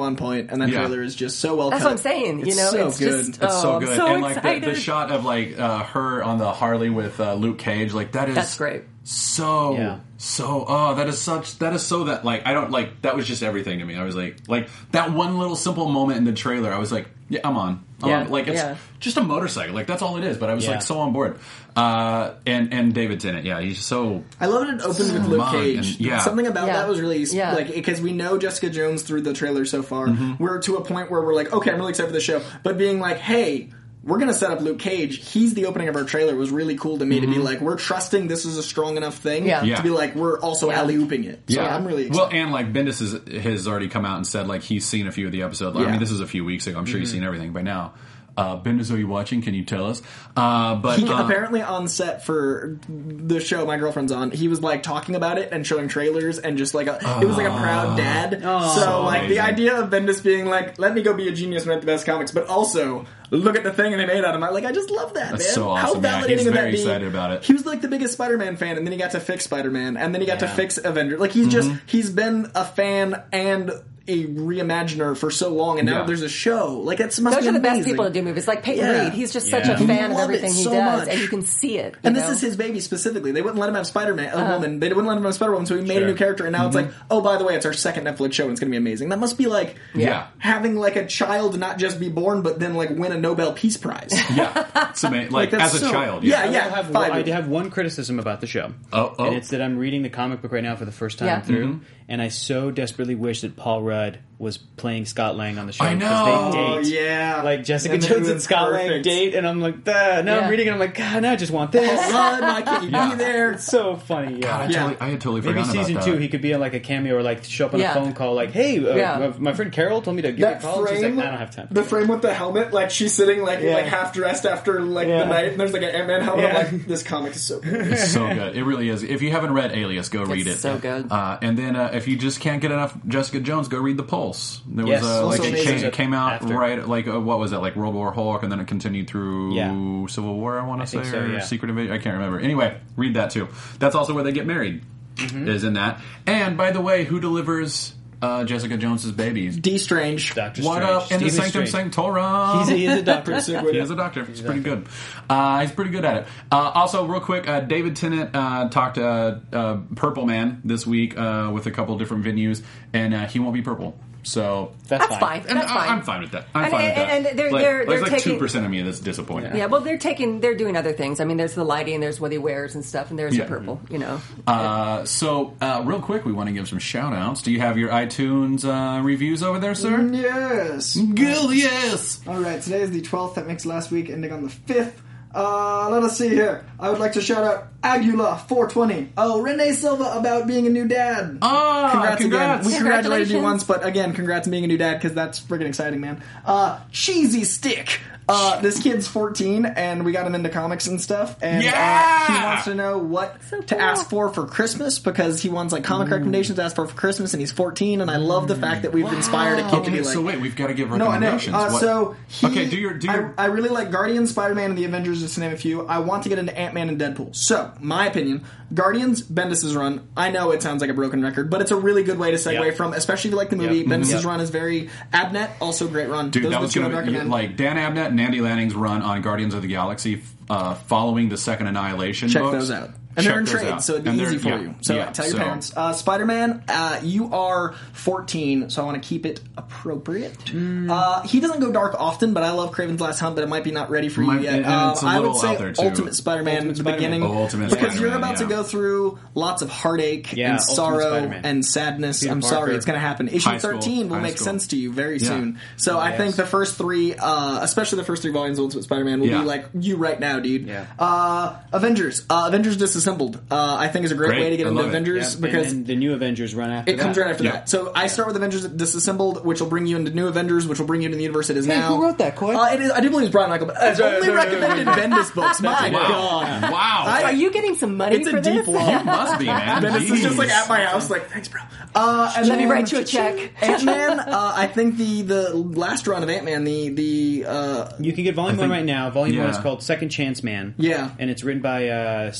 Speaker 3: on point, and that
Speaker 2: Yeah.
Speaker 3: trailer is just so well
Speaker 4: That's
Speaker 3: cut.
Speaker 4: what I'm saying.
Speaker 3: It's
Speaker 4: you know,
Speaker 3: so
Speaker 4: it's
Speaker 3: good.
Speaker 4: just
Speaker 2: It's so
Speaker 4: oh,
Speaker 2: good,
Speaker 4: I'm so
Speaker 2: and like the,
Speaker 4: excited.
Speaker 2: the shot of like uh, her on the Harley with uh, Luke Cage, like that is
Speaker 4: That's great.
Speaker 2: So
Speaker 5: Yeah.
Speaker 2: so oh, that is such that is so that like I don't like that was just everything to me. I was like like that one little simple moment in the trailer. I was like, yeah, I'm on. I'm
Speaker 5: Yeah.
Speaker 2: on. Like it's
Speaker 4: Yeah.
Speaker 2: just a motorcycle. Like that's all it is. But I was
Speaker 5: Yeah.
Speaker 2: like so on board. Uh, and and David's in it. Yeah, he's so
Speaker 3: I love it. It opened with Luke
Speaker 2: Smug
Speaker 3: Cage.
Speaker 2: and- yeah.
Speaker 3: Something about
Speaker 4: Yeah.
Speaker 3: that was really
Speaker 4: Yeah.
Speaker 3: like because we know Jessica Jones through the trailer so far.
Speaker 2: Mm-hmm.
Speaker 3: We're to a point where we're like, okay, I'm really excited for the show. But being like, hey, we're going to set up Luke Cage. He's the opening of our trailer was really cool to me to be like, we're trusting this is a strong enough thing
Speaker 4: Yeah.
Speaker 3: to
Speaker 2: Yeah.
Speaker 3: be like, we're also
Speaker 4: Yeah.
Speaker 3: alley-ooping it. So
Speaker 2: Yeah.
Speaker 3: I'm really excited.
Speaker 2: well, and like Bendis is, has already come out and said like he's seen a few of the episodes. I
Speaker 3: Yeah.
Speaker 2: mean, this is a few weeks ago. I'm sure you've seen everything by now. Uh, Bendis, are you watching? Can you tell us? Uh, but
Speaker 3: He,
Speaker 2: uh,
Speaker 3: apparently on set for the show my girlfriend's on, he was like talking about it and showing trailers and just like a, it was like a proud dad. so
Speaker 2: So
Speaker 3: like the
Speaker 2: amazing.
Speaker 3: idea of Bendis being like, let me go be a genius and write the best comics, but also look at the thing and they made out of it. Like I just love that,
Speaker 2: That's
Speaker 3: man.
Speaker 2: so
Speaker 3: How
Speaker 2: awesome. Yeah,
Speaker 3: validating
Speaker 2: he's
Speaker 3: would
Speaker 2: very
Speaker 3: that be?
Speaker 2: excited about it.
Speaker 3: He was like the biggest Spider-Man fan, and then he got to fix Spider-Man, and then he got to
Speaker 5: Yeah.
Speaker 3: fix Avengers. Like he's just
Speaker 2: Mm-hmm.
Speaker 3: he's been a fan and a reimaginer for so long, and now
Speaker 2: Yeah.
Speaker 3: there's a show. Like it's must
Speaker 4: Those
Speaker 3: be
Speaker 4: are the best
Speaker 3: amazing.
Speaker 4: people to do movies. Like Peyton
Speaker 3: Yeah.
Speaker 4: Reed, he's just such
Speaker 5: Yeah.
Speaker 4: a fan of
Speaker 3: Love it
Speaker 4: everything he
Speaker 3: so
Speaker 4: does,
Speaker 3: much.
Speaker 4: and you can see it. you
Speaker 3: And
Speaker 4: know?
Speaker 3: this is his baby specifically. They wouldn't let him have Spider-Man, a woman. They wouldn't let him have Spider-Woman, so he made
Speaker 5: Sure.
Speaker 3: a new character, and now it's
Speaker 2: Mm-hmm.
Speaker 3: like, oh, by the way, it's our second Netflix show, and it's going to be amazing. That must be like
Speaker 2: Yeah.
Speaker 3: having like a child not just be born, but then like win a Nobel Peace Prize.
Speaker 2: yeah, it's amazing. Like,
Speaker 3: that's
Speaker 2: as a
Speaker 3: so-
Speaker 2: child,
Speaker 3: yeah,
Speaker 2: yeah.
Speaker 3: yeah.
Speaker 5: I will have,
Speaker 3: five
Speaker 5: I
Speaker 3: years.
Speaker 5: have one criticism about the show.
Speaker 2: Oh, oh.
Speaker 5: And it's that I'm reading the comic book right now for the first time
Speaker 4: Yeah.
Speaker 5: through, and I so desperately wish that Paul Rudd was playing Scott Lang on the show.
Speaker 2: I know.
Speaker 5: Because they
Speaker 3: Oh,
Speaker 5: date.
Speaker 3: yeah.
Speaker 5: Like Jessica
Speaker 3: And
Speaker 5: Jones
Speaker 3: it
Speaker 5: and
Speaker 3: was
Speaker 5: Scott Lang
Speaker 3: perfect.
Speaker 5: date, and I'm like, Duh. now
Speaker 4: Yeah.
Speaker 5: I'm reading it, I'm like, God, now I just want this.
Speaker 3: Run, why can't you
Speaker 2: Yeah.
Speaker 3: be there?
Speaker 5: It's so funny, yeah.
Speaker 2: I,
Speaker 3: Yeah.
Speaker 2: totally, I had totally
Speaker 5: Maybe
Speaker 2: forgotten
Speaker 5: season
Speaker 2: about
Speaker 5: two,
Speaker 2: that.
Speaker 5: he could be on like a cameo or like show up on
Speaker 4: Yeah.
Speaker 5: a phone call, like, "Hey, uh,
Speaker 4: Yeah.
Speaker 5: my friend Carol told me to give you a
Speaker 3: That
Speaker 5: call." And she's
Speaker 3: frame,
Speaker 5: like, "I don't have time."
Speaker 3: the frame with the helmet, like she's sitting like
Speaker 5: Yeah.
Speaker 3: like half dressed after like
Speaker 5: Yeah.
Speaker 3: the night, and there's like an Ant-Man helmet.
Speaker 5: Yeah.
Speaker 3: I'm like, this comic is so good.
Speaker 2: It's so good. It really is. If you haven't read Alias, go read it.
Speaker 4: It's so good.
Speaker 2: Uh, and then uh, if you just can't get enough Jessica Jones, go read The Pulse. There
Speaker 5: Yes.
Speaker 2: was uh, like
Speaker 3: Also
Speaker 2: it
Speaker 3: amazing.
Speaker 2: came, it came out
Speaker 5: After.
Speaker 2: right like uh, what was that like World War Hulk, and then it continued through
Speaker 5: Yeah.
Speaker 2: Civil War. I want to say
Speaker 5: think so,
Speaker 2: or
Speaker 5: yeah.
Speaker 2: Secret Invasion. I can't remember. Anyway, read that too. That's also where they get married.
Speaker 5: Mm-hmm.
Speaker 2: Is in that. And by the way, who delivers uh, Jessica Jones's babies?
Speaker 3: D Strange.
Speaker 5: Doctor
Speaker 2: What
Speaker 5: Strange.
Speaker 2: up in the
Speaker 5: Stephen
Speaker 2: Sanctum
Speaker 5: Strange.
Speaker 2: Sanctorum?
Speaker 5: He's a, he's a doctor.
Speaker 2: He is a doctor. He's pretty good. Uh, he's pretty good at it. Uh, also, real quick, uh, David Tennant uh, talked to uh, uh, Purple Man this week uh, with a couple different venues, and uh, he won't be purple. So
Speaker 5: That's,
Speaker 4: That's fine.
Speaker 2: and
Speaker 4: That's
Speaker 2: I,
Speaker 4: fine.
Speaker 2: I'm fine with that. I'm
Speaker 4: And-
Speaker 2: fine with that.
Speaker 4: and- and they're-
Speaker 2: like,
Speaker 4: they're-
Speaker 2: there's
Speaker 4: they're
Speaker 2: like two
Speaker 4: taking-
Speaker 2: percent of me that's disappointed.
Speaker 4: Yeah, well, they're taking, they're doing other things. I mean, there's the lighting, there's what he wears and stuff, and there's
Speaker 2: Yeah.
Speaker 4: the purple. You know,
Speaker 2: Uh, so, uh, real quick, we want to give some shout outs. Do you have your iTunes uh, reviews over there, sir?
Speaker 3: Yes.
Speaker 2: Good, yes.
Speaker 3: All right, today is the twelfth. That makes last week ending on the fifth. Uh, let us see here. I would like to shout out Agula four twenty. Oh, Renee Silva about being a new dad.
Speaker 2: Ah,
Speaker 3: congrats,
Speaker 2: congrats.
Speaker 3: again. We congratulated you
Speaker 4: Congratulations.
Speaker 3: once, but again, congrats on being a new dad because that's freaking exciting, man. Uh, Cheesy Stick. Uh, this kid's fourteen, and we got him into comics and stuff. And
Speaker 2: Yeah!
Speaker 3: uh, he wants to know what
Speaker 4: So
Speaker 3: to
Speaker 4: cool.
Speaker 3: ask for for Christmas because he wants like comic recommendations to ask for for Christmas, and he's fourteen. And I love the fact that we've inspired a kid to
Speaker 2: Okay,
Speaker 3: be like,
Speaker 2: so wait, we've got to give
Speaker 3: no, I know.
Speaker 2: recommendations.
Speaker 3: Uh,
Speaker 2: What-
Speaker 3: so he,
Speaker 2: okay, do your do your.
Speaker 3: I, I really like Guardians, Spider-Man, and the Avengers, just to name a few. I want to get into Ant-Man and Deadpool. So, my opinion, Guardians, Bendis' run. I know it sounds like a broken record, but it's a really good way to segue
Speaker 5: Yeah.
Speaker 3: from, especially if you like the movie.
Speaker 5: Yep.
Speaker 3: Bendis'
Speaker 5: Yep.
Speaker 3: run is very Abnett, also great run.
Speaker 2: Dude,
Speaker 3: Those
Speaker 2: that
Speaker 3: are the
Speaker 2: was
Speaker 3: two
Speaker 2: going
Speaker 3: I'd
Speaker 2: to be
Speaker 3: recommend.
Speaker 2: like Dan Abnett and Andy Lanning's run on Guardians of the Galaxy uh, following the second Annihilation
Speaker 3: Check
Speaker 2: books.
Speaker 3: those out. And
Speaker 2: Check
Speaker 3: they're in
Speaker 2: those
Speaker 3: trade,
Speaker 2: out.
Speaker 3: so it'd be
Speaker 2: And they're-
Speaker 3: easy for
Speaker 2: yeah,
Speaker 3: you. So
Speaker 2: yeah,
Speaker 3: tell your
Speaker 2: so-
Speaker 3: parents. Uh, Spider-Man, uh, you are fourteen, so I want to keep it appropriate.
Speaker 2: Mm.
Speaker 3: Uh, he doesn't go dark often, but I love Kraven's Last Hunt, but it might be not ready for you
Speaker 2: Might-
Speaker 3: yet.
Speaker 2: and- and
Speaker 3: Uh,
Speaker 2: it's a
Speaker 3: I would
Speaker 2: little
Speaker 3: say
Speaker 2: out there, too.
Speaker 3: Ultimate Spider-Man
Speaker 5: Ultimate
Speaker 3: at the
Speaker 5: Spider-Man.
Speaker 3: beginning.
Speaker 2: Oh, Ultimate
Speaker 3: because you're
Speaker 2: Spider-Man,
Speaker 3: about to
Speaker 2: yeah.
Speaker 3: go through lots of heartache
Speaker 5: Yeah,
Speaker 3: and
Speaker 5: Ultimate
Speaker 3: sorrow
Speaker 5: Spider-Man.
Speaker 3: and sadness.
Speaker 5: Peter
Speaker 3: I'm
Speaker 5: Parker.
Speaker 3: sorry, it's going to happen. Issue
Speaker 2: High school.
Speaker 3: thirteen will
Speaker 2: High
Speaker 3: make
Speaker 2: school.
Speaker 3: sense to you very
Speaker 2: Yeah.
Speaker 3: soon. So I
Speaker 5: Yes.
Speaker 3: think the first three, uh, especially the first three volumes of Ultimate Spider-Man, will
Speaker 2: Yeah.
Speaker 3: be like you right now, dude.
Speaker 5: Yeah.
Speaker 3: Uh, Avengers. Uh, Avengers Disassembled. Uh, I think is a great,
Speaker 2: Great.
Speaker 3: way to get
Speaker 2: I
Speaker 3: into
Speaker 2: love it.
Speaker 3: Avengers
Speaker 5: Yeah,
Speaker 3: because
Speaker 5: and then the new Avengers run after
Speaker 3: it comes
Speaker 5: that.
Speaker 3: right after
Speaker 2: Yeah.
Speaker 3: that. So I start with Avengers Disassembled, which will bring you into New Avengers, which will bring you into the universe it is
Speaker 5: Hey,
Speaker 3: now.
Speaker 5: who wrote that, Coy?
Speaker 3: Uh, it is, I do believe it's Brian Michael, but it's
Speaker 5: right,
Speaker 3: only
Speaker 5: right, right,
Speaker 3: recommended
Speaker 5: right, right.
Speaker 3: Bendis books. My
Speaker 2: Wow.
Speaker 3: God.
Speaker 2: Wow.
Speaker 3: I-
Speaker 4: are you getting some money
Speaker 3: It's
Speaker 4: for
Speaker 3: a deep
Speaker 4: this?
Speaker 3: law.
Speaker 2: You must be, man.
Speaker 3: Bendis is just like
Speaker 2: Jeez.
Speaker 3: at my house, like, thanks, bro. Uh, and
Speaker 4: Let me
Speaker 3: then
Speaker 4: write you a check.
Speaker 3: Ant-Man, uh, I think the, the last run of Ant-Man, the, the, uh,
Speaker 5: You can get Volume
Speaker 2: I
Speaker 5: One
Speaker 2: think-
Speaker 5: right now. Volume One
Speaker 2: yeah.
Speaker 5: is called Second Chance Man.
Speaker 3: Yeah.
Speaker 5: and it's written by uh, Spencer,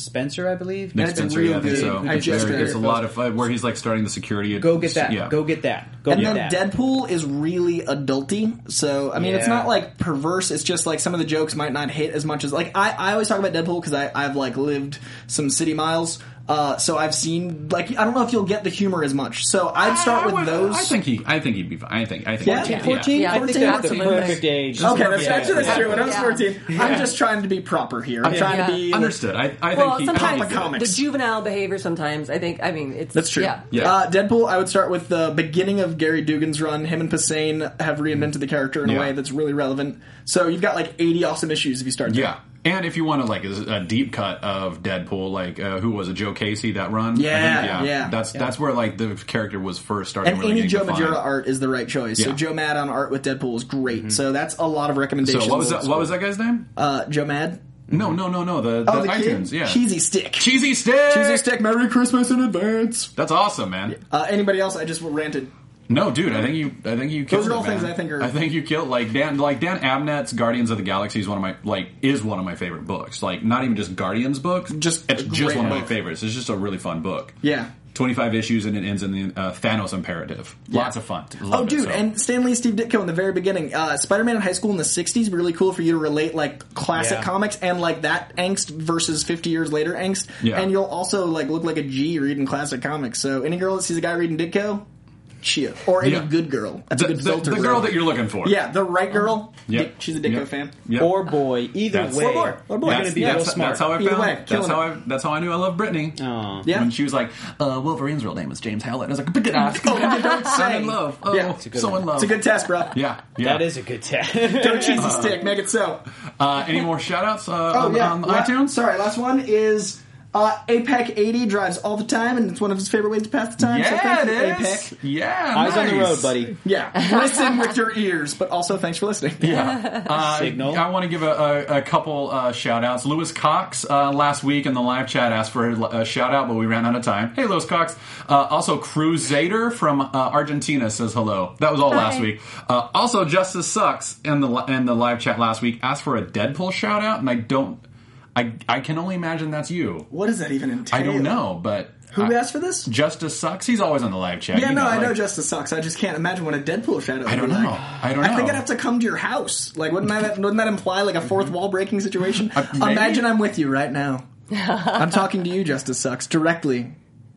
Speaker 5: Spencer, I believe.
Speaker 2: Nick
Speaker 3: That's
Speaker 2: Spencer,
Speaker 3: real
Speaker 2: yeah, I think
Speaker 3: good.
Speaker 2: so.
Speaker 3: I
Speaker 2: It's,
Speaker 3: just
Speaker 2: there-
Speaker 3: read
Speaker 2: it's
Speaker 3: it.
Speaker 2: a lot of uh, where he's like starting the security.
Speaker 5: Go get that.
Speaker 2: Yeah.
Speaker 5: Go get that. Go
Speaker 3: And
Speaker 5: get
Speaker 3: then
Speaker 5: that.
Speaker 3: Deadpool is really adulty, so I mean, it's
Speaker 5: Yeah.
Speaker 3: not like perverse. It's just like some of the jokes might not hit as much as like I, I always talk about Deadpool because I I've like lived some city miles, uh, so I've seen like I don't know if you'll get the humor as much. So I'd start
Speaker 2: I
Speaker 3: with
Speaker 2: would-
Speaker 3: those.
Speaker 2: I think he. I think he'd be fine. I think. I think.
Speaker 3: Yeah?
Speaker 2: yeah.
Speaker 5: fourteen?
Speaker 4: Yeah.
Speaker 5: I think
Speaker 4: fourteen,
Speaker 5: that's the
Speaker 4: absolutely.
Speaker 5: perfect age.
Speaker 3: Okay, that's
Speaker 5: Yeah.
Speaker 3: actually that's true. When I was
Speaker 4: Yeah.
Speaker 3: fourteen, I'm just trying to be proper here. I'm trying to
Speaker 4: Yeah.
Speaker 3: be
Speaker 2: Understood. I, I
Speaker 4: Well,
Speaker 2: think he.
Speaker 4: sometimes
Speaker 2: I think
Speaker 3: comic
Speaker 2: he-
Speaker 4: the
Speaker 3: comics.
Speaker 4: juvenile behavior. Sometimes I think. I mean, it's
Speaker 3: That's true.
Speaker 4: Yeah.
Speaker 2: Yeah.
Speaker 3: Uh, Deadpool, I would start with the beginning of Gary Dugan's run. Him and Passain have reinvented the character in a
Speaker 2: Yeah.
Speaker 3: way that's really relevant. So you've got like eighty awesome issues if you start there.
Speaker 2: Yeah. And if you want to like a, a deep cut of Deadpool, like uh, who was it, Joe Casey that run? I
Speaker 3: Yeah,
Speaker 2: think,
Speaker 3: yeah.
Speaker 2: That's that's where like the character was first starting.
Speaker 3: And
Speaker 2: really
Speaker 3: any
Speaker 2: getting
Speaker 3: Joe
Speaker 2: defined.
Speaker 3: Majora art is the right choice. So
Speaker 2: Yeah.
Speaker 3: Joe Mad on art with Deadpool is great. So that's a lot of recommendations.
Speaker 2: So what was that? What was that guy's name?
Speaker 3: Uh, Joe Mad?
Speaker 2: No, no, no, no. The, the,
Speaker 3: Oh, the
Speaker 2: iTunes.
Speaker 3: kid?
Speaker 2: Yeah.
Speaker 3: Cheesy Stick.
Speaker 2: Cheesy stick.
Speaker 3: Cheesy Stick. Merry Christmas in advance.
Speaker 2: That's awesome, man.
Speaker 3: Uh, anybody else? I just ranted.
Speaker 2: No, dude, I think you. I think you. Killed
Speaker 3: Those are
Speaker 2: it,
Speaker 3: all
Speaker 2: man.
Speaker 3: things I think are-
Speaker 2: I think you killed like Dan. Like Dan Abnett's Guardians of the Galaxy is one of my like is one of my favorite books. Like not even just Guardians books.
Speaker 3: Just
Speaker 2: it's
Speaker 3: a
Speaker 2: just
Speaker 3: great
Speaker 2: one of my
Speaker 3: book.
Speaker 2: favorites. It's just a really fun book.
Speaker 3: Yeah.
Speaker 2: twenty-five issues and it ends in the uh, Thanos imperative. Lots of fun.
Speaker 3: Oh,
Speaker 2: Loved it,
Speaker 3: dude,
Speaker 2: so.
Speaker 3: and Stan Lee, Steve Ditko in the very beginning. Uh, Spider-Man in high school in the sixties, really cool for you to relate, like, classic
Speaker 5: Yeah.
Speaker 3: comics and, like, that angst versus fifty years later angst.
Speaker 2: Yeah.
Speaker 3: And you'll also, like, look like a G reading classic comics. So any girl that sees a guy reading Ditko, chia. Or any
Speaker 2: Yeah.
Speaker 3: good girl. That's
Speaker 2: the,
Speaker 3: a good
Speaker 2: the,
Speaker 3: filter.
Speaker 2: the girl that you're looking for.
Speaker 3: Yeah, the right girl.
Speaker 2: Yep.
Speaker 3: Dick- she's a Ditko
Speaker 2: Yep.
Speaker 3: fan.
Speaker 2: Yep.
Speaker 5: Or boy. Either
Speaker 2: That's-
Speaker 5: way.
Speaker 3: Or boy. Or boy.
Speaker 5: You're
Speaker 2: That's,
Speaker 5: gonna be
Speaker 2: that's,
Speaker 5: real smart.
Speaker 2: that's how I
Speaker 3: Either
Speaker 2: found.
Speaker 3: way,
Speaker 2: that's
Speaker 3: killing
Speaker 2: how
Speaker 3: it.
Speaker 2: I. That's how I knew I loved Brittany.
Speaker 5: Aw.
Speaker 3: Yeah.
Speaker 2: When she was like, uh, Wolverine's real name is James Howlett. I was like, pick it up.
Speaker 3: Oh, you don't say.
Speaker 2: I'm in love. Oh,
Speaker 3: Yeah. It's a
Speaker 5: good
Speaker 2: so
Speaker 5: one.
Speaker 2: in love.
Speaker 3: It's a good test, bro.
Speaker 2: Yeah, yeah.
Speaker 5: That is a good test.
Speaker 3: Go cheesy stick. Make it so.
Speaker 2: Uh, any more shout-outs uh,
Speaker 3: Oh,
Speaker 2: on,
Speaker 3: yeah.
Speaker 2: on
Speaker 3: La-
Speaker 2: iTunes?
Speaker 3: Sorry, last one is uh, APEC eighty drives all the time, and it's one of his favorite ways to pass the time. so
Speaker 2: Yeah,
Speaker 3: thank
Speaker 2: it
Speaker 3: you,
Speaker 2: is.
Speaker 3: APEC.
Speaker 2: Yeah,
Speaker 5: Eyes on the
Speaker 2: nice.
Speaker 5: road, buddy.
Speaker 3: Yeah, listen with your ears, but also thanks for listening.
Speaker 2: Yeah. Uh,
Speaker 5: Signal.
Speaker 2: I want to give a, a, a couple uh, shout-outs. Lewis Cox uh, last week in the live chat asked for a, a shout-out, but we ran out of time. Hey, Lewis Cox. Uh, also, Crusader from uh, Argentina says hello. That was all
Speaker 4: Hi.
Speaker 2: last week. Uh, also, Justice Sucks in the li- in the live chat last week asked for a Deadpool shout-out, and I don't... I, I can only imagine that's you.
Speaker 3: What does that even entail?
Speaker 2: I don't know, but...
Speaker 3: Who
Speaker 2: I-
Speaker 3: asked for this?
Speaker 2: Justice Sucks? He's always on the live chat.
Speaker 3: Yeah,
Speaker 2: you
Speaker 3: no, I know
Speaker 2: like-
Speaker 3: Justice Sucks. I just can't imagine what a Deadpool shadow would
Speaker 2: I don't
Speaker 3: be
Speaker 2: know.
Speaker 3: like.
Speaker 2: I don't know.
Speaker 3: I think I'd have to come to your house. Like, wouldn't that wouldn't that imply like a fourth wall breaking situation?
Speaker 2: Uh, maybe?
Speaker 3: Imagine I'm with you right now. I'm talking to you, Justice Sucks, directly.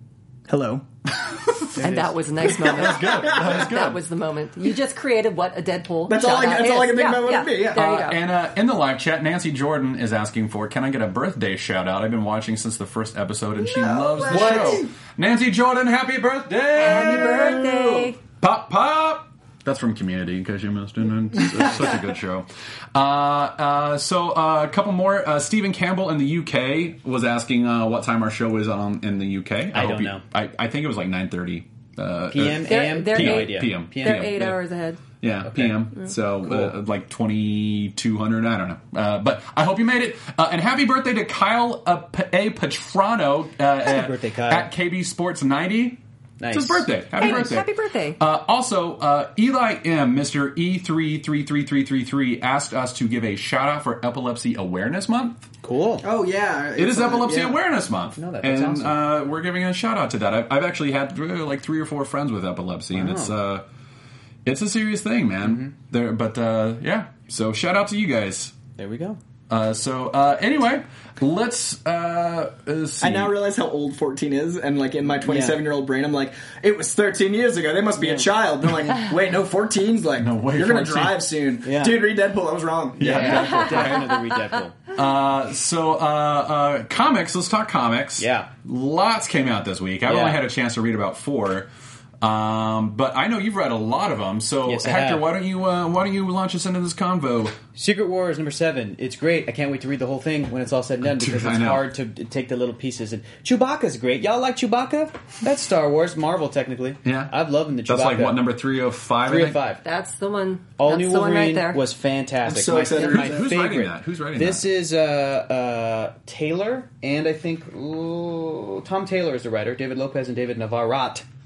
Speaker 3: Hello.
Speaker 4: And that was a nice moment. that was
Speaker 2: good. That was good.
Speaker 4: That was the moment. You just created what a Deadpool.
Speaker 3: That's all I-
Speaker 4: shout-out
Speaker 3: that's all I
Speaker 4: is.
Speaker 3: can think
Speaker 4: yeah,
Speaker 3: about what
Speaker 4: yeah.
Speaker 3: it'd be, yeah.
Speaker 4: There you
Speaker 2: Uh,
Speaker 4: go.
Speaker 2: and uh, in the live chat, Nancy Jordan is asking for, can I get a birthday shout out? I've been watching since the first episode, and she
Speaker 3: No
Speaker 2: loves the
Speaker 3: way.
Speaker 2: show. Nancy Jordan, happy birthday!
Speaker 4: Happy birthday.
Speaker 2: Pop, pop! That's from Community, in case you missed it. It's, it's such a good show. Uh, uh, so, uh, a couple more. Uh, Stephen Campbell in the U K was asking uh, what time our show is on in the U K.
Speaker 5: I
Speaker 2: hope
Speaker 5: don't
Speaker 2: you-
Speaker 5: know.
Speaker 2: I, I think it was like nine thirty. Uh,
Speaker 5: P M,
Speaker 4: They're-
Speaker 5: A M?
Speaker 4: they're
Speaker 5: No
Speaker 4: eight-
Speaker 5: idea.
Speaker 2: P M.
Speaker 5: P M.
Speaker 4: They're eight
Speaker 2: yeah.
Speaker 4: hours ahead.
Speaker 2: Yeah, P M. So uh,
Speaker 5: Cool.
Speaker 2: like twenty-two hundred, I don't know. Uh, but I hope you made it. Uh, and happy birthday to Kyle uh, P- A. Petrano uh, at,
Speaker 5: birthday, Kyle.
Speaker 2: at K B Sports ninety.
Speaker 5: Nice.
Speaker 2: It's his birthday. Happy
Speaker 4: Hey,
Speaker 2: birthday.
Speaker 4: happy birthday.
Speaker 2: Uh, also, uh, Eli M., Mister E three three three three three three, asked us to give a shout out for Epilepsy Awareness Month.
Speaker 5: Cool.
Speaker 3: Oh yeah,
Speaker 2: It is Epilepsy Awareness Month.
Speaker 5: No, that- that's
Speaker 2: and
Speaker 5: awesome.
Speaker 2: uh, we're giving a shout out to that. I've, I've actually had uh, like three or four friends with epilepsy, and it's uh, it's a serious thing, man.
Speaker 5: Mm-hmm.
Speaker 2: There, but uh, yeah, so shout out to you guys.
Speaker 5: There we go.
Speaker 2: Uh, so uh, anyway, let's uh, uh, see.
Speaker 3: I now realize how old fourteen is, and like in my twenty-seven-year-old brain, I'm like, it was thirteen years ago. They must be a child. And I'm like, wait, no, fourteen's like,
Speaker 2: No way,
Speaker 3: you're gonna
Speaker 2: fourteen.
Speaker 3: drive soon,
Speaker 5: Yeah.
Speaker 3: dude. Read Deadpool. I was wrong.
Speaker 2: Yeah.
Speaker 5: Definitely read Deadpool.
Speaker 2: Uh, so uh, uh, comics. Let's talk comics.
Speaker 5: Yeah.
Speaker 2: Lots came out this week. I've
Speaker 5: Yeah.
Speaker 2: only had a chance to read about four. Um, but I know you've read a lot of them. So
Speaker 5: Yes, I
Speaker 2: Hector,
Speaker 5: have.
Speaker 2: why don't you uh, why don't you launch us into this convo?
Speaker 5: Secret Wars number seven. It's great. I can't wait to read the whole thing when it's all said and done because
Speaker 2: Dude, I
Speaker 5: it's
Speaker 2: know.
Speaker 5: hard to d- take the little pieces. And Chewbacca's great. Y'all like Chewbacca? That's Star Wars, Marvel technically.
Speaker 2: Yeah.
Speaker 5: I've loved the Chewbacca.
Speaker 2: That's like what, number three oh five?
Speaker 5: Three
Speaker 2: I
Speaker 5: of
Speaker 2: think?
Speaker 5: five.
Speaker 4: That's the one.
Speaker 5: All
Speaker 4: That's
Speaker 5: New
Speaker 4: the one
Speaker 5: Wolverine
Speaker 4: right there.
Speaker 5: was fantastic.
Speaker 3: I'm so
Speaker 5: my,
Speaker 3: excited to
Speaker 5: my
Speaker 3: read that.
Speaker 2: Who's
Speaker 5: favorite.
Speaker 2: writing that? Who's writing
Speaker 5: this
Speaker 2: that?
Speaker 5: is uh, uh, Taylor, and I think ooh, Tom Taylor is the writer. David Lopez and David Navarrete.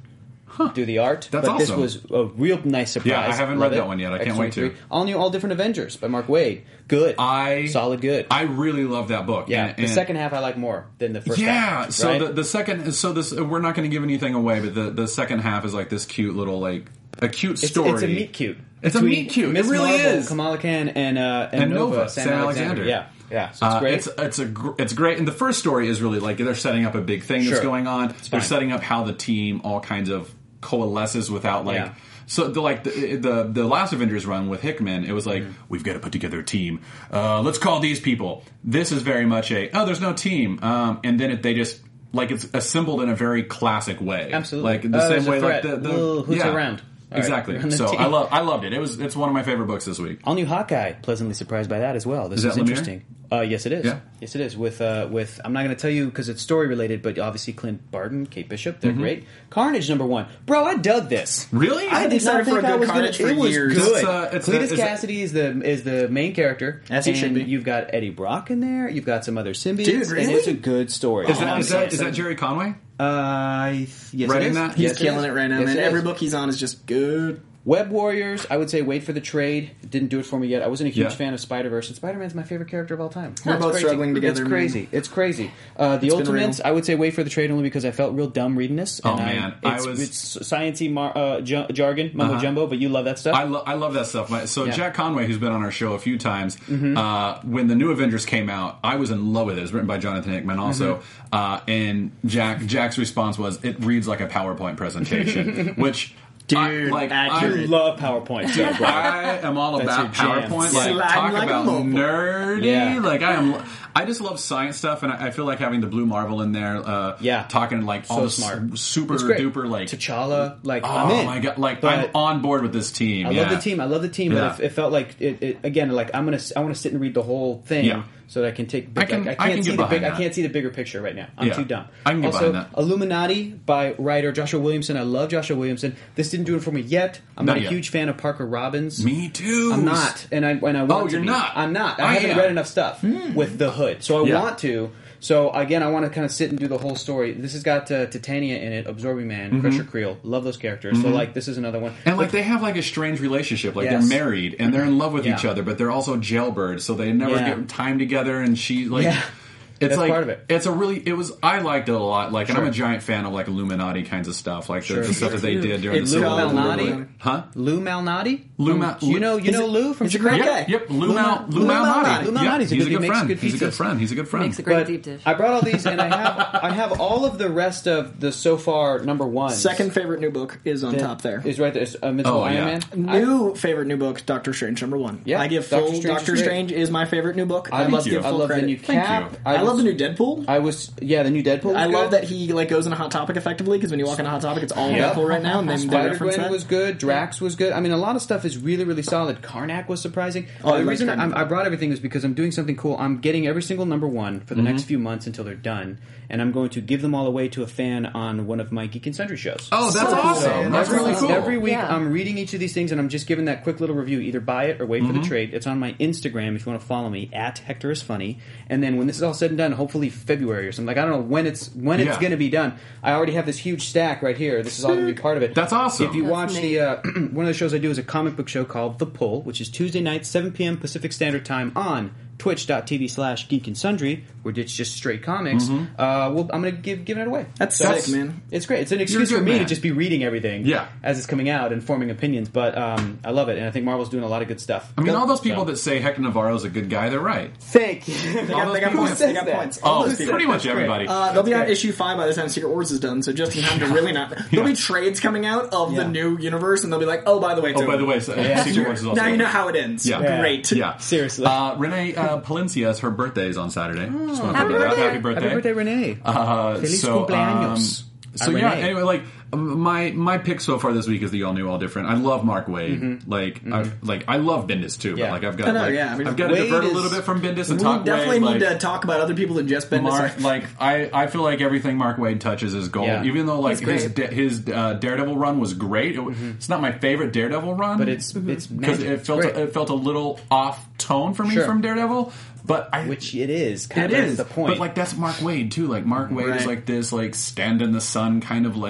Speaker 5: do the art.
Speaker 2: That's
Speaker 5: but
Speaker 2: awesome.
Speaker 5: this was a real nice surprise.
Speaker 2: Yeah, I haven't
Speaker 5: Love
Speaker 2: read
Speaker 5: it.
Speaker 2: that one yet. I can't
Speaker 5: X
Speaker 2: wait to.
Speaker 5: twenty-three. All new, all different Avengers by Mark Waid. Good.
Speaker 2: I
Speaker 5: solid. Good.
Speaker 2: I really love that book.
Speaker 5: yeah,
Speaker 2: And-
Speaker 5: the
Speaker 2: and-
Speaker 5: second half I like more than the first.
Speaker 2: Yeah,
Speaker 5: half,
Speaker 2: so
Speaker 5: right?
Speaker 2: the the second, so this we're not going to give anything away, but the the second half is like this cute little like a cute
Speaker 5: It's,
Speaker 2: story.
Speaker 5: it's a meet cute.
Speaker 2: It's a
Speaker 5: Between
Speaker 2: meet cute. It
Speaker 5: Miss
Speaker 2: really
Speaker 5: Marvel,
Speaker 2: is.
Speaker 5: Kamala Khan and uh, and,
Speaker 2: And
Speaker 5: Nova,
Speaker 2: Nova,
Speaker 5: Sam,
Speaker 2: Sam
Speaker 5: Alexander.
Speaker 2: Alexander.
Speaker 5: Yeah, yeah. So it's
Speaker 2: Uh,
Speaker 5: great.
Speaker 2: It's it's a gr- it's great, and the first story is really like they're setting up a big thing that's
Speaker 5: Sure.
Speaker 2: going on. They're
Speaker 5: fine.
Speaker 2: setting up how the team all kinds of coalesces without like.
Speaker 5: Yeah.
Speaker 2: So the like the, the the last Avengers run with Hickman, it was like
Speaker 5: Mm-hmm.
Speaker 2: we've got to put together a team. Uh, let's call these people. This is very much a oh, there's no team, um, and then it, they just like it's assembled in a very classic way.
Speaker 5: Absolutely.
Speaker 2: like the
Speaker 5: Oh,
Speaker 2: same
Speaker 5: there's a
Speaker 2: way like
Speaker 5: threat.
Speaker 2: the, the
Speaker 5: Well, who's
Speaker 2: yeah.
Speaker 5: around? All right,
Speaker 2: Exactly.
Speaker 5: we're on the
Speaker 2: So
Speaker 5: team.
Speaker 2: I love I loved it. It was it's one of my favorite books this week.
Speaker 5: All new Hawkeye. Pleasantly surprised by that as well. This
Speaker 2: Is
Speaker 5: is,
Speaker 2: that Lemire?
Speaker 5: interesting. Uh, yes, it is.
Speaker 2: Yeah.
Speaker 5: Yes, it is. With uh, with I'm not going to tell you because it's story related, but obviously Clint Barton, Kate Bishop, they're great. Carnage number one, bro. I dug this.
Speaker 2: Really?
Speaker 3: I
Speaker 5: I did not
Speaker 3: excited for
Speaker 5: think
Speaker 3: a
Speaker 5: I
Speaker 3: good
Speaker 5: was gonna.
Speaker 3: Carnage for
Speaker 5: It was
Speaker 3: years.
Speaker 5: good.
Speaker 2: It's, uh, it's
Speaker 5: Cletus
Speaker 2: a- is it-
Speaker 5: Cassidy is the is the main character,
Speaker 3: As he
Speaker 5: and
Speaker 3: should be.
Speaker 5: You've got Eddie Brock in there. You've got some other symbiotes.
Speaker 3: Dude,
Speaker 5: And
Speaker 3: really?
Speaker 5: it's a good story.
Speaker 2: Is
Speaker 5: Oh,
Speaker 2: that
Speaker 5: I'm
Speaker 2: is
Speaker 5: so
Speaker 2: that, is that
Speaker 5: excited.
Speaker 2: Jerry Conway?
Speaker 5: Uh, yes,
Speaker 2: Writing
Speaker 5: it is.
Speaker 2: that?
Speaker 3: He's
Speaker 5: Yes,
Speaker 3: killing
Speaker 5: is.
Speaker 3: it right now,
Speaker 5: Yes,
Speaker 3: man.
Speaker 5: it
Speaker 3: Every
Speaker 5: is.
Speaker 3: book he's on is just good.
Speaker 5: Web Warriors, I would say wait for the trade. Didn't do it for me yet. I wasn't a huge
Speaker 2: Yeah.
Speaker 5: fan of Spider-Verse, and Spider-Man's my favorite character of all time.
Speaker 3: We're
Speaker 5: It's
Speaker 3: both
Speaker 5: crazy.
Speaker 3: struggling together,
Speaker 5: It's
Speaker 3: man.
Speaker 5: crazy. It's crazy. Uh, the
Speaker 3: It's been
Speaker 5: Ultimates,
Speaker 3: real.
Speaker 5: I would say wait for the trade only because I felt real dumb reading this.
Speaker 2: Oh,
Speaker 5: and
Speaker 2: man. I
Speaker 5: it's,
Speaker 2: was-
Speaker 5: it's sciencey mar- uh, ju- jargon, mumbo
Speaker 2: Uh-huh.
Speaker 5: jumbo, but you love that stuff.
Speaker 2: I, lo- I love that stuff. My, so
Speaker 5: Yeah.
Speaker 2: Jack Conway, who's been on our show a few times,
Speaker 5: Mm-hmm.
Speaker 2: uh, when the new Avengers came out, I was in love with it. It was written by Jonathan Hickman also,
Speaker 5: Mm-hmm.
Speaker 2: uh, and Jack Jack's response was, "It reads like a PowerPoint presentation," which.
Speaker 3: Dude,
Speaker 2: I, like
Speaker 3: accurate.
Speaker 2: I,
Speaker 5: love PowerPoint. too, bro.
Speaker 2: I am all
Speaker 5: That's
Speaker 2: about
Speaker 5: your jam.
Speaker 2: PowerPoint. Like
Speaker 3: Sliding
Speaker 2: talk
Speaker 3: like a
Speaker 2: about
Speaker 3: moped.
Speaker 2: nerdy.
Speaker 5: Yeah.
Speaker 2: Like I am. I just love science stuff, and I I feel like having the Blue Marvel in there. Uh,
Speaker 5: Yeah.
Speaker 2: talking like all
Speaker 5: So
Speaker 2: this
Speaker 5: smart.
Speaker 2: super
Speaker 5: It's great.
Speaker 2: duper like.
Speaker 5: T'Challa, like
Speaker 2: Oh
Speaker 5: I'm in.
Speaker 2: my god! Like
Speaker 5: But-
Speaker 2: I'm on board with this team.
Speaker 5: I
Speaker 2: yeah.
Speaker 5: love the team. I love the team,
Speaker 2: Yeah.
Speaker 5: but it, it felt like it, it again. Like I'm gonna, I want to sit and read the whole thing
Speaker 2: Yeah.
Speaker 5: so that I can take. Big,
Speaker 2: I can-
Speaker 5: like,
Speaker 2: I
Speaker 5: I
Speaker 2: can
Speaker 5: can't
Speaker 2: get
Speaker 5: see the big.
Speaker 2: behind
Speaker 5: I
Speaker 2: that.
Speaker 5: can't see the bigger picture right now. I'm
Speaker 2: Yeah.
Speaker 5: too dumb.
Speaker 2: I can get
Speaker 5: also,
Speaker 2: behind that.
Speaker 5: Illuminati by writer Joshua Williamson. I love Joshua Williamson. This didn't do it for me yet. I'm
Speaker 2: Not
Speaker 5: not, a
Speaker 2: yet.
Speaker 5: huge fan of Parker Robbins.
Speaker 2: Me too.
Speaker 5: I'm not, and I and I want
Speaker 2: Oh,
Speaker 5: to
Speaker 2: you're
Speaker 5: be.
Speaker 2: not?
Speaker 5: I'm not. I,
Speaker 2: I
Speaker 5: haven't
Speaker 2: am.
Speaker 5: read enough stuff with the Hood, so I
Speaker 2: Yeah.
Speaker 5: want to. So again, I want to kind of sit and do the whole story. This has got uh, Titania in it, Absorbing Man,
Speaker 2: Mm-hmm.
Speaker 5: Crusher Creel. Love those characters. So like, this is another one.
Speaker 2: And like they have like a strange relationship. Like
Speaker 5: Yes.
Speaker 2: they're married and they're in love with
Speaker 5: Yeah.
Speaker 2: each other, but they're also jailbirds, so they never
Speaker 5: Yeah.
Speaker 2: get time together. And she like,
Speaker 5: Yeah.
Speaker 2: it's
Speaker 5: That's
Speaker 2: like
Speaker 5: part of it.
Speaker 2: it's a really it was. I liked it a lot. Like, and I'm
Speaker 5: Sure.
Speaker 2: a giant fan of like Illuminati kinds of stuff, like the,
Speaker 5: Sure.
Speaker 2: the stuff that they did during
Speaker 5: It's
Speaker 2: the
Speaker 5: Lou
Speaker 2: Civil War.
Speaker 5: Malnati.
Speaker 2: Huh?
Speaker 5: Lou Malnati?
Speaker 2: Lou
Speaker 5: From-
Speaker 2: Ma-
Speaker 5: You know, you
Speaker 3: He's
Speaker 5: know
Speaker 3: a-
Speaker 5: Lou from
Speaker 3: he's a
Speaker 5: Chicago?
Speaker 3: great
Speaker 2: Yep,
Speaker 3: guy.
Speaker 2: yep. Lou,
Speaker 5: Lou
Speaker 2: Mal,
Speaker 5: Ma-
Speaker 2: Lou
Speaker 5: Lou
Speaker 2: Malnati.
Speaker 5: Malnati. Lou
Speaker 2: Yeah,
Speaker 5: Malnati's a
Speaker 2: he's
Speaker 5: good-
Speaker 2: a
Speaker 5: he
Speaker 2: good
Speaker 5: makes
Speaker 2: friend.
Speaker 5: good
Speaker 2: He's a good
Speaker 5: pizzas.
Speaker 2: friend. He's a good friend.
Speaker 4: Makes a great
Speaker 5: But
Speaker 4: deep dish.
Speaker 5: I brought all these, and I have I have all of the rest of the so far number one.
Speaker 3: Second favorite new book is on top there.
Speaker 5: is right there. It's Invincible
Speaker 2: Oh,
Speaker 5: Iron
Speaker 2: yeah.
Speaker 5: Man.
Speaker 3: New favorite new book, Doctor Strange, number one.
Speaker 5: Yeah,
Speaker 3: I give
Speaker 5: Doctor
Speaker 3: full
Speaker 5: Strange
Speaker 3: Doctor
Speaker 5: is great.
Speaker 3: Strange is my favorite new book.
Speaker 5: I
Speaker 3: I,
Speaker 5: do
Speaker 3: must
Speaker 2: too.
Speaker 3: give
Speaker 5: I
Speaker 3: full
Speaker 5: love
Speaker 3: credit.
Speaker 5: the new
Speaker 2: Thank
Speaker 5: cap.
Speaker 2: you.
Speaker 3: I,
Speaker 5: was-
Speaker 3: love the new Deadpool.
Speaker 5: I was yeah, the new Deadpool. Was
Speaker 3: I love
Speaker 5: good.
Speaker 3: that he like goes in a hot topic effectively because when you walk in a hot topic, it's all
Speaker 5: Yep.
Speaker 3: Deadpool right now, and then they
Speaker 5: Spider
Speaker 3: reference
Speaker 5: Gwen
Speaker 3: that.
Speaker 5: was good. Drax was good. I mean, a lot of stuff is really, really solid. Karnak was surprising.
Speaker 3: Oh, I
Speaker 5: the
Speaker 3: like
Speaker 5: reason
Speaker 3: Karnak.
Speaker 5: I'm, I brought everything is because I'm doing something cool. I'm getting every single number one for the next few months until they're done, and I'm going to give them all away to a fan on one of my Geek and Sundry shows.
Speaker 2: Oh, that's
Speaker 3: So cool,
Speaker 2: awesome.
Speaker 3: man.
Speaker 2: That's
Speaker 5: every,
Speaker 2: really
Speaker 3: awesome.
Speaker 2: cool.
Speaker 5: every week,
Speaker 4: Yeah.
Speaker 5: I'm reading each of these things, and I'm just giving that quick little review. Either buy it or wait for
Speaker 2: Mm-hmm.
Speaker 5: the trade. It's on my Instagram if you want to follow me at Hector is Funny. And then when this is all said and done, hopefully February or something. Like I don't know when it's when it's
Speaker 2: Yeah.
Speaker 5: going to be done. I already have this huge stack right here. This is all going to be part of it.
Speaker 2: That's awesome.
Speaker 5: If you
Speaker 4: That's
Speaker 5: watch
Speaker 4: neat.
Speaker 5: the uh, one of the shows I do is a comic book show called The Pull, which is Tuesday nights, seven p.m. Pacific Standard Time on twitch.tv slash geek and sundry, where it's just straight comics.
Speaker 2: Mm-hmm.
Speaker 5: Uh, well, I'm going to give giving it away.
Speaker 3: That's
Speaker 5: So
Speaker 3: sick, man.
Speaker 5: It's great. It's an
Speaker 2: You're a
Speaker 5: excuse
Speaker 2: good
Speaker 5: for me to
Speaker 2: man.
Speaker 5: just be reading everything
Speaker 2: Yeah.
Speaker 5: as it's coming out and forming opinions. But um, I love it, and I think Marvel's doing a lot of good stuff.
Speaker 2: I mean, all those people
Speaker 5: So-
Speaker 2: that say Hector Navarro's a good guy, they're right.
Speaker 5: Thank you.
Speaker 3: They got, they got
Speaker 2: people
Speaker 3: points.
Speaker 5: says
Speaker 3: They got
Speaker 5: that?
Speaker 3: points. All
Speaker 2: Oh,
Speaker 3: those
Speaker 2: it's
Speaker 3: people.
Speaker 2: pretty much
Speaker 5: That's
Speaker 2: everybody.
Speaker 3: Uh, they'll be on
Speaker 5: great.
Speaker 3: issue five by the time Secret Wars is done, so just in time to really not. There'll be trades coming out of
Speaker 5: Yeah.
Speaker 3: the new universe, and they'll be like, "Oh, by the way, it's
Speaker 2: Oh, by
Speaker 3: over.
Speaker 2: the way, so,
Speaker 5: Yeah.
Speaker 2: Secret Wars is also
Speaker 3: now you know how it ends."
Speaker 2: Yeah.
Speaker 5: Yeah.
Speaker 3: Great.
Speaker 2: Yeah,
Speaker 5: Seriously.
Speaker 2: Uh, Renee uh, Palencia's her birthday is on Saturday. Just want to
Speaker 4: Happy
Speaker 2: put that out.
Speaker 4: birthday.
Speaker 2: Happy birthday!
Speaker 5: Happy birthday, Renee.
Speaker 2: Uh,
Speaker 5: Feliz
Speaker 2: so,
Speaker 5: cumpleaños.
Speaker 2: um, so
Speaker 5: Uh,
Speaker 2: yeah.
Speaker 5: Renee.
Speaker 2: Anyway, like um, my my pick so far this week is the all new, all different. I love Mark Wade. Like, I, like I love Bendis too.
Speaker 5: Yeah.
Speaker 2: But like I've got
Speaker 3: I know,
Speaker 2: like,
Speaker 3: yeah, I mean,
Speaker 2: I've got to
Speaker 5: Wade
Speaker 2: divert a
Speaker 5: is-
Speaker 2: little bit from Bendis and
Speaker 3: We
Speaker 2: talk
Speaker 3: definitely
Speaker 2: Wade.
Speaker 3: need
Speaker 2: like,
Speaker 3: to talk about other people than just Bendis.
Speaker 2: Mark, like I, I feel like everything Mark Wade touches is gold.
Speaker 5: Yeah.
Speaker 2: Even though like
Speaker 4: He's
Speaker 2: his
Speaker 4: great.
Speaker 2: da- his uh, Daredevil run was great. It, w It's not my favorite Daredevil run,
Speaker 5: But it's it's
Speaker 2: because
Speaker 5: magic.
Speaker 2: it felt
Speaker 5: It's great.
Speaker 2: it felt a little off tone for me
Speaker 5: Sure.
Speaker 2: from Daredevil. But I,
Speaker 5: Which it is. Kind
Speaker 2: it
Speaker 5: of
Speaker 2: is
Speaker 5: the point.
Speaker 2: But like that's Mark Wade too. Like Mark Wade is
Speaker 3: Right.
Speaker 2: like this like stand in the sun kind of like
Speaker 5: Yeah.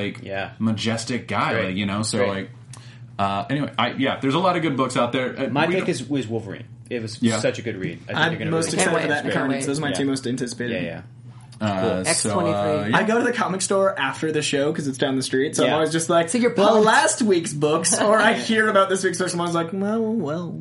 Speaker 5: Yeah.
Speaker 2: majestic guy,
Speaker 5: Great.
Speaker 2: like, you know. So
Speaker 5: Great.
Speaker 2: like, uh, anyway, I, yeah, there's a lot of good books out there. Uh,
Speaker 5: My
Speaker 2: we
Speaker 5: pick
Speaker 2: don't-
Speaker 5: is was Wolverine. It was
Speaker 2: Yeah.
Speaker 5: such a good read. I think
Speaker 3: I'm
Speaker 5: you're gonna
Speaker 3: most
Speaker 5: really
Speaker 3: excited
Speaker 4: wait.
Speaker 3: for that in
Speaker 4: Can't
Speaker 3: Carnage.
Speaker 4: wait.
Speaker 3: Those are my
Speaker 5: Yeah.
Speaker 3: two most anticipated.
Speaker 5: Yeah, yeah.
Speaker 2: Uh,
Speaker 4: X
Speaker 2: so,
Speaker 4: twenty-three.
Speaker 2: uh, yeah.
Speaker 3: I go to the comic store after the show because it's down the street, so
Speaker 5: Yeah.
Speaker 3: I'm always just like,
Speaker 4: So you're
Speaker 3: well,
Speaker 4: pumped.
Speaker 3: last week's books, or I hear about this week's books, and I was like, well, well.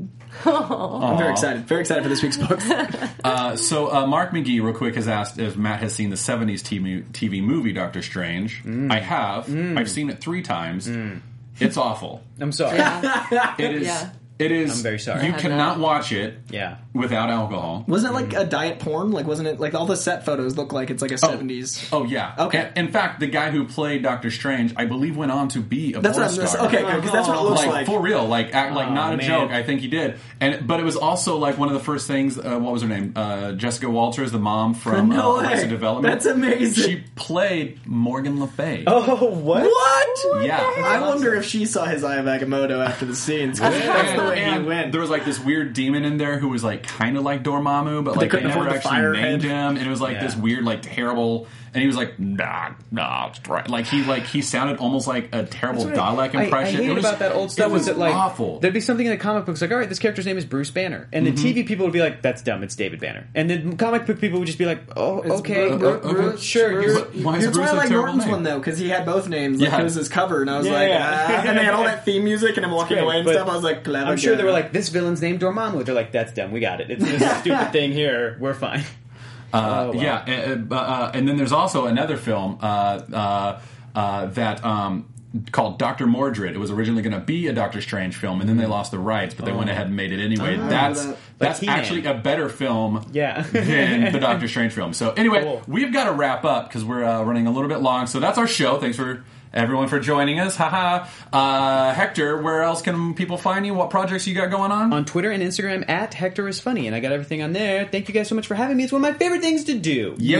Speaker 3: I'm very excited. Very excited for this week's books.
Speaker 2: Uh, so uh, Mark McGee, real quick, has asked if Matt has seen the seventies T V, T V movie Doctor Strange.
Speaker 5: Mm.
Speaker 2: I have. I've seen it three times. It's awful.
Speaker 5: I'm sorry.
Speaker 4: Yeah.
Speaker 2: It is.
Speaker 4: Yeah.
Speaker 2: It is.
Speaker 5: I'm very sorry.
Speaker 2: You
Speaker 5: I
Speaker 4: have
Speaker 2: cannot
Speaker 4: not.
Speaker 2: watch it
Speaker 5: Yeah.
Speaker 2: without alcohol.
Speaker 3: Wasn't it like a diet porn? Like, wasn't it like all the set photos look like it's like a seventies?
Speaker 2: Oh yeah.
Speaker 3: Okay.
Speaker 2: In fact, the guy who played Doctor Strange, I believe, went on to be a
Speaker 3: That's
Speaker 2: porn
Speaker 3: what I'm
Speaker 2: star.
Speaker 3: Okay, good because that's what it looks
Speaker 2: like,
Speaker 3: like.
Speaker 2: for real, like act, like
Speaker 5: Oh,
Speaker 2: not a
Speaker 5: man.
Speaker 2: joke. I think he did, and but it was also like one of the first things. Uh, what was her name? Uh, Jessica Walters, the mom from
Speaker 3: No
Speaker 2: uh,
Speaker 3: way.
Speaker 2: Arrested Development.
Speaker 3: That's amazing.
Speaker 2: She played Morgan Le Fay.
Speaker 5: Oh, what?
Speaker 3: What?
Speaker 2: yeah.
Speaker 3: I wonder if she saw his Eye of Agamotto after the scenes. 'Cause that's the way he
Speaker 2: And
Speaker 3: went.
Speaker 2: there was like this weird demon in there who was like kind of like Dormammu, but
Speaker 3: they
Speaker 2: like they,
Speaker 3: couldn't
Speaker 2: never
Speaker 3: afford the
Speaker 2: actually
Speaker 3: fire
Speaker 2: named
Speaker 3: head.
Speaker 2: him, and it was like
Speaker 5: Yeah.
Speaker 2: this weird, like terrible. And he was like, nah, nah, it's right. Like he like he sounded almost like a terrible
Speaker 5: That's what
Speaker 2: Dalek
Speaker 5: I, I
Speaker 2: impression.
Speaker 5: hate
Speaker 2: it was,
Speaker 5: about that old stuff
Speaker 2: It was
Speaker 5: was that like
Speaker 2: awful.
Speaker 5: there'd be something in the comic books like, all right, this character's name is Bruce Banner, and the T V people would be like, that's dumb, it's David Banner, and then comic book people would just be like, oh, okay,
Speaker 3: Bru- Bru-
Speaker 2: okay.
Speaker 3: Bru-
Speaker 5: sure,
Speaker 3: Bruce-
Speaker 5: you're-
Speaker 2: Why is
Speaker 3: That's
Speaker 2: Bruce
Speaker 3: why I
Speaker 2: a
Speaker 3: like
Speaker 2: terrible
Speaker 3: Norton's
Speaker 2: name?
Speaker 3: one though, because he had both names. Like,
Speaker 2: Yeah.
Speaker 3: it was his cover, and I was
Speaker 5: Yeah,
Speaker 3: like,
Speaker 5: yeah.
Speaker 3: ah. And they had all that theme music, and him walking
Speaker 5: great,
Speaker 3: away and
Speaker 5: but
Speaker 3: stuff. I was like, clever.
Speaker 5: I'm sure
Speaker 3: guy.
Speaker 5: they were like, this villain's named Dormammu. They're like, that's dumb, we got it. It's this stupid thing here. We're fine.
Speaker 2: Uh,
Speaker 5: Oh, wow.
Speaker 2: Yeah, uh, uh, and then there's also another film uh, uh, uh, that um, called Doctor Mordred. It was originally going to be a Doctor Strange film, and then they lost the rights, but they went ahead and made it anyway.
Speaker 3: Oh,
Speaker 2: that's
Speaker 3: that-
Speaker 2: that's
Speaker 5: Like He-Man.
Speaker 2: actually a better film
Speaker 5: Yeah.
Speaker 2: than the Doctor Strange film. So anyway,
Speaker 5: Cool.
Speaker 2: we've got to wrap up because we're uh, running a little bit long. So that's our show. Thanks for everyone for joining us. Haha. Uh, Hector, where else can people find you? What projects you got going on?
Speaker 5: On Twitter and Instagram at Hector is funny, and I got everything on there. Thank you guys so much for having me. It's one of my favorite things to do.
Speaker 2: Yeah.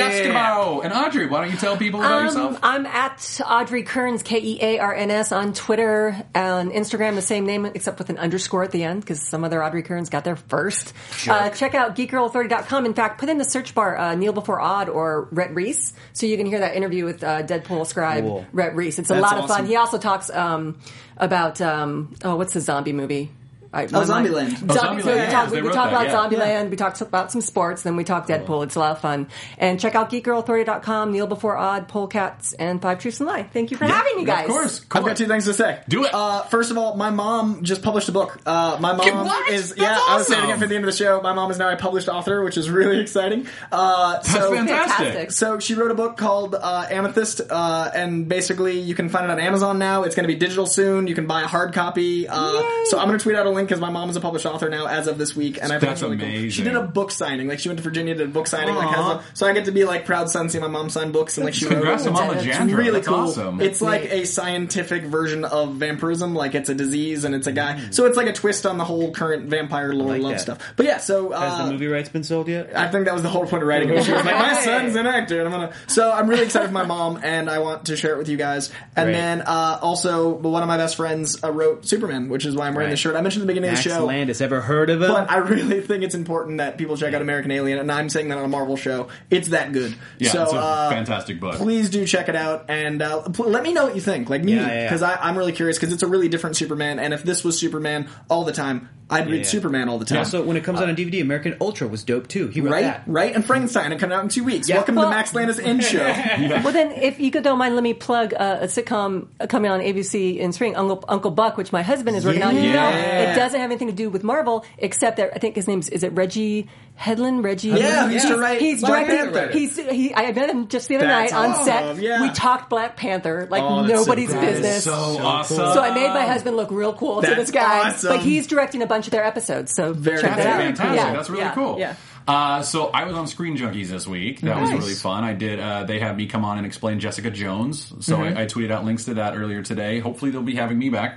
Speaker 2: And Audrey, why don't you tell people about
Speaker 4: Um,
Speaker 2: yourself?
Speaker 4: I'm at Audrey Kearns, K E A R N S, on Twitter, on Instagram, the same name, except with an underscore at the end, because some other Audrey Kearns got there first. Uh, check out geek girl authority dot com. In fact, put in the search bar uh, Neil Before Odd or Rhett Reese, so you can hear that interview with uh, Deadpool scribe
Speaker 5: Cool.
Speaker 4: Rhett Reese. It's a
Speaker 3: That's
Speaker 4: lot of
Speaker 3: awesome.
Speaker 4: fun. He also talks um, about, um, oh, what's the zombie movie? I,
Speaker 3: Oh, Zombieland.
Speaker 4: Zombie,
Speaker 2: Oh,
Speaker 4: so
Speaker 2: Zombieland,
Speaker 4: we
Speaker 2: yeah,
Speaker 4: talk,
Speaker 2: they
Speaker 4: we
Speaker 2: wrote
Speaker 4: talk
Speaker 2: that,
Speaker 4: about
Speaker 2: yeah.
Speaker 4: Zombieland. We talked about some sports. Then we talk Deadpool. It's a lot of fun. And check out geek girl authority dot com, Neil Before Odd, Polecats, and Five Truths and a Lie. Thank you for having me, guys.
Speaker 2: Of course.
Speaker 3: I've
Speaker 2: Cool.
Speaker 3: got two things to say.
Speaker 2: Do it.
Speaker 3: Uh, first of all, my mom just published a book. Uh, my mom
Speaker 2: What?
Speaker 3: is
Speaker 2: That's
Speaker 3: yeah. I was saying
Speaker 2: awesome.
Speaker 3: it for the end of the show. My mom is now a published author, which is really exciting. Uh,
Speaker 2: That's
Speaker 3: so,
Speaker 2: fantastic.
Speaker 4: Fantastic.
Speaker 3: So she wrote a book called uh, Amethyst, uh, and basically you can find it on Amazon now. It's going to be digital soon. You can buy a hard copy. Uh, so I'm going to tweet out a link because my mom is a published author now as of this week, and I think
Speaker 2: That's
Speaker 3: it's really cool.
Speaker 2: amazing.
Speaker 3: She did a book signing. Like she went to Virginia, did a book signing. Like,
Speaker 2: Aw.
Speaker 3: has a, so I get to be like proud son, see my mom sign books, and like she
Speaker 2: Congrats to
Speaker 3: wrote.
Speaker 2: Mama
Speaker 4: It's
Speaker 2: Jandra.
Speaker 3: Really
Speaker 2: That's
Speaker 3: cool.
Speaker 2: awesome.
Speaker 3: It's like a scientific version of vampirism. Like it's a disease and it's a guy.
Speaker 2: Mm.
Speaker 3: So it's like a twist on the whole current vampire lore
Speaker 5: like
Speaker 3: love
Speaker 5: that.
Speaker 3: stuff. But yeah, so uh,
Speaker 5: Has the movie rights been sold yet?
Speaker 3: I think that was the whole point of writing it. She was like, my son's an actor, and I'm gonna. So I'm really excited for my mom, and I want to share it with you guys. And
Speaker 5: Great.
Speaker 3: then uh, also, one of my best friends uh, wrote Superman, which is why I'm wearing
Speaker 5: Right.
Speaker 3: the shirt. I mentioned at the beginning
Speaker 5: Max
Speaker 3: of the show.
Speaker 5: Landis, ever heard of him?
Speaker 3: But I really think it's important that people check out American Alien, and I'm saying that on a Marvel show. It's that good.
Speaker 2: Yeah,
Speaker 3: so,
Speaker 2: it's a
Speaker 3: uh,
Speaker 2: fantastic book.
Speaker 3: Please do check it out, and uh, pl- let me know what you think. Like me,
Speaker 5: Yeah, yeah, yeah.
Speaker 3: because I'm really curious, because it's a really different Superman, and if this was Superman all the time, I'd read
Speaker 5: yeah.
Speaker 3: Superman all the time.
Speaker 5: also, when it comes out on D V D, American Ultra was dope too. He wrote
Speaker 3: Right?
Speaker 5: that.
Speaker 3: Right? And Frankenstein, it comes out in two weeks.
Speaker 5: Yeah.
Speaker 3: Welcome to
Speaker 4: Well-
Speaker 3: the Max Landis In Show.
Speaker 4: Well, then, if you could don't mind, let me plug uh, a sitcom coming on A B C in spring, Uncle Uncle Buck, which my husband is working on. You know,
Speaker 3: Yeah.
Speaker 4: it doesn't have anything to do with Marvel, except that I think his name's is it Reggie Headland? Reggie?
Speaker 3: Yeah, he used to write
Speaker 4: He's
Speaker 3: Black
Speaker 4: directing.
Speaker 3: Panther.
Speaker 4: He's he. I met him just the other
Speaker 3: That's
Speaker 4: night on
Speaker 3: awesome,
Speaker 4: set.
Speaker 3: yeah.
Speaker 4: We talked Black Panther like
Speaker 3: Oh, that's so
Speaker 4: nobody's
Speaker 3: cool.
Speaker 2: That is
Speaker 4: business.
Speaker 2: so, awesome.
Speaker 4: So I made my husband look real cool to
Speaker 3: That's
Speaker 4: this guy,
Speaker 3: awesome.
Speaker 4: but he's directing a bunch of their episodes. So
Speaker 3: Very
Speaker 4: check
Speaker 3: nice.
Speaker 4: that out.
Speaker 2: Fantastic.
Speaker 4: Yeah,
Speaker 2: That's really
Speaker 4: yeah,
Speaker 2: cool.
Speaker 4: Yeah.
Speaker 2: Uh, so I was on Screen Junkies this week. That
Speaker 4: Nice.
Speaker 2: was really fun. I did. Uh, they had me come on and explain Jessica Jones. So
Speaker 3: Mm-hmm.
Speaker 2: I, I tweeted out links to that earlier today. Hopefully they'll be having me back.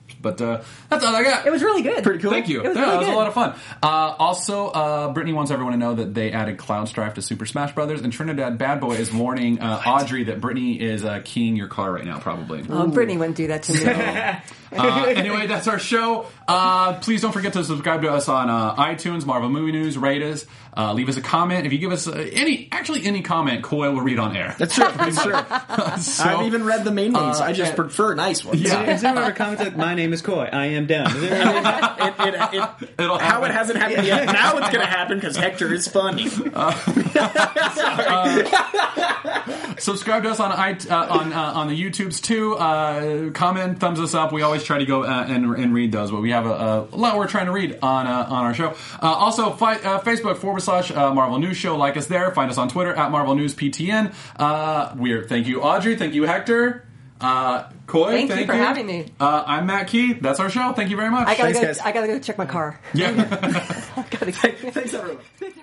Speaker 2: But uh, that's all I got.
Speaker 4: It was really good.
Speaker 3: Pretty cool.
Speaker 2: Thank you.
Speaker 4: It was
Speaker 2: yeah,
Speaker 4: really
Speaker 2: it was
Speaker 4: good.
Speaker 2: a lot of fun. Uh, also, uh, Brittany wants everyone to know that they added Cloud Strife to Super Smash Brothers, and Trinidad Bad Boy is warning uh, Audrey that Brittany is uh, keying your car right now, probably.
Speaker 4: Oh, Brittany wouldn't do that to me.
Speaker 2: Uh, anyway, that's our show. Uh, please don't forget to subscribe to us on uh, iTunes, Marvel Movie News, rate us, uh, leave us a comment. If you give us uh, any, actually any comment, Coy will read on air.
Speaker 3: That's true. That's true.
Speaker 2: So,
Speaker 3: I've even read the mean ones.
Speaker 2: uh,
Speaker 3: I just
Speaker 2: and-
Speaker 3: prefer nice ones.
Speaker 2: Yeah.
Speaker 5: Has anyone ever commented, my name is Coy, I am down? Has anyone ever-
Speaker 3: It, it, it,
Speaker 2: It'll
Speaker 3: how
Speaker 2: happen.
Speaker 3: it hasn't happened yet. Now it's going to happen because Hector is funny.
Speaker 2: Subscribe to us on I, uh, on uh, on the YouTubes too. Uh, comment, thumbs us up. We always try to go uh, and, and read those, but we have a, a lot we're trying to read on uh, on our show. Uh, also, fi- uh, Facebook forward slash uh, Marvel News Show. Like us there. Find us on Twitter at Marvel News P T N. Uh, we're thank you, Audrey. Thank you, Hector. Uh, Coy,
Speaker 4: Thank
Speaker 2: thank,
Speaker 4: you for having me.
Speaker 2: Uh, I'm Matt Key. That's our show. Thank you very much.
Speaker 4: I gotta
Speaker 3: Thanks,
Speaker 4: go.
Speaker 3: guys.
Speaker 4: I gotta go check my car.
Speaker 2: yeah.
Speaker 4: Gotta go.
Speaker 3: Thanks, everyone.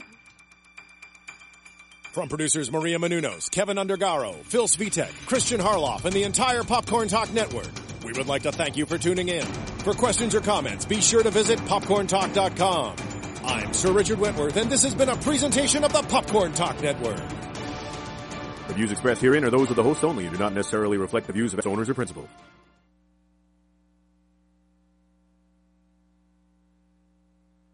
Speaker 1: From producers Maria Menounos, Kevin Undergaro, Phil Svitek, Christian Harloff, and the entire Popcorn Talk Network, we would like to thank you for tuning in. For questions or comments, be sure to visit popcorn talk dot com. I'm Sir Richard Wentworth, and this has been a presentation of the Popcorn Talk Network.
Speaker 6: The views expressed herein are those of the host only and do not necessarily reflect the views of its owners or principals.